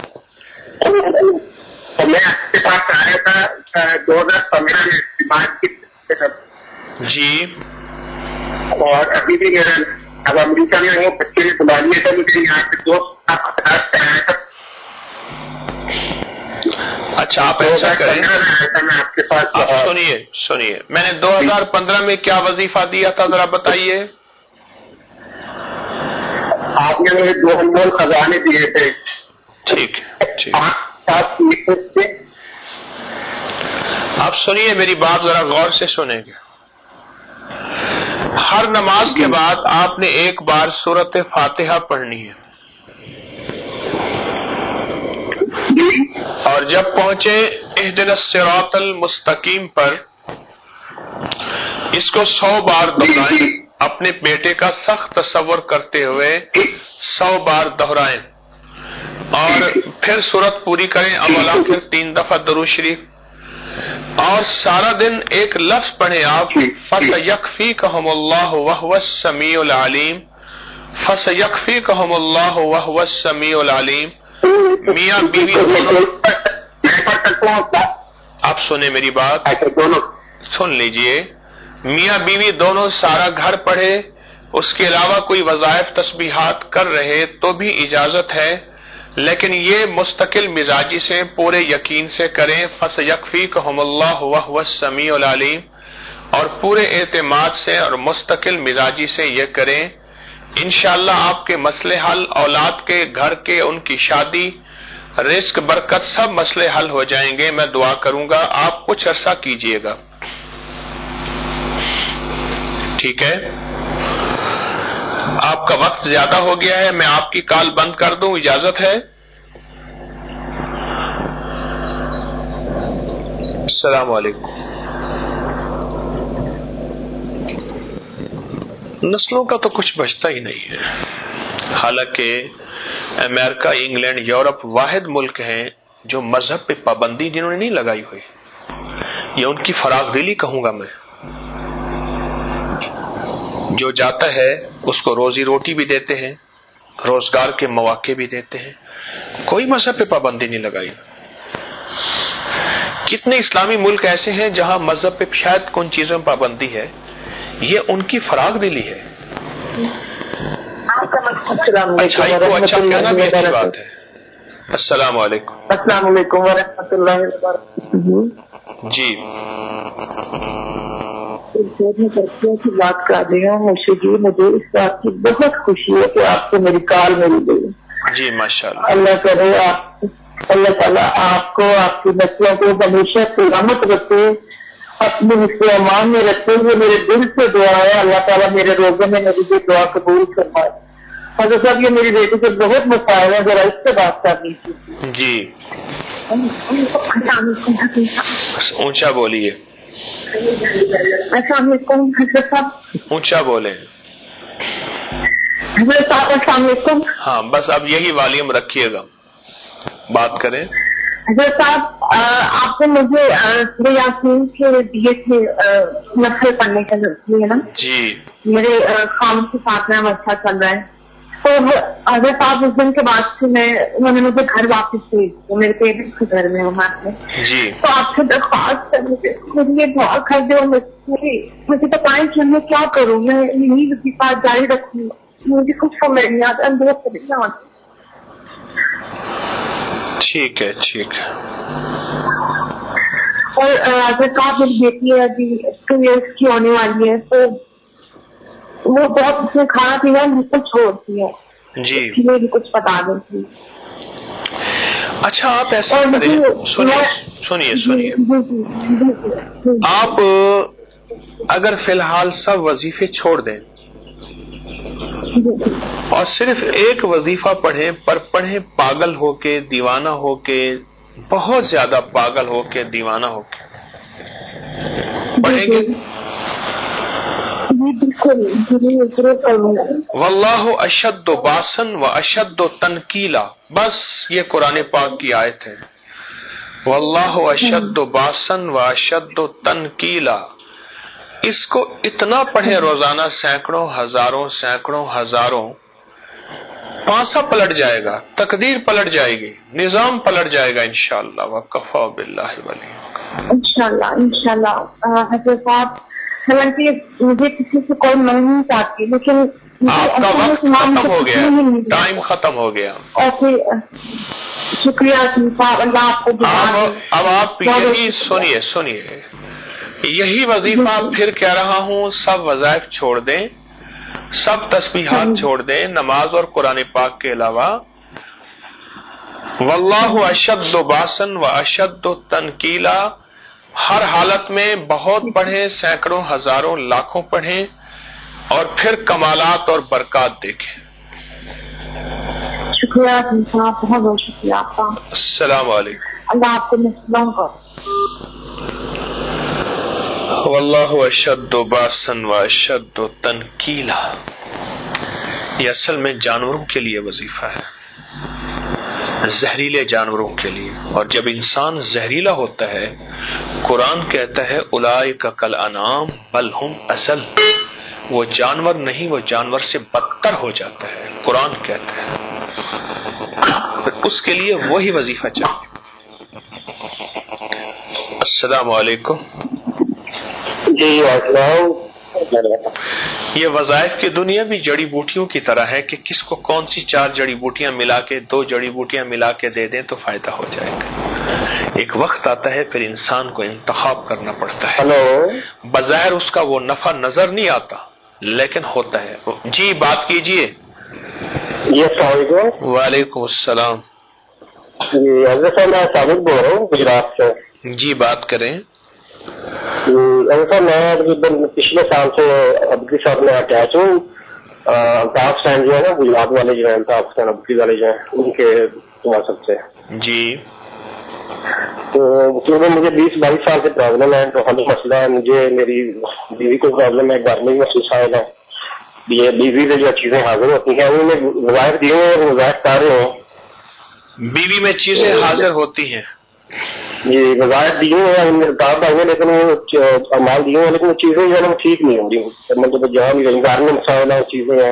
میں آپ کے پاس آیا تھا 2015 میں بات کی. جی. اور ابھی بھی میرا اب امریکہ میں وہ بچے نے بلا لیا تھا مجھے یہاں سے دوست آیا تھا. اچھا آپ ایسا کریں، میں آپ کے پاس. آپ سنیے، میں نے 2015 میں کیا وظیفہ دیا تھا ذرا بتائیے. آپ نے مجھے 2 انمول خزانے دیے تھے. ٹھیک. آپ سنیے میری بات ذرا غور سے سنیں گے. ہر نماز کے بعد آپ نے ایک بار سورۃ فاتحہ پڑھنی ہے، اور جب پہنچے اہدنا الصراط المستقیم پر اس کو 100 بار دہرائیں. اپنے بیٹے کا سخت تصور کرتے ہوئے 100 بار دہرائیں، اور پھر سورت پوری کریں، اول آخر 3 دفعہ درود شریف، اور سارا دن ایک لفظ پڑھیں آپ، فَسَيَكْفِيكَهُمُ اللَّهُ وَهُوَ السَّمِيعُ الْعَلِيمُ. فَسَيَكْفِيكَهُمُ اللَّهُ وَهُوَ السَّمِيعُ الْعَلِيمُ. میاں بیوی دونوں، آپ سنیں میری بات، سن لیجئے. میاں بیوی دونوں سارا گھر پڑھے، اس کے علاوہ کوئی وظائف تسبیحات کر رہے تو بھی اجازت ہے، لیکن یہ مستقل مزاجی سے پورے یقین سے کریں. فَسَيَكْفِيكَهُمُ اللَّهُ وَهُوَ السَّمِيعُ الْعَلِيمُ، اور پورے اعتماد سے اور مستقل مزاجی سے یہ کریں. انشاءاللہ آپ کے مسئلے حل، اولاد کے، گھر کے، ان کی شادی، رزق، برکت، سب مسئلے حل ہو جائیں گے. میں دعا کروں گا، آپ کچھ عرصہ کیجئے گا. ٹھیک ہے. آپ کا وقت زیادہ ہو گیا ہے، میں آپ کی کال بند کر دوں، اجازت ہے؟ السلام علیکم. نسلوں کا تو کچھ بچتا ہی نہیں ہے. حالانکہ امریکہ، انگلینڈ، یورپ واحد ملک ہیں جو مذہب پہ پابندی جنہوں نے نہیں لگائی ہوئی. یہ ان کی فراخ دلی کہوں گا میں. جو جاتا ہے اس کو روزی روٹی بھی دیتے ہیں، روزگار کے مواقع بھی دیتے ہیں، کوئی مذہب پہ پابندی نہیں لگائی. کتنے اسلامی ملک ایسے ہیں جہاں مذہب پہ شاید کن چیزوں میں پابندی ہے، یہ ان کی فراخ دلی ہے. اچھائی کو اچھا کہنا بھی اچھی بات ہے. السلام علیکم. السلام علیکم ورحمۃ اللہ وبرکاتہ. جی کی بات کر رہی ہوں. مجھے اس بات کی بہت خوشی ہے کہ آپ کو میری کال مل گئی. جی ماشاء اللہ. اللہ کرے اللہ تعالیٰ آپ کو، آپ کی بچوں کو ہمیشہ سلامت رکھے، اپنے حصے امان میں رکھتے ہوئے. میرے دل سے دعا ہے اللہ تعالیٰ میرے روزوں میں میری یہ دعا قبول فرمائے. حضرت صاحب یہ میری بیٹی سے بہت مسائل ہے، ذرا اس سے بات کرنی تھی. جی اونچا بولیے. السلام علیکم حضرت صاحب. اونچا بولیں. حضرت صاحب السلام علیکم. ہاں بس اب یہی والیوم رکھیے گا، بات کریں. حضرت صاحب آپ نے مجھے یاسین کے دیے تھے نفل پڑھنے کا ہے نا. جی میرے خام کے ساتھ میں اچھا چل رہا ہے. تو حضرت صاحب اس دن کے بعد سے انہوں نے مجھے گھر واپس بھیج دیا، میرے پیرنٹس کے گھر میں وہاں سے. جی تو آپ سے درخواست ہے مجھے دعا کر دے. مجھے بتائیں کہ میں کیا کروں، میں یہی وظیفہ جاری رکھوں. مجھے کچھ سمجھ نہیں آتا، اندر سے نہیں آتا. ٹھیک ہے ٹھیک ہے. اور حضرت صاحب میری بیٹی ہے ابھی 2 ایئرس کی ہونے والی ہے، تو وہ بہت اس میں کھانا پینا بالکل چھوڑتی ہے. جی مجھے بھی کچھ بتا دیں. اچھا آپ ایسا سنیے آپ اگر فی الحال سب وظیفے چھوڑ دیں اور صرف ایک وظیفہ پڑھیں، پر پڑھیں پاگل ہو کے، دیوانہ ہو کے، بہت زیادہ پاگل ہو کے، دیوانہ ہو کے پڑھیں گے. واللہ اشد باسن و اشد تنکیلا، بس یہ قرآن پاک کی آیت ہے. واللہ اشد باسن و اشد تنکیلا. اس کو اتنا پڑھیں روزانہ، سینکڑوں ہزاروں، پانسا پلٹ جائے گا، تقدیر پلٹ جائے گی، نظام پلٹ جائے گا انشاءاللہ. وکفا باللہ ولی. انشاءاللہ حضرت صاحب، حالانکہ مجھے کسی سے کوئی مل نہیں چاہتی، لیکن آپ کا وقت ختم ہو گیا، ٹائم ختم ہو گیا. شکریہ صاحب، اللہ آپ کو. اب آپ یہی سنیے یہی وظیفہ پھر کہہ رہا ہوں، سب وظائف چھوڑ دیں، سب تسبیحات چھوڑ دیں، نماز اور قرآن پاک کے علاوہ. واللہ اشد باسن و اشد تنکیلا. ہر حالت میں بہت پڑھیں، سینکڑوں ہزاروں لاکھوں پڑھیں، اور پھر کمالات اور برکات دیکھیں. شکریہ صاحب، بہت بہت شکریہ آپ کا. السلام علیکم. اللہ آپ کو مسلم کر. واللہ اشد باسن و اشد تنکیلا. یہ اصل میں جانوروں کے لیے وظیفہ ہے، زہریلے جانوروں کے لیے. اور جب انسان زہریلا ہوتا ہے، قرآن کہتا ہے اولئک کالانعام بل ہم اضل. وہ جانور نہیں، وہ جانور سے بدتر ہو جاتا ہے، قرآن کہتا ہے. اس کے لیے وہی وظیفہ چاہیے. السلام علیکم. جی السلام. یہ وظائف کی دنیا بھی جڑی بوٹیوں کی طرح ہے کہ کس کو کون سی 4 جڑی بوٹیاں ملا کے، 2 جڑی بوٹیاں ملا کے دے دیں تو فائدہ ہو جائے گا. ایک وقت آتا ہے پھر انسان کو انتخاب کرنا پڑتا ہے. ہلو. بظاہر اس کا وہ نفع نظر نہیں آتا لیکن ہوتا ہے. جی بات کیجئے. جی السلام علیکم. وعلیکم السلام. جی حضرت صاحب، میں ثابت بول رہا ہوں گجرات سے. جی بات کریں. حضرت میں پچھلے سال سے ابکی صاحب میں اٹیچ ہوں. الطاف حسین جو ہے نا، گجرات والے جو ہیں، الطاف حسین ابکی والے جو ہیں، ان کے واسط سے. جی تو مجھے 20-22 سال سے پرابلم ہے، تو ہمیں مسئلہ ہے، مجھے میری بیوی کو پرابلم ہے، گھر میں بھی مسائل ہے، یہ بیوی سے جو چیزیں حاضر ہوتی ہیں انہیں وظائف دیے ہیں، وظائف کر رہے ہیں. بیوی میں چیزیں حاضر ہوتی ہیں جی، وظائف دیے ہیں، کام آئے لیکن وہ امال دیے ہیں، لیکن وہ چیزیں جو ہے نا ٹھیک نہیں ہو رہی، مطلب جہاں بھی گھر میں مسائل ہیں چیزیں ہیں.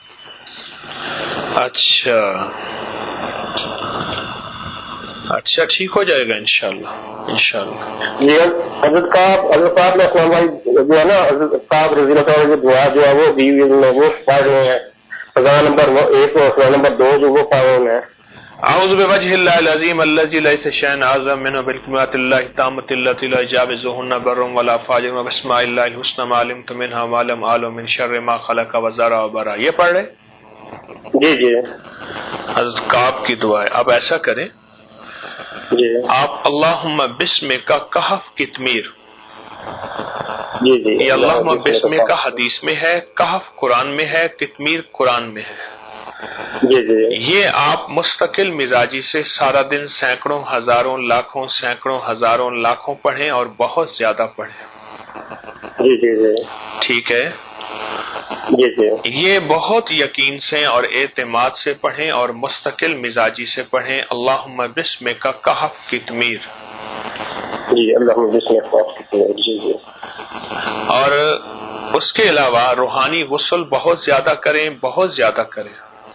اچھا ٹھیک ہو جائے گا انشاءاللہ. جی حضرت صاحب نے اسلام بھائی جو ہے نا، حضرت صاحب رضی اللہ عنہ جو دعا جو ہے وہ بیوی وہ پڑھ رہے ہیں، خزانہ نمبر 1 اور خزانہ نمبر 2 جو وہ پڑھ رہے ہیں. اعوذ بوجہ اللہ العظیم الذی لیس شیء اعظم منہ بالکلمات اللہ التامۃ التي لا یجاوزهن بر ولا فاجر وباسماء اللہ الحسنى ما علمت منها ما لم اعلم من شر ما خلق وزرع وبرا. یہ پڑھ رہے؟ جی حضرت کعب کی دعا ہے. اب ایسا کریں جی آپ اللہم بسم کا کہف کتمیر، جی یہ اللہم بسم کا حدیث میں ہے، کہف قرآن میں ہے، کتمیر قرآن میں ہے. جی یہ آپ مستقل مزاجی سے سارا دن سینکڑوں ہزاروں لاکھوں سینکڑوں ہزاروں لاکھوں پڑھیں اور بہت زیادہ پڑھیں. جی ٹھیک ہے. جی یہ بہت یقین سے اور اعتماد سے پڑھیں اور مستقل مزاجی سے پڑھیں اللہم بسم کا کہف کتمیر. جی اللہم بسم کا کہف کتمیر. جی اور اس کے علاوہ روحانی غسل بہت زیادہ کریں، بہت زیادہ کریں.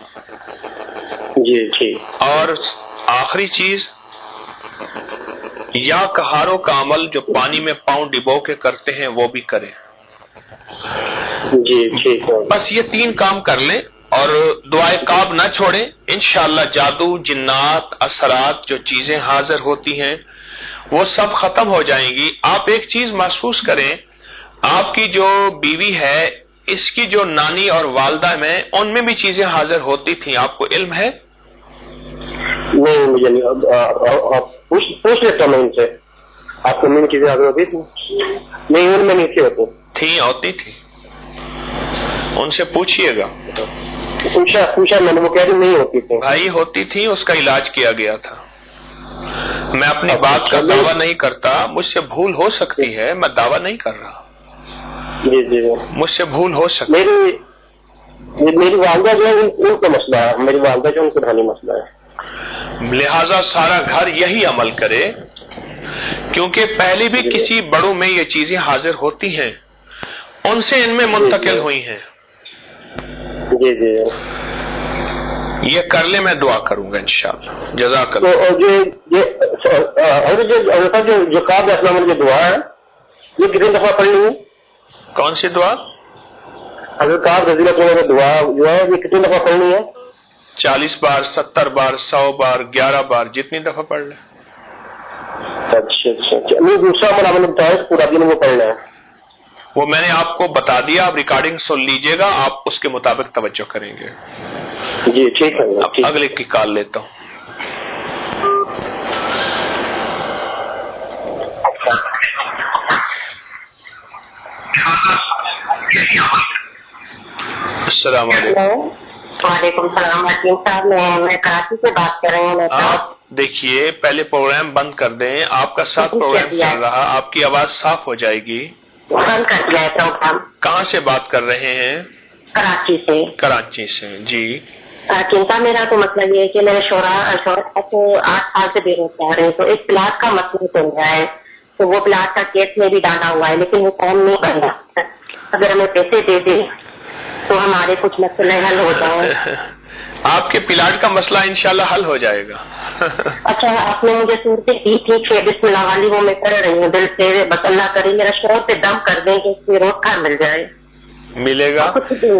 جی ٹھیک. اور آخری چیز، یا کہاروں کا عمل جو پانی میں پاؤں ڈبو کے کرتے ہیں وہ بھی کریں. جی ٹھیک ہے. بس یہ 3 کام کر لیں اور دعائے کعب نہ چھوڑیں. انشاءاللہ جادو، جنات، اثرات جو چیزیں حاضر ہوتی ہیں وہ سب ختم ہو جائیں گی. آپ ایک چیز محسوس کریں، آپ کی جو بیوی ہے اس کی جو نانی اور والدہ میں ان میں بھی چیزیں حاضر ہوتی تھیں، آپ کو علم ہے؟ نہیں مجھے نہیں. پوچھ لیتا ہوں ان سے، آپ کو میں چیزیں حاضر ہوتی تھی؟ نہیں ان میں نہیں ہوتی تھیں، ہوتی تھی. ان سے پوچھئے گا. پوچھا میں نے، وہ کہہ رہی نہیں ہوتی تھی. بھائی ہوتی تھی، اس کا علاج کیا گیا تھا. میں اپنی بات کا دعویٰ نہیں کرتا، مجھ سے بھول ہو سکتی ہے، میں دعویٰ نہیں کر رہا. جی مجھ سے بھول ہو سکتی ہے. میری والدہ جو ہے ان کا مسئلہ ہے، میری والدہ جو ان کو دھانی مسئلہ ہے، لہذا سارا گھر یہی عمل کرے، کیونکہ پہلے بھی کسی بڑوں میں یہ چیزیں حاضر ہوتی ہیں، ان سے ان میں منتقل ہوئی ہیں. جی یہ کر لے، میں دعا کروں گا انشاءاللہ. جزاک اللہ. جو کعب اسلام کی دعا ہے یہ کتنی دفعہ پڑھنی ہے؟ کون سی دعا؟ حضرت کعب رضی اللہ عنہ کی دعا جو ہے یہ کتنی دفعہ پڑھنی ہے؟ 40 بار، 70 بار، 100 بار، 11 بار، جتنی دفعہ پڑھ لیں. اچھا نہیں، دوسرا عمل بتایا پورا دن وہ پڑھنا ہے. وہ میں نے آپ کو بتا دیا، آپ ریکارڈنگ سن لیجئے گا، آپ اس کے مطابق توجہ کریں گے. جی ٹھیک ہے. اب اگلے کی کال لیتا ہوں. السلام علیکم. وعلیکم السلام. حکیم صاحب میں کراچی سے بات کر رہی ہوں. آپ دیکھیے پہلے پروگرام بند کر دیں، آپ کا 7 پروگرام چل رہا، آپ کی آواز صاف ہو جائے گی. بند کر دیا ہے پروگرام. کہاں سے بات کر رہے ہیں؟ کراچی سے. کراچی سے. جی حکیم صاحب میرا تو مطلب یہ ہے کہ میرے شوہر 8 سال سے بے روزگار ہیں، تو ایک پلاٹ کا مسئلہ چل رہا ہے، تو وہ پلاٹ کا کیس میں بھی ڈالا ہوا ہے لیکن وہ کام نہیں بن رہا. اگر ہمیں پیسے دے دیں تو ہمارے کچھ مسئلے حل ہو جائیں. آپ کے پلاٹ کا مسئلہ انشاءاللہ حل ہو جائے گا. اچھا آپ نے مجھے صورتیں دی تھی کہ بسم اللہ والی، وہ میں کر رہی ہوں دل سے. بس اللہ کرے میرا شوہر پہ دم کر دیں کہ اس کی روک تھام مل جائے. ملے گا.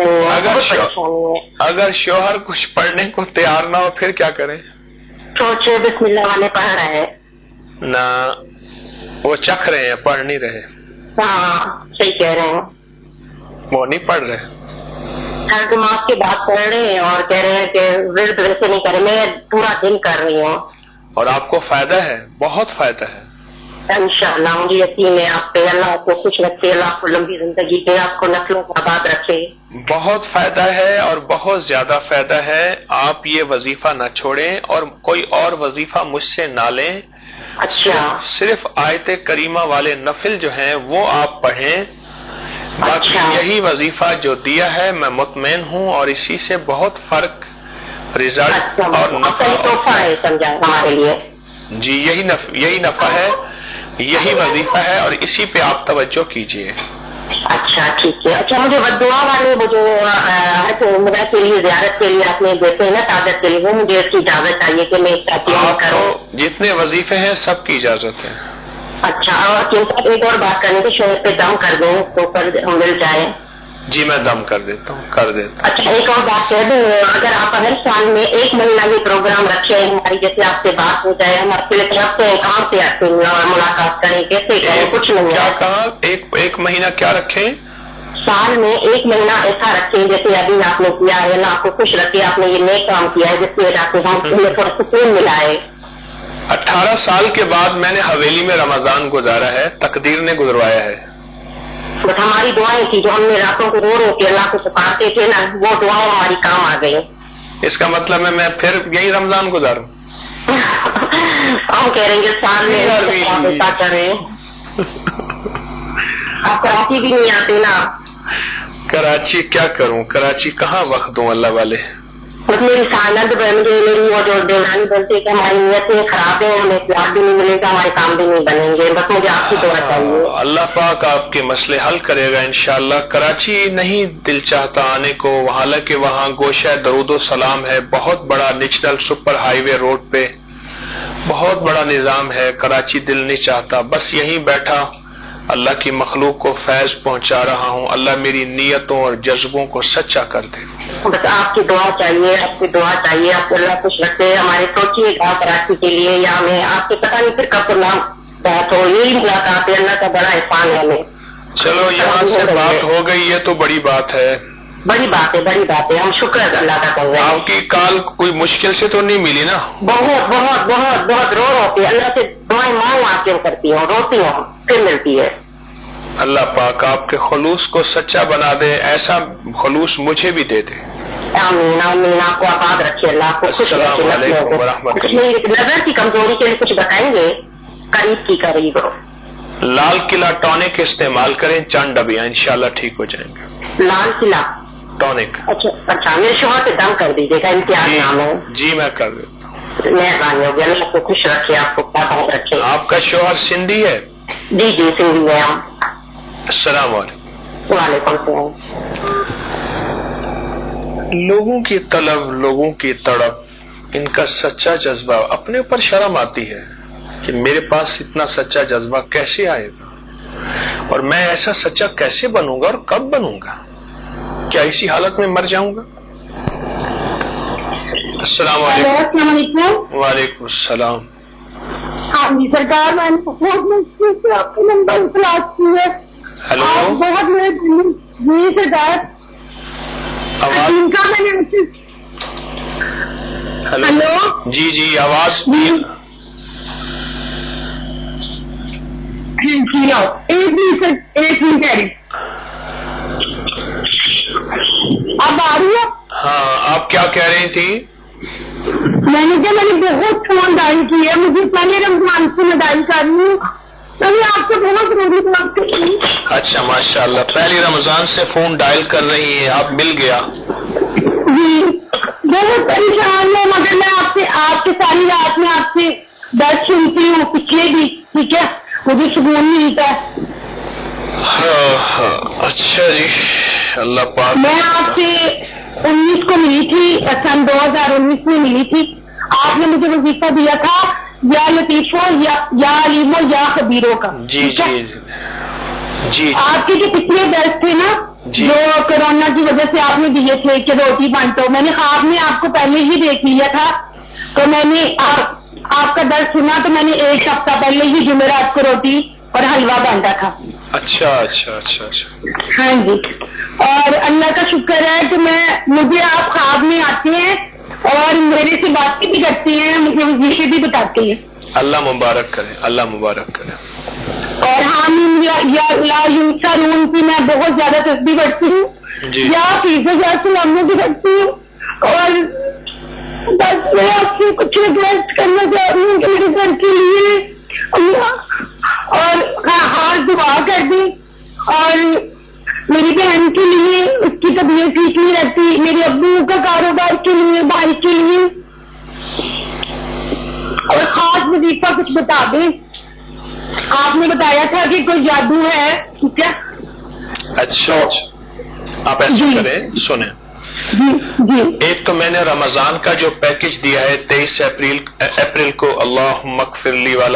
اگر شوہر کچھ پڑھنے کو تیار نہ ہو پھر کیا کریں؟ سوچے بسم اللہ والے پڑھ رہے ہیں نہ، وہ چکھ رہے ہیں، پڑھ نہیں رہے. ہاں صحیح کہہ رہے ہیں، وہ نہیں پڑھ رہے. ہر دماغ کی بات کر رہے ہیں اور کہہ رہے ہیں کہ ورد ویسے نہیں کرے، میں پورا دن کر رہی ہوں. اور آپ کو فائدہ ہے، بہت فائدہ ہے. انشاءاللہ مجھے یقین ہے آپ پہ. اللہ آپ کو خوش رکھے، اللہ آپ کو لمبی زندگی دے، آپ کو نسلوں کو آباد رکھے. بہت فائدہ ہے اور بہت زیادہ فائدہ ہے. آپ یہ وظیفہ نہ چھوڑیں اور کوئی اور وظیفہ مجھ سے نہ لیں. اچھا. صرف آیت کریمہ والے نفل جو ہیں وہ آپ پڑھیں. باقی یہی وظیفہ جو دیا ہے میں مطمئن ہوں اور اسی سے بہت فرق رزلٹ اور نفع ہے سمجھا ہمارے لیے. جی یہی نفع ہے, یہی وظیفہ ہے اور اسی پہ آپ توجہ کیجیے. اچھا ٹھیک ہے. اچھا مجھے دعا والے وہ جو عمرہ کے لیے زیارت کے لیے آپ نے دیتے ہیں نا تعداد کے لیے, وہ مجھے اس کی اجازت چاہیے کہ میں آپ کروں. جتنے وظیفے ہیں سب کی اجازت ہے. اچھا. اور ایک اور بات کرنے کے شوہر پہ دم کر دیں تو مل جائے. جی میں دم کر دیتا ہوں. اچھا ایک اور بات کہہ دوں, اگر آپ ہر سال میں 1 مہینہ یہ پروگرام رکھے ہیں ہماری, جیسے آپ سے بات ہو جائے, ہم آپ کے طرف سے کہاں سے آتے ہیں اور ملاقات کریں, کیسے کریں, کچھ نہیں ہے. کیا کہا؟ ایک مہینہ کیا رکھیں؟ سال میں 1 مہینہ ایسا رکھیں جیسے ابھی آپ نے کیا ہے نا, آپ کو خوش رکھے, آپ نے یہ نیک کام کیا ہے جس کی وجہ سے ہمیں تھوڑا سکون ملا ہے. 18 سال کے بعد میں نے حویلی میں رمضان گزارا ہے, تقدیر نے گزروایا ہے. بس ہماری دعائیں تھی جو ہم نے راتوں کو رو کے اللہ کو پکارتے تھے نا, وہ دعائیں ہماری کام آ گئی. اس کا مطلب ہے میں پھر یہی رمضان گزاروں. ہم کہہ رہیں گے سال میں ایسا کریں. آپ کراچی بھی نہیں آتے نا. کراچی کیا کروں, کراچی کہاں وقت دوں اللہ والے. بس میری سالت میری وہ جو دیورانی بولتی ہے کہ ہماری نیتیں خراب ہیں, ہمیں پیار بھی نہیں ملے گا, ہمارے کام بھی نہیں بنیں گے, بس مجھے آپ کی دعا چاہیے. اللہ پاک آپ کے مسئلے حل کرے گا انشاءاللہ. کراچی نہیں دل چاہتا آنے کو, حالانکہ وہاں گوشہ درود و سلام ہے, بہت بڑا نیشنل سپر ہائی وے روڈ پہ بہت بڑا نظام ہے. کراچی دل نہیں چاہتا, بس یہیں بیٹھا اللہ کی مخلوق کو فیض پہنچا رہا ہوں. اللہ میری نیتوں اور جذبوں کو سچا کر دے. بس آپ کی دعا چاہیے, آپ کی دعا چاہیے. آپ کو اللہ خوش رکھے. ہمارے سوچیے گا کراچی کے لیے, یا ہمیں آپ کے پتہ نہیں پھر کب نام بات ہو, یہی ملاقات ہے. اللہ کا بڑا احسان ہے ہمیں. چلو یہاں سے بات ہو گئی, یہ تو بڑی بات ہے. بڑی بات ہے, بڑی بات ہے. ہم شکر اللہ کا کر رہے ہیں. آپ کی کال کوئی مشکل سے تو نہیں ملی نا؟ بہت بہت بہت بہت رو کے اللہ سے دعائیں مانگ کے کرتی ہوں, روتی ہوں, پھر ملتی ہے. اللہ پاک آپ کے خلوص کو سچا بنا دے, ایسا خلوص مجھے بھی دے دے. آمین آمین. آپ کو آباد رکھے, اللہ کو خوش رکھے. السلام علیکم ورحمۃ اللہ. نظر کی کمزوری کے لیے کچھ بتائیں گے؟ قریب کی قریب لال قلعہ ٹونک استعمال کریں, چند ڈبیاں انشاءاللہ ٹھیک ہو جائیں گے. لال قلعہ ٹونک. اچھا میرے شوہر سے دم کر دیجیے گا, امتیاز نام ہے. جی میں کر دیتا ہوں. مہربانی ہوگی. اللہ کو خوش رکھے, آپ کو بہت رکھے. آپ کا شوہر سندھی ہے؟ جی جی سندھی ہے. السلام علیکم. وعلیکم السلام. لوگوں کی طلب, لوگوں کی تڑپ, ان کا سچا جذبہ, اپنے اوپر شرم آتی ہے کہ میرے پاس اتنا سچا جذبہ کیسے آئے گا, اور میں ایسا سچا کیسے بنوں گا اور کب بنوں گا, کیا اسی حالت میں مر جاؤں گا؟ السلام علیکم. وعلیکم السلام. ہاں جی سرکار, میں نے آپ کے نمبر تلاش کی ہے. ہیلو بہت جی سرکار, کا میں نے. ہیلو جی جی آواز ایک منٹ اب آ رہی ہے؟ ہاں آپ کیا کہہ رہی تھی؟ میں نے بہت فون ڈائل کی ہے, مجھے پہلے رمضان سے میں ڈائل کر رہی ہوں, تو میں آپ کو بہت ضروری بات کر رہی ہوں. اچھا ماشاء اللہ, پہلی رمضان سے فون ڈائل کر رہی ہیں, آپ مل گیا. جی بہت پریشان ہے, مگر میں آپ کے ساری رات میں آپ سے درد سنتی ہوں, پچھلے بھی, ٹھیک ہے, مجھے سکون ملتا ہے. اچھا جی, اللہ پاک. میں آپ سے 19 کو ملی تھی, سن 2019 میں ملی تھی. آپ نے مجھے وظیفہ دیا تھا یا لطیفوں یا علیموں یا خبیروں کا. جی جی جی. آپ کے جو پچھلے درس تھے نا, جو کورونا کی وجہ سے آپ نے دیے تھے کہ روٹی بانٹو, میں نے خواب میں آپ کو پہلے ہی دیکھ لیا تھا, تو میں نے آپ کا درس سنا, تو میں نے 1 ہفتہ پہلے ہی جمعرات کو روٹی اور حلوہ بانٹا تھا. اچھا اچھا اچھا اچھا. ہاں جی, اور اللہ کا شکر ہے کہ مجھے آپ خواب میں آتے ہیں اور میرے سے باتیں بھی کرتے ہیں, مجھے وظیفے بھی بتاتے ہیں. اللہ مبارک کرے, اللہ مبارک کرے. اور حامیم یا لا یونسرون کی میں بہت زیادہ تسبیح پڑھتی ہوں, یا حفیظ سلاموں کی رکھتی ہوں. اور بس میں آپ سے کچھ ریکویسٹ کرنا چاہ رہی ہوں کہ میرے گھر کے لیے اور خاص دعا کر دیں. اور میری بہن کے لیے اس کی طبیعت ٹھیک نہیں رہتی, میرے ابو کا کاروبار کے لیے, بھائی کے لیے, اور خاص وظیفہ کچھ بتا دیں. آپ نے بتایا تھا کہ کوئی جادو ہے, ٹھیک ہے؟ اچھا آپ ایسا کریں, سنیں. ایک تو میں نے رمضان کا جو پیکج دیا ہے 23 اپریل کو اللہم اغفر لی والا,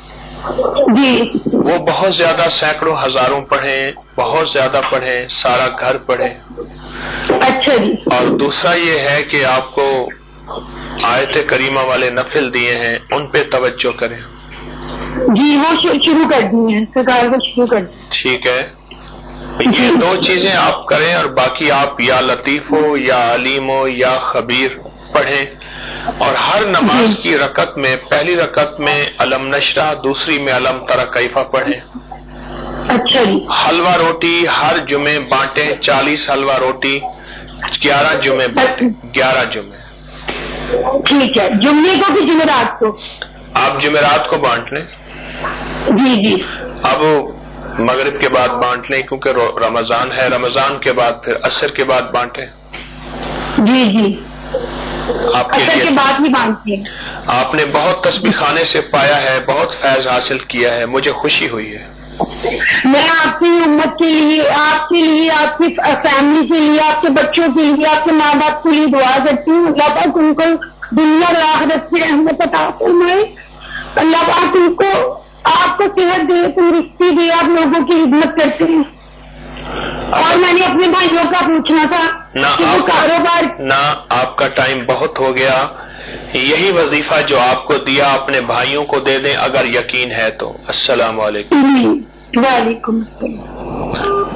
وہ بہت زیادہ سینکڑوں ہزاروں پڑھیں, بہت زیادہ پڑھیں, سارا گھر پڑھیں. اچھا جی. اور دوسرا یہ ہے کہ آپ کو آیت کریمہ والے نفل دیے ہیں, ان پہ توجہ کریں. جی وہ شروع کر دی ہیں, سرکار کو شروع کر دی. ٹھیک ہے, یہ دو چیزیں آپ کریں, اور باقی آپ یا لطیف ہو یا علیم ہو یا خبیر پڑھیں. اور ہر نماز کی رکعت میں, پہلی رکعت میں علم نشرح, دوسری میں علم تری کیف پڑھیں. اچھا جی. حلوہ روٹی ہر جمعے بانٹیں, 40 حلوہ روٹی 11 جمعے بانٹیں, 11 جمعے. ٹھیک ہے, جمعے کو کہ جمعرات کو؟ آپ جمعرات کو بانٹ لیں. جی جی. اب مغرب کے بعد بانٹ لیں کیونکہ رمضان ہے, رمضان کے بعد پھر عصر کے بعد بانٹیں. جی جی, آپ کے عصر کے بعد ہی بانٹتے ہیں. آپ نے بہت تسبیح خانے سے پایا ہے, بہت فیض حاصل کیا ہے, مجھے خوشی ہوئی ہے. میں آپ کی امت کے لیے, آپ کے لیے, آپ کی فیملی کے لیے, آپ کے بچوں کے لیے, آپ کے ماں باپ کے لیے دعا کرتی ہوں. اللہ پاک ان کو دنیا اور آخرت سے رحمت عطا فرمائے. اللہ پاک ان کو, آپ کو صحت دے, تندرستی دے, آپ لوگوں کی خدمت کرتے ہیں. اور میں نے اپنے بھائیوں کا پوچھنا تھا کہ وہ کاروبار. نہ, آپ کا ٹائم بہت ہو گیا. یہی وظیفہ جو آپ کو دیا اپنے بھائیوں کو دے دیں اگر یقین ہے تو. السلام علیکم. وعلیکم السلام.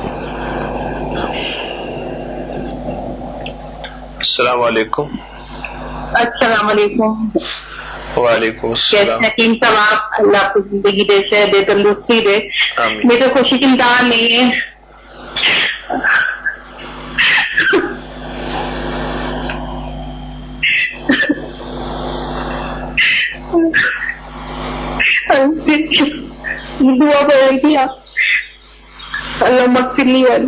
السلام علیکم. السلام علیکم. وعلیکم السلام. حکیم صاحب, آپ اللہ آپ کو زندگی دے, شہر دے, تندرستی دے. میرے تو خوشی کی امتحان نہیں ہے. دعا پڑھ رہی تھی آپ, اللہ مغفر لی والی.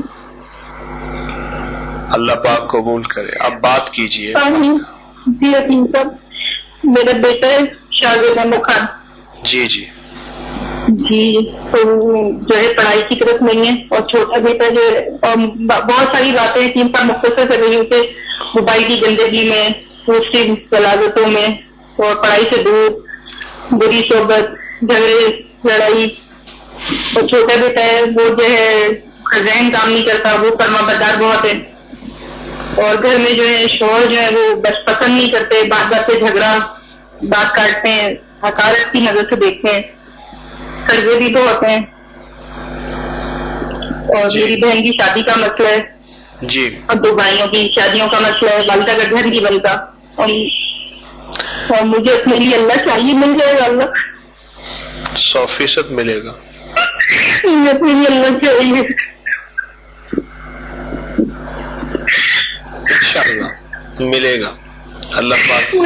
اللہ پاک قبول کرے. اب بات کیجیے. جی حکیم صاحب, میرا بیٹا ہے شاہزادہ احمد خان. جی جی جی, تو جو ہے پڑھائی کی طرف نہیں ہے, اور چھوٹا بیٹا جو ہے, اور بہت ساری باتیں تین سال مختصر کر رہی تھے, موبائل کی گندگی میں, دوسری غلاظتوں میں, اور پڑھائی سے دور, بری صحبت, جھگڑے, لڑائی. اور چھوٹا بیٹا ہے وہ جو ہے ذہن کام نہیں کرتا, وہ فرما بردار بہت ہے. اور گھر میں جو ہے شوہر جو ہے وہ بس پسند نہیں کرتے, بات بات پہ جھگڑا, بات کاٹتے ہیں, حقارت کی نظر سے دیکھتے ہیں, قرضے بھی بہت ہیں. اور میری بہن کی شادی کا مسئلہ ہے. جی. اور دو بھائیوں کی شادیوں کا مسئلہ ہے, والدہ کا گھر نہیں بنتا. اور مجھے اپنے لیے اللہ چاہیے, مل جائے گا اللہ, 100% ملے گا. مجھے اپنے لیے اللہ چاہیے. انشاءاللہ ملے گا, اللہ پاک.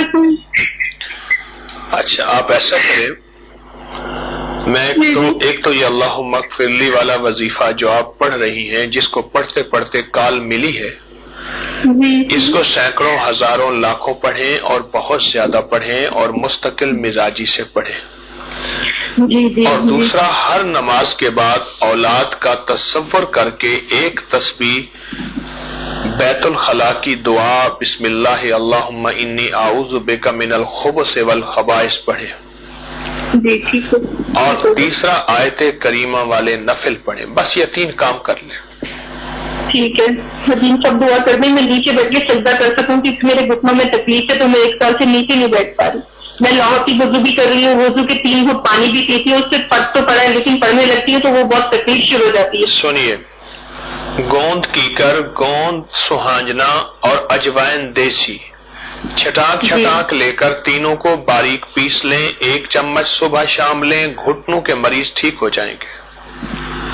اچھا آپ ایسا کریں, میں ایک تو یہ اللہم اغفر لی والا وظیفہ جو آپ پڑھ رہی ہیں, جس کو پڑھتے پڑھتے کال ملی ہے, اس کو سینکڑوں ہزاروں لاکھوں پڑھیں, اور بہت زیادہ پڑھیں, اور مستقل مزاجی سے پڑھیں. اور دوسرا, ہر نماز کے بعد اولاد کا تصور کر کے ایک تسبیح بیت الخلاء کی دعا بسم اللہ اللہم انی اعوذ بک من الخبث والخبائث پڑھیں. جی ٹھیک ہے. اور تیسرا آیت کریمہ والے نفل پڑھیں. بس یہ 3 کام کر لیں. ٹھیک ہے. حکیم سب دعا کر دیں, میں نیچے بیٹھ کے سجدہ کر سکوں, کیونکہ میرے گھٹنوں میں تکلیف ہے, تو میں 1 سال سے نیچے نہیں بیٹھ پا رہی. میں لاہور کی وضو بھی کر رہی ہوں, وضو کے 3 گھٹ پانی بھی پیتی ہوں, اس سے پڑھ تو پڑا ہے, لیکن پڑھنے لگتی ہے تو وہ بہت تکلیف شروع ہو جاتی ہے. سنیے, گوند کیکر, گوند سہانجنا اور اجوائن دیسی چھٹانک لے کر تینوں کو باریک پیس لیں. 1 چمچ صبح شام لیں, گھٹنوں کے مریض ٹھیک ہو جائیں گے.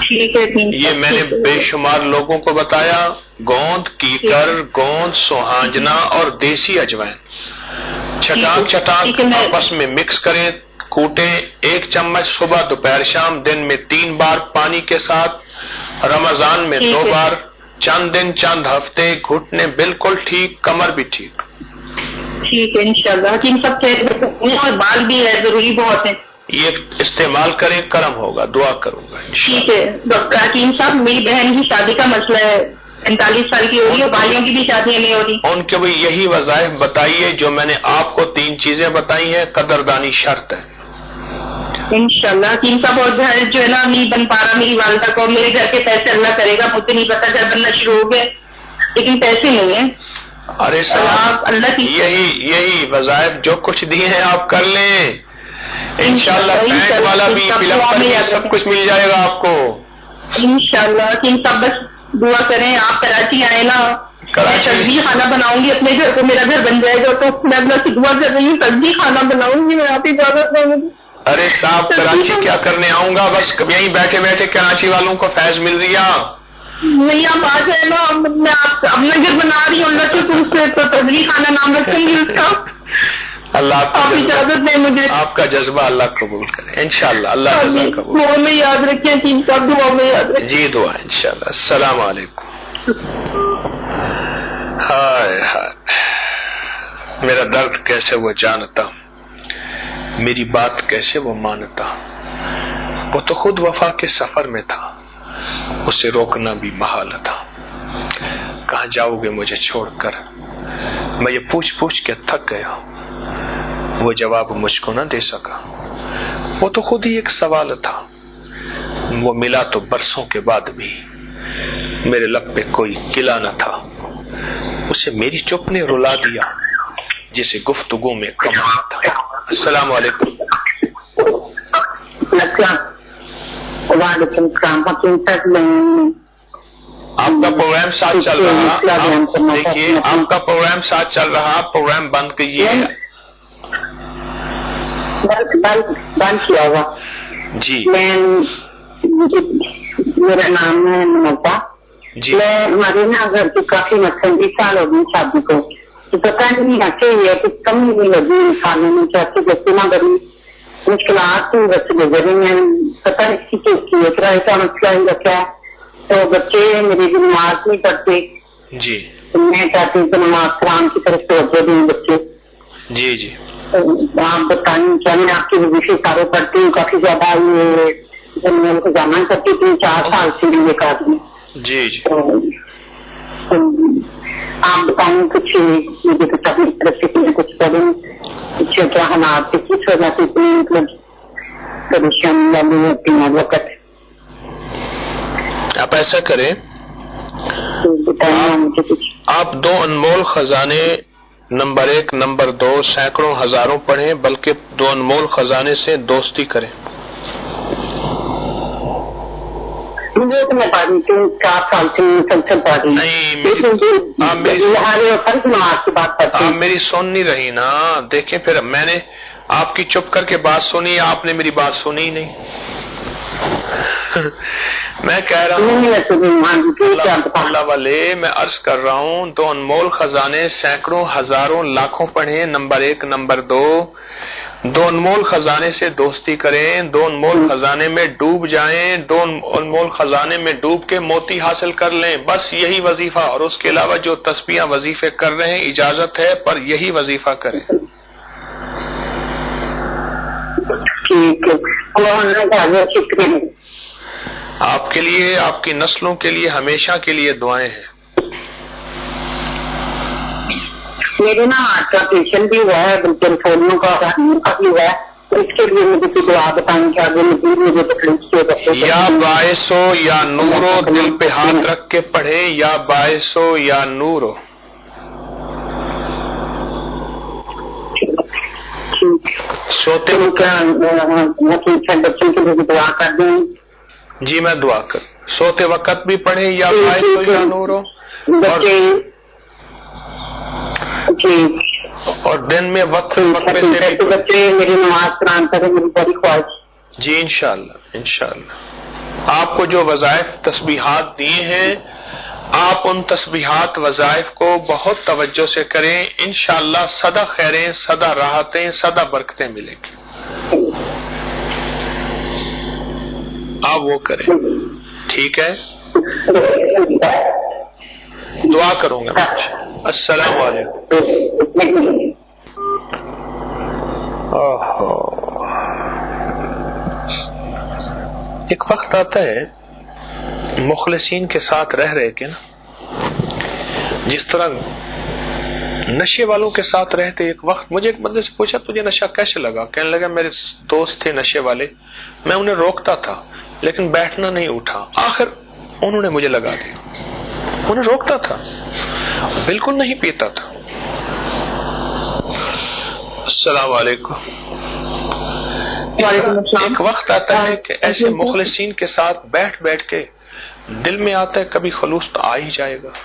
ٹھیک ہے. یہ میں نے بے شمار لوگوں کو بتایا. گوند کیکر، گوند سوہانجنا اور دیسی اجوائن چٹاک آپس میں مکس کریں، کوٹیں. 1 چمچ صبح دوپہر شام، دن میں 3 بار پانی کے ساتھ. رمضان میں 2 بار. چند دن چند ہفتے. گھٹنے بالکل ٹھیک، کمر بھی ٹھیک. ٹھیک ہے انشاءاللہ. حکیم صاحب اور بال بھی ہے ضروری بہت ہے، یہ استعمال کریں، کرم ہوگا. دعا کروں گا. ٹھیک ہے. ڈاکٹر حکیم صاحب میری بہن کی شادی کا مسئلہ ہے، 45 سال کی ہو رہی ہے، بھائیوں کی بھی شادیاں نہیں ہو رہی. ان کے بھی یہی وظائف بتائیے جو میں نے آپ کو 3 چیزیں بتائی ہیں. قدردانی شرط ہے انشاءاللہ. حکیم صاحب اور گھر جو ہے نا نہیں بن پا رہا میری والدہ کو. میرے گھر کے پیسے اللہ کرے گا، مجھے نہیں پتا گھر بننا شروع ہو گئے لیکن پیسے نہیں ہیں. ارے صاحب اللہ کی یہی وظائف جو کچھ دیے ہیں آپ کر لیں. انشاءاللہ پینٹ والا بھی، فلم پر بھی سب کچھ مل جائے گا آپ کو انشاءاللہ. حکیم صاحب بس دعا کریں. آپ کراچی آئے نا، میں سبزی کھانا بناؤں گی اپنے گھر کو، میرا گھر بن جائے گا تو میں اللہ سے دعا کر رہی ہوں سبزی کھانا بناؤں گی. میں آپ اجازت دیں گی. ارے صاحب کراچی کیا کرنے آؤں گا، بس یہیں بیٹھے بیٹھے کراچی والوں کو فیض مل رہی ہے. نہیں آپ آ جائے نا، میں آپ اپنا گھر بنا رہی ہوں اللہ کے سے، تو تبری خانہ نام رکھیں گی اس کا. اللہ آپ اجازت دیں مجھے. آپ کا جذبہ اللہ قبول کرے انشاءاللہ. اللہ جزا قبول. دعا میں یاد رکھیں تین صاحب، دعا میں یاد رکھیں. جی دعا انشاءاللہ. السلام علیکم. ہائے ہائے میرا درد کیسے وہ جانتا، میری بات کیسے وہ مانتا. وہ تو خود وفا کے سفر میں تھا، اسے روکنا بھی محال تھا. کہاں جاؤ گے مجھے چھوڑ کر، میں یہ پوچھ کے تھک گیا. وہ جواب مجھ کو نہ دے سکا. وہ تو خود ہی ایک سوال تھا. وہ ملا تو برسوں کے بعد بھی. میرے لب پہ کوئی گلا نہ تھا. اسے میری چپ نے رلا دیا جسے گفتگو میں کم تھا. السلام علیکم. وعلیکم السلام. آپ کا پروگرام ساتھ چل رہا. دیکھیے آپ کا پروگرام ساتھ چل رہا، پروگرام بند کیجیے. بند کیا ہوا. جی میرا نام ہے ممتا. جی میں ہمارے نا گھر کی کافی مطلب 20 سال ہو گئی شادی کو، تو پتا نہیں ایسے ہی ہے کہ کمی نہیں لگی کھانے میں، چاہتے بچے نہ بڑی مشکلات کی بچے گزر رہی ہیں. پتا نہیں کسی چیز کی کرائے کا مسئلہ ہی رکھا ہے. تو بچے میری بھی نماز نہیں پڑھتے. جی میں چاہتی ہوں کہ نماز قرآن کی طرف توجہ دیں بچے. جی جی آپ بتائیں کیا میں آپ کی وظیفے سارے پڑھتی ہوں، کافی زیادہ یہ زمین کو جانا کرتی تھی 4 سال سے بھی ایک آدمی. جی جی آپ بتائیں کچھ مجھے کچھ اپنی طرف سے کچھ کریں، کچھ کیا حالات سے کچھ وجہ سے مطلب پریشانی والی ہوتی ہیں وقت. آپ ایسا کریں، آپ 2 انمول خزانے نمبر 1 نمبر 2 سینکڑوں ہزاروں پڑھیں، بلکہ 2 انمول خزانے سے دوستی کریں. مجھے تو میں پڑھ رہی ہوں 4 سال سے مسلسل پڑھ رہی ہوں. آپ میری سن نہیں رہی نا. دیکھیں پھر میں نے آپ کی چپ کر کے بات سنی، آپ نے میری بات سنی ہی نہیں. میں کہہ رہا ہوں اللہ والے، میں عرض کر رہا ہوں 2 انمول خزانے سینکڑوں ہزاروں لاکھوں پڑھیں. نمبر 1 نمبر 2 انمول خزانے سے دوستی کریں. 2 انمول خزانے میں ڈوب جائیں. 2 انمول خزانے میں ڈوب کے موتی حاصل کر لیں. بس یہی وظیفہ، اور اس کے علاوہ جو تسبیحاں وظیفے کر رہے ہیں اجازت ہے، پر یہی وظیفہ کریں. ٹھیک ہے. آپ کے لیے، آپ کی نسلوں کے لیے، ہمیشہ کے لیے دعائیں ہیں. میرے نا ہارٹ کا آپریشن بھی ہوا ہے، بالکل فولیوں کا بھی ہوا ہے. اس کے لیے مجھے کچھ دعا بتائیں کہ آگے مجھے تکلیف سے یا باعث ہو یا نورو، دل پہ ہاتھ رکھ کے پڑھے. یا باعث ہو یا نورو. سوتے بچوں کے لیے دعا کر دیں. جی میں دعا کر. سوتے وقت بھی پڑھیں یا باعث ہو یا نورو، اور دن میں وقت سے بچے میری نماز قرآن کریں، میری بڑی خواہش. جی انشاءاللہ انشاءاللہ. آپ کو جو وظائف تسبیحات دیے ہیں آپ ان تسبیحات وظائف کو بہت توجہ سے کریں، انشاءاللہ سدا خیریں، سدا راحتیں، سدا برکتیں ملیں گی. آپ وہ کریں، ٹھیک ہے؟ دعا کروں گا. السلام علیکم. ایک وقت آتا ہے مخلصین کے ساتھ رہ کے نا، جس طرح نشے والوں کے ساتھ رہتے. ایک وقت مجھے ایک بندے سے پوچھا تجھے نشہ کیسے لگا؟ کہنے لگا میرے دوست تھے نشے والے، میں انہیں روکتا تھا لیکن بیٹھنا نہیں اٹھا، آخر انہوں نے مجھے لگا دیا. انہیں روکتا تھا، بالکل نہیں پیتا تھا. السلام علیکم. ایک وقت آتا ہے کہ ایسے مخلصین کے ساتھ بیٹھ کے دل میں آتا ہے کبھی خلوص تو آ ہی جائے گا.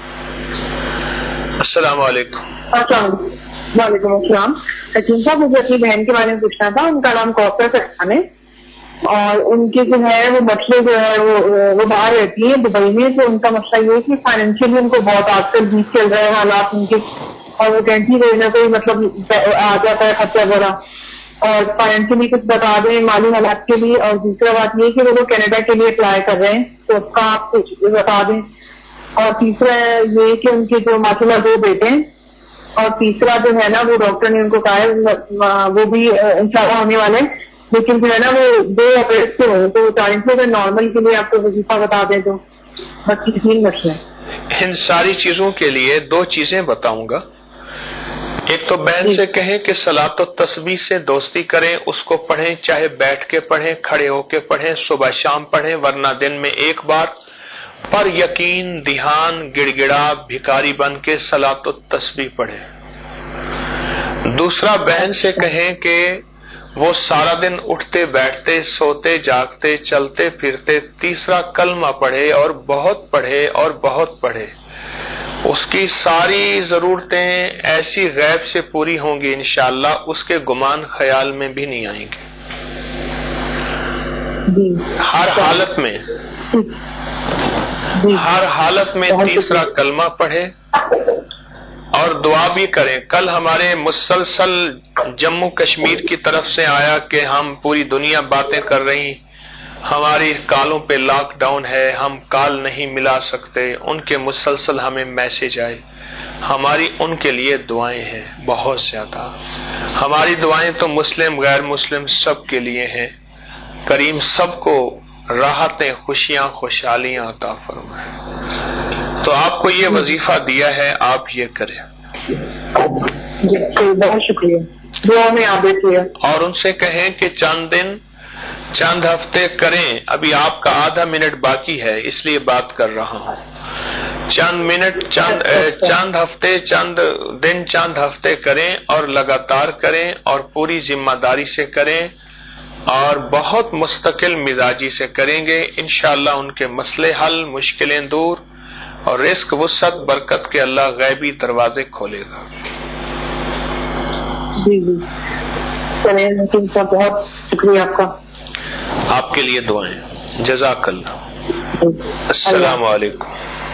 السلام علیکم. وعلیکم السلام. حکیم صاحب مجھے اپنی بہن کے بارے میں پوچھنا تھا. ان کا نام کوثر سرخان ہے اور ان کے جو ہے وہ مسئلے جو ہے وہ باہر رہتی ہیں دبئی میں. تو ان کا مسئلہ یہ ہے کہ فائنینشیلی ان کو بہت آج کل ویک چل رہے ہیں حالات ان کے، اور وہ کہتی کوئی نہ کوئی مطلب آ جاتا ہے خرچہ بڑا، اور فائنینشیلی کچھ بتا دیں مالی حالات کے لیے. اور دوسرا بات یہ کہ وہ لوگ کینیڈا کے لیے اپلائی کر رہے ہیں تو اس کا آپ کچھ بتا دیں. اور تیسرا یہ کہ ان کے جو ماشاء اللہ 2 بیٹے ہیں، اور تیسرا جو ہے نا وہ ڈاکٹر نے ان کو کہا ہے وہ بھی انشاءاللہ ہونے والے ہیں، لیکن جو ہے نا وہ 2 اپریٹ سے ہوئے تو چاہیے اگر نارمل کے لیے آپ کو وظیفہ بتا دیں تو بس 3 مسئلے. ان ساری چیزوں کے لیے 2 چیزیں بتاؤں گا. ایک تو بہن سے کہیں کہ صلاۃ و تسبیح سے دوستی کریں، اس کو پڑھیں، چاہے بیٹھ کے پڑھیں، کھڑے ہو کے پڑھیں، صبح شام پڑھیں، ورنہ دن میں 1 بار، پر یقین دھیان گڑ گڑا بھکاری بن کے صلاۃ و تسبیح پڑھیں. دوسرا بہن سے کہیں کہ وہ سارا دن اٹھتے بیٹھتے سوتے جاگتے چلتے پھرتے تیسرا کلمہ پڑھے اور بہت پڑھے اور بہت پڑھے. اس کی ساری ضرورتیں ایسی غیب سے پوری ہوں گی انشاءاللہ، اس کے گمان خیال میں بھی نہیں آئیں گے. ہر حالت میں تیسرا کلمہ پڑھے اور دعا بھی کریں. کل ہمارے مسلسل جموں کشمیر کی طرف سے آیا کہ ہم پوری دنیا باتیں کر رہی، ہماری کالوں پہ لاک ڈاؤن ہے، ہم کال نہیں ملا سکتے. ان کے مسلسل ہمیں میسج آئے. ہماری ان کے لیے دعائیں ہیں بہت زیادہ. ہماری دعائیں تو مسلم غیر مسلم سب کے لیے ہیں. کریم سب کو راحتیں خوشیاں خوشحالیاں عطا فرمائے. تو آپ کو یہ وظیفہ دیا ہے، آپ یہ کریں. بہت شکریہ، دعا میں آپ دیکھیے. اور ان سے کہیں کہ چند دن چند ہفتے کریں. ابھی آپ کا آدھا منٹ باقی ہے اس لیے بات کر رہا ہوں. چند ہفتے چند دن چند ہفتے کریں اور لگاتار کریں اور پوری ذمہ داری سے کریں اور بہت مستقل مزاجی سے کریں گے. انشاءاللہ ان کے مسئلے حل، مشکلیں دور اور رزق وسعت برکت کے اللہ غیبی دروازے کھولے گا. جی بہت شکریہ آپ کا. آپ کے لیے دعائیں. جزاک اللہ. السلام علیکم.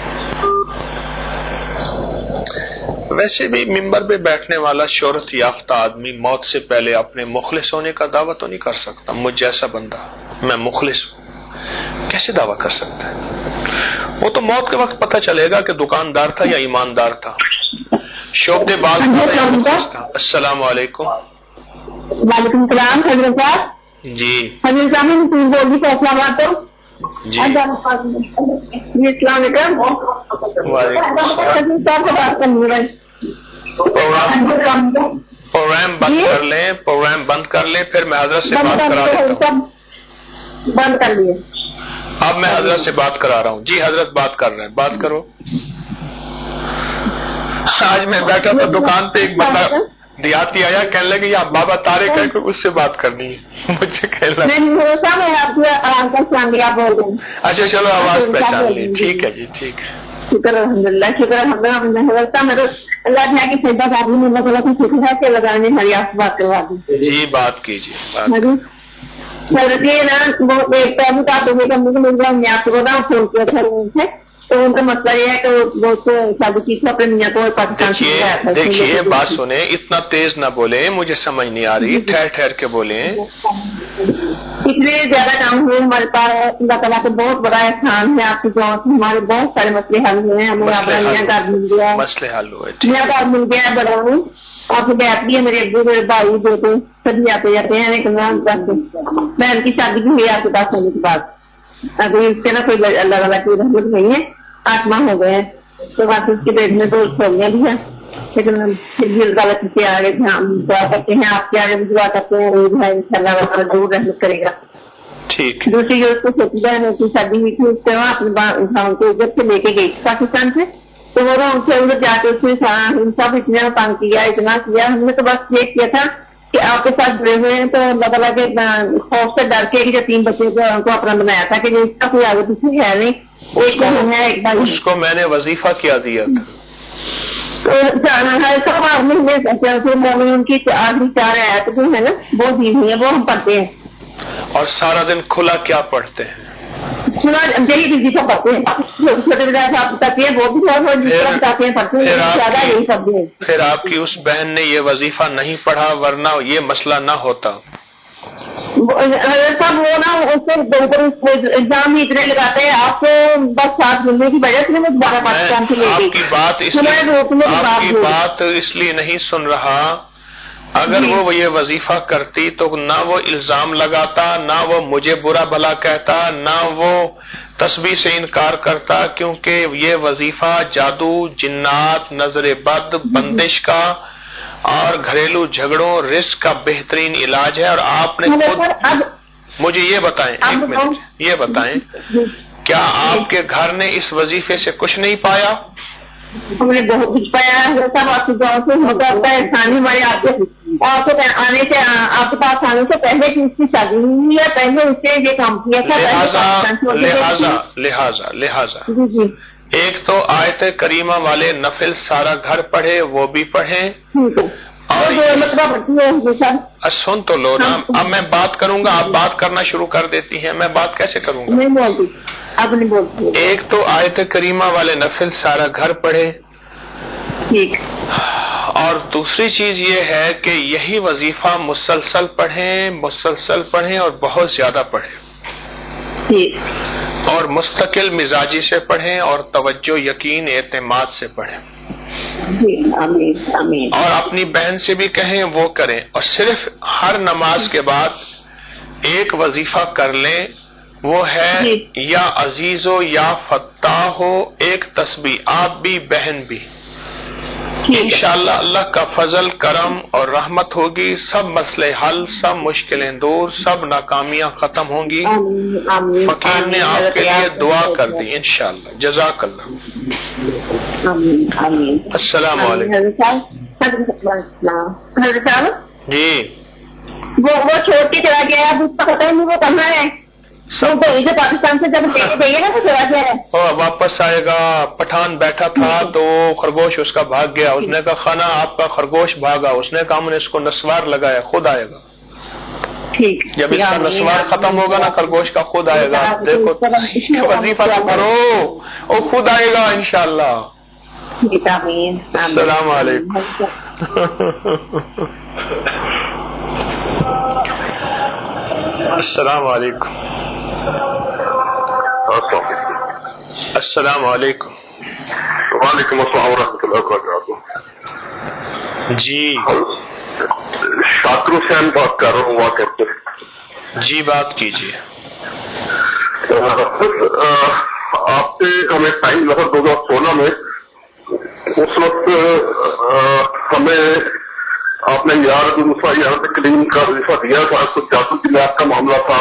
ویسے بھی ممبر پہ بیٹھنے والا شہرت یافتہ آدمی موت سے پہلے اپنے مخلص ہونے کا دعویٰ تو نہیں کر سکتا. مجھ جیسا بندہ میں مخلص ہوں کیسے دعویٰ کر سکتا ہے؟ وہ تو موت کے وقت پتہ چلے گا کہ دکاندار تھا یا ایماندار تھا، شعبے باز تھا یا مخلص تھا. السلام علیکم. وعلیکم السلام. حضرت صاحب جی حضرت صاحب میں بول رہی فیصلہ بات ہوں. جی السلام علیکم. صاحب سے بات کرنی ہے. پروگرام بند کر لیں، پروگرام بند کر لیں، پھر میں حضرت سے بات کرا دیتا ہوں. بند کر لیے. اب میں حضرت سے بات کرا رہا ہوں. جی حضرت بات کر رہے ہیں، بات کرو. آج میں بیٹھا تھا دکان پہ، ایک بندہ دیہاتی آیا، کہنے لگے یا بابا طارق ہے کہ اس سے بات کرنی ہے. مجھے کہنا اچھا چلو آواز پہچان لی. ٹھیک ہے جی ٹھیک ہے. شکر الحمد للہ. شکر الحمد للہ. اللہ تعالیٰ کی سجدہ آدمی اللہ تعالیٰ کی شکر ہے کہ لگانے ہری آپ بات کروا دی. جی بات کیجیے. सर ये ना वो एक पहलू का तो मैं आपको बताऊँ फोन किया था उनसे, तो उनका मसला ये है कि वो शादी की थी अपने मियाँ को पाकिस्तान से। देखिए बात सुने, इतना तेज ना बोले, मुझे समझ नहीं आ रही, ठहर ठहर के बोले। इसलिए ज्यादा काम हुए हमारे पास, अल्लाह ताला का बहुत बड़ा एहसान है आपकी दुआ से हमारे बहुत सारे मसले हल हुए हैं। हमें अपना मियाँ घर मिल गया, मसले हल हुए, मियाँ घर मिल गया, बड़ा हूँ आपकी बैठ भी है, मेरे अब्बू मेरे भाई बेटे सभी आते जाते हैं। एक बहन की शादी भी हुई आपके पास होने के बाद, अभी इसके ना कोई अल्लाह वाला की रहमत नहीं है, 8 माह हो गए हैं, तो बस उसके पेट में तो छोड़ियाँ भी है, लेकिन फिर भी अल्लाह के आगे हम दुआ करते हैं, आपके आगे भी दुआ करते हैं, इंशाल्लाह वाला जरूर रहमत करेगा। ठीक। दूसरी जो उसको छोटी बहन की शादी हुई थी, उसके वहाँ अपने को इधर से लेके गई थी पाकिस्तान से, तो वो उनसे उधर जाके उसने सब इतना तंग किया, इतना किया। हमने तो बस ये किया था कि आपके साथ जुड़े हुए हैं, तो अल्लाह ताला के खौफ से डर के जो 3 बच्चे को अपना बनाया था कि इसका कोई आगे पीछे है नहीं, एक है एक बार। उसको मैंने वजीफा क्या दिया था? तो सब आदमी उनकी आखिरी 4 आयत जो है ना वो दी हुई है, वो हम पढ़ते हैं। और सारा दिन खुला क्या पढ़ते हैं? खुला यही दीदी सब पढ़ते हैं, छोटे तक है वो भी बताते हैं, पढ़ते हैं, ज्यादा यही सब है। फिर आपकी उस बहन ने ये वजीफा नहीं पढ़ा, वरना ये मसला ना होता। सब वो ना उससे एग्जाम ही इतने लगाते हैं, आपको बस साथ मिलने की वजह से मैं दोबारा पाकिस्तान से ले गई। आपकी बात इसलिए नहीं सुन रहा, अगर वो ये वजीफा करती तो ना वो इल्जाम लगाता, ना वो मुझे बुरा भला कहता, ना वो तस्बीह से इनकार करता, क्योंकि ये वजीफा जादू, जिन्नात, नजर बद, बंदिश का और घरेलू झगड़ों, रिस्क का बेहतरीन इलाज है। और आपने खुद मुझे ये बताएं, 1 मिनट ये बताएं, क्या आपके घर ने इस वजीफे से कुछ नहीं पाया? हमने बहुत कुछ पाया है, सब आपकी दुआ से होता है। हमारे आपके आने से, आपके पास आने से पहले की उसकी शादी हुई है, पहले उसने ये काम किया था। लिहाजा एक तो आयत करीमा वाले नफिल सारा घर पढ़े, वो भी पढ़े, और सुन तो लो ना, अब मैं बात करूंगा, आप बात करना शुरू कर देती हैं, मैं बात कैसे करूंगा? नहीं बोलती, अब नहीं बोलती। एक तो आयत करीमा वाले नफिल सारा घर पढ़े, ठीक। और दूसरी चीज ये है कि यही वजीफा मुसलसल पढ़ें और बहुत ज्यादा पढ़ें, ठीक। और मुस्तकिल मिजाजी से पढ़ें और तवज्जो, यकीन, एतमाद से पढ़ें। आमीन आमीन। और अपनी बहन से भी कहें वो करें, और सिर्फ हर नमाज के बाद एक वजीफा कर लें, वो है या अजीजो या फत्ताह हो, एक तस्बीह, आप भी बहन भी। इंशाअल्लाह अल्लाह का फजल, करम और रहमत होगी, सब मसले हल, सब मुश्किलें दूर, सब नाकामियां खत्म होंगी। फकीर ने आपके लिए दुआ कर दी इंशाअल्लाह। जज़ाकल्लाह। अस्सलाम वालेकुम जी। वो छोड़ के चला गया, अब उसका पता ही नहीं वो कहाँ है। सब तो पाकिस्तान से जब लेके गई है ना तो चला गया है, और वापस आएगा। पठान बैठा था तो खरगोश उसका भाग गया, उसने कहा खाना आपका खरगोश भागा, उसने कहा हमने इसको नस्वार लगाया, खुद आएगा। ठीक। जब इसका नस्वार खत्म होगा ना, खरगोश का खुद आएगा। देखो वजीफा तो करो, वो खुद आएगा इंशाअल्लाह। अस्सलाम वालेकुम। अस्सलाम वालेकुम। अस्सलाम वालेकुम। वालेकुम अस्सलाम रहमतुल्लाहि व बरकातुहू। जी शाकिर हुसैन बात कर रहा हूँ वाकई से। जी बात कीजिए। आपसे हमें टाइम लगा 2016 में, उस वक्त हमें आपने यार कलीम का वजीफा दिया था, कुछ जादू की लैब का मामला था।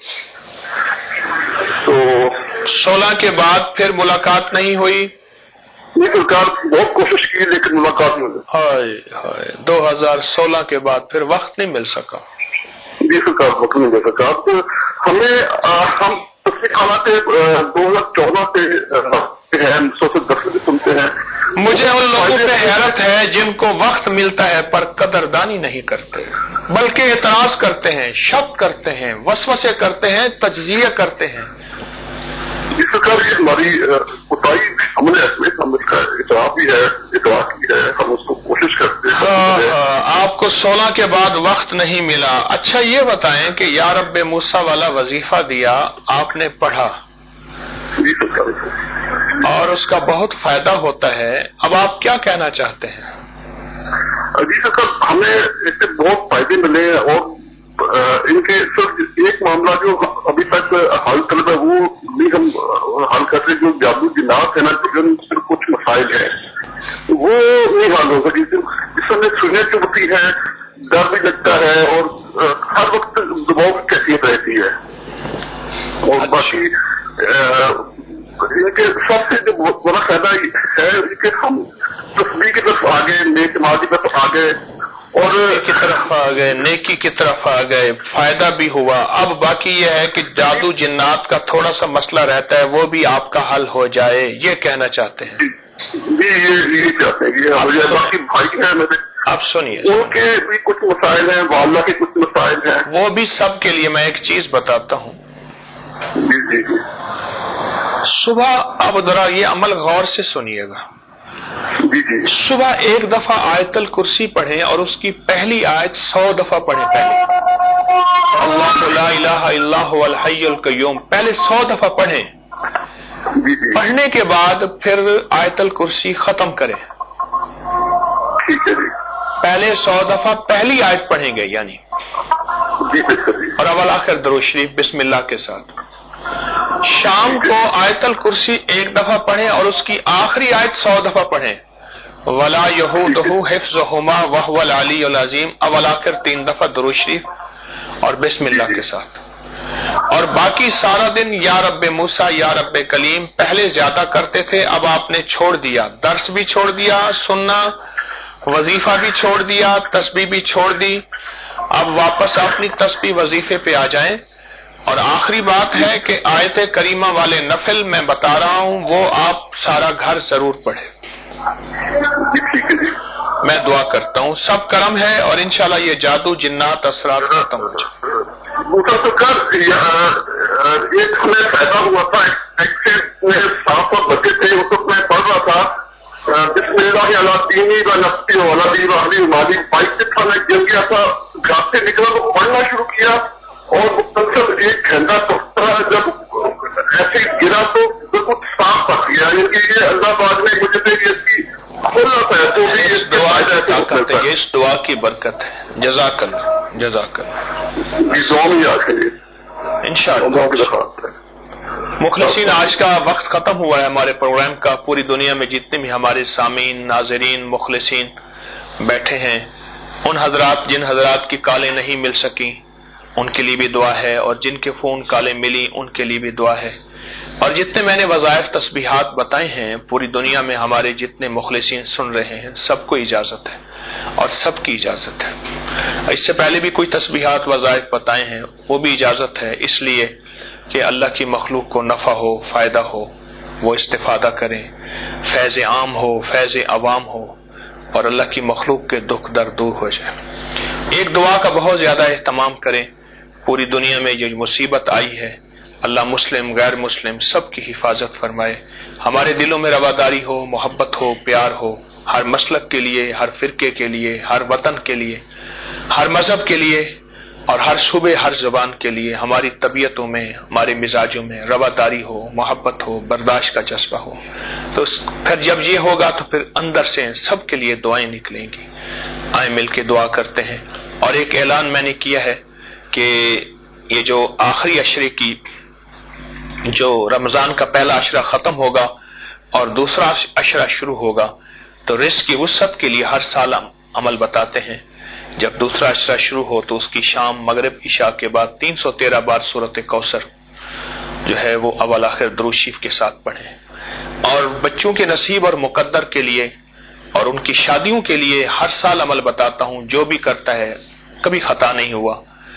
तो 16 के बाद फिर मुलाकात नहीं हुई? सरकार बहुत कोशिश की लेकिन मुलाकात नहीं हुई। हाय 2016 के बाद फिर वक्त नहीं मिल सका। जी सरकार, वक्त नहीं मिल सका। तो हमें हम खाना के 2014 से हैं, 110 से सुनते हैं, مجھے ان لوگوں پہ حیرت ہے جن کو وقت ملتا ہے پر قدردانی نہیں کرتے، بلکہ اعتراض کرتے ہیں، شک کرتے ہیں، وسوسے کرتے ہیں، تجزیہ کرتے ہیں۔ اس سرکار یہ ہماری کوتاہی ہم نے سمجھ کا اعتراف بھی ہے، اعتراف بھی ہے، ہم اس کو کوشش کرتے ہیں۔ آپ کو 16 کے بعد وقت نہیں ملا۔ اچھا یہ بتائیں کہ یا رب موسیٰ والا وظیفہ دیا، آپ نے پڑھا اور اس کا بہت فائدہ ہوتا ہے، اب آپ کیا کہنا چاہتے ہیں؟ جی سر، ہمیں اس سے بہت فائدے ملے ہیں، اور ان کے صرف ایک معاملہ جو ابھی تک حل طلب ہے وہ بھی ہم حل کرتے، جو جادو جنات ہے نا، صرف کچھ مسائل ہیں وہ نہیں حل ہو سکتی، جس میں سنیں چبھتی ہے، ڈر بھی لگتا ہے، اور ہر وقت دباؤ کی کیفیت رہتی ہے، اور باقی ان کے سب سے جو بڑا فائدہ ہے کہ ہم تصویر کی طرف آ گئے، نیک ماضی کی طرف آ گئے، اور کی طرف آ گئے، نیکی کی طرف آ گئے، فائدہ بھی ہوا۔ اب باقی یہ ہے کہ جادو جنات کا تھوڑا سا مسئلہ رہتا ہے، وہ بھی آپ کا حل ہو جائے، یہ کہنا چاہتے ہیں؟ جی یہ چاہتے ہیں کہ باقی بھائی ہیں میرے، اب سنیے، ان کے بھی کچھ مسائل ہیں، والدہ کے کچھ مسائل ہیں، وہ بھی سب کے لیے میں ایک چیز بتاتا ہوں۔ جی صبح اب ذرا یہ عمل غور سے سنیے گا، صبح ایک دفعہ آیت الکرسی پڑھیں اور اس کی پہلی آیت 100 دفعہ پڑھیں، پہلے اللہ لا الہ الا هو الحی القیوم پہلے 100 دفعہ پڑھیں، پڑھنے کے بعد پھر آیت الکرسی ختم کریں، پہلے 100 دفعہ پہلی آیت پڑھیں گے یعنی، اور اول آخر درود شریف بسم اللہ کے ساتھ۔ شام کو آیت الکرسی ایک دفعہ پڑھیں اور اس کی آخری آیت 100 دفعہ پڑھیں، ولا یہودہ حفظہما وہو العلی العظیم، اول آخر 3 دفعہ درود شریف اور بسم اللہ کے ساتھ۔ اور باقی سارا دن یا رب موسیٰ یا رب کلیم، پہلے زیادہ کرتے تھے، اب آپ نے چھوڑ دیا، درس بھی چھوڑ دیا، سننا وظیفہ بھی چھوڑ دیا، تسبیح بھی چھوڑ دی، اب واپس اپنی تسبیح وظیفے پہ آ جائیں۔ اور آخری بات ہے کہ آیت کریمہ والے نفل میں بتا رہا ہوں وہ آپ سارا گھر ضرور پڑھیں۔ میں دعا کرتا ہوں، سب کرم ہے اور انشاءاللہ یہ جادو جنات اثرات ختم ہو جائے۔ ایک ہمیں فائدہ ہوا تھا، ایک 700 بچے تھے، اس وقت میں پڑھ رہا تھا بسم اللہ علی دینی و نفسی و ولدی و اہلی مالی، بائک سے تھا، میں گر گیا تھا، گھر سے نکلا تو پڑھنا شروع کیا، اور مسلسل 1 گھنٹہ جب ایسے گرا تو بالکل صاف پڑ گیا، یعنی کہ یہ اللہ پاک نے مجھے اس کی خلت ہے، تو بھی اس دعا کی برکت ہے۔ جزاک اللہ، جزاک اللہ، اس دعا میں یاد کریے انشاءاللہ۔ مخلصین، آج کا وقت ختم ہوا ہے ہمارے پروگرام کا۔ پوری دنیا میں جتنے بھی ہمارے سامعین، ناظرین، مخلصین بیٹھے ہیں، ان حضرات جن حضرات کی کالیں نہیں مل سکیں ان کے لیے بھی دعا ہے، اور جن کے فون کالیں ملی ان کے لیے بھی دعا ہے، اور جتنے میں نے وظائف تسبیحات بتائے ہیں پوری دنیا میں ہمارے جتنے مخلصین سن رہے ہیں سب کو اجازت ہے، اور سب کی اجازت ہے۔ اس سے پہلے بھی کوئی تسبیحات وظائف بتائے ہیں، وہ بھی اجازت ہے، اس لیے کہ اللہ کی مخلوق کو نفع ہو، فائدہ ہو، وہ استفادہ کریں، فیض عام ہو، فیض عوام ہو، اور اللہ کی مخلوق کے دکھ درد دور ہو جائے۔ ایک دعا کا بہت زیادہ اہتمام کریں، پوری دنیا میں یہ مصیبت آئی ہے، اللہ مسلم غیر مسلم سب کی حفاظت فرمائے، ہمارے دلوں میں رواداری ہو، محبت ہو، پیار ہو، ہر مسلک کے لیے، ہر فرقے کے لیے، ہر وطن کے لیے، ہر مذہب کے لیے، اور ہر صوبے، ہر زبان کے لیے، ہماری طبیعتوں میں، ہمارے مزاجوں میں رواداری ہو، محبت ہو، برداشت کا جذبہ ہو۔ تو پھر جب یہ ہوگا تو پھر اندر سے سب کے لیے دعائیں نکلیں گی۔ آئیں مل کے دعا کرتے ہیں۔ اور ایک اعلان میں نے کیا ہے کہ یہ جو آخری عشرے کی، جو رمضان کا پہلا عشرہ ختم ہوگا اور دوسرا عشرہ شروع ہوگا، تو رزق کی وسعت کے لیے ہر سال عمل بتاتے ہیں۔ جب دوسرا عشرہ شروع ہو تو اس کی شام، مغرب، عشاء کے بعد 313 بار سورۃ کوثر جو ہے وہ اول آخر درود شریف کے ساتھ پڑھیں۔ اور بچوں کے نصیب اور مقدر کے لیے اور ان کی شادیوں کے لیے ہر سال عمل بتاتا ہوں، جو بھی کرتا ہے کبھی خطا نہیں ہوا۔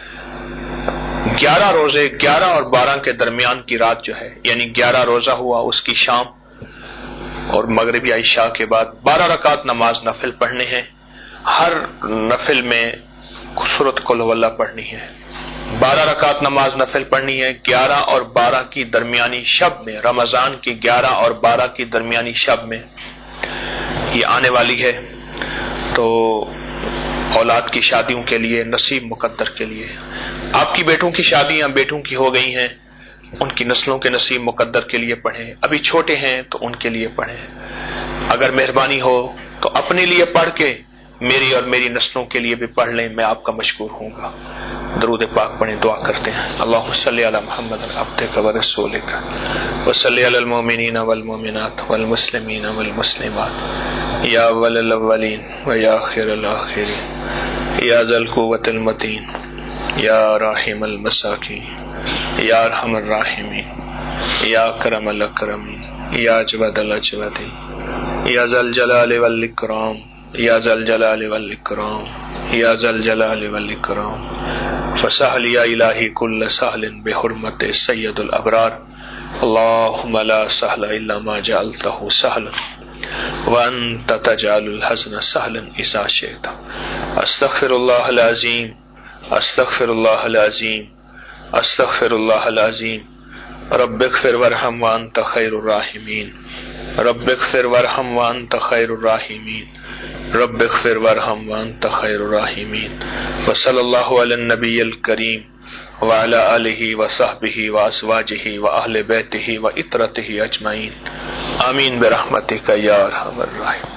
11 روزے 11 اور 12 کے درمیان کی رات جو ہے، یعنی 11 روزہ ہوا، اس کی شام اور مغربی عشاء کے بعد 12 رکعت نماز نفل پڑھنے ہیں. ہر نفل میں سورۃ قل هو اللہ پڑھنی ہے. 12 رکعت نماز نفل پڑھنی ہے 11 اور 12 کی درمیانی شب میں. رمضان کی 11 اور 12 کی درمیانی شب میں یہ آنے والی ہے. تو اولاد کی شادیوں کے لیے نصیب مقدر کے لیے، آپ کی بیٹوں کی شادیاں بیٹوں کی ہو گئی ہیں، ان کی نسلوں کے نصیب مقدر کے لیے پڑھیں. ابھی چھوٹے ہیں تو ان کے لیے پڑھیں. اگر مہربانی ہو تو اپنے لیے پڑھ کے میری اور میری نسلوں کے لیے بھی پڑھ لیں، میں آپ کا مشکور ہوں گا. درود پاک پڑھیں، دعا کرتے ہیں. اللہم صلی علی محمد عبدک و رسولک وصلی علی المؤمنین والمؤمنات والمسلمین والمسلمات یا اول الاولین و یا آخر الاخرین یا ذا القوة المتین یا راحم المساکین یا ارحم الراحمین یا اکرم الاکرمین یا اجود الاجودین یا ذا الجلال والاکرام یا ذا الجلال والاکرام یا ذا الجلال والاکرام. فسهل یا الہی کل سہل بحرمت سید الابرار. اللہم لا سہل الا ما جعلته سہلا وانت تجعل الحزن سہلا اذا شئت. استغفر اللہ العظیم استغفر اللہ العظیم استغفر اللہ العظیم. رب اغفر وارحم وانت خیر الراحمین. رب اغفر وارحم وانت خیر الراحمین. رب اغفر وارحم وانت خیر الراحمین. وصلی اللہ علی النبی الکریم وعلی آلہ وصحبہ وازواجہ واہل بیتہ وعطرتہ اجمعین. آمین برحمتک یا ارحم الراحمین.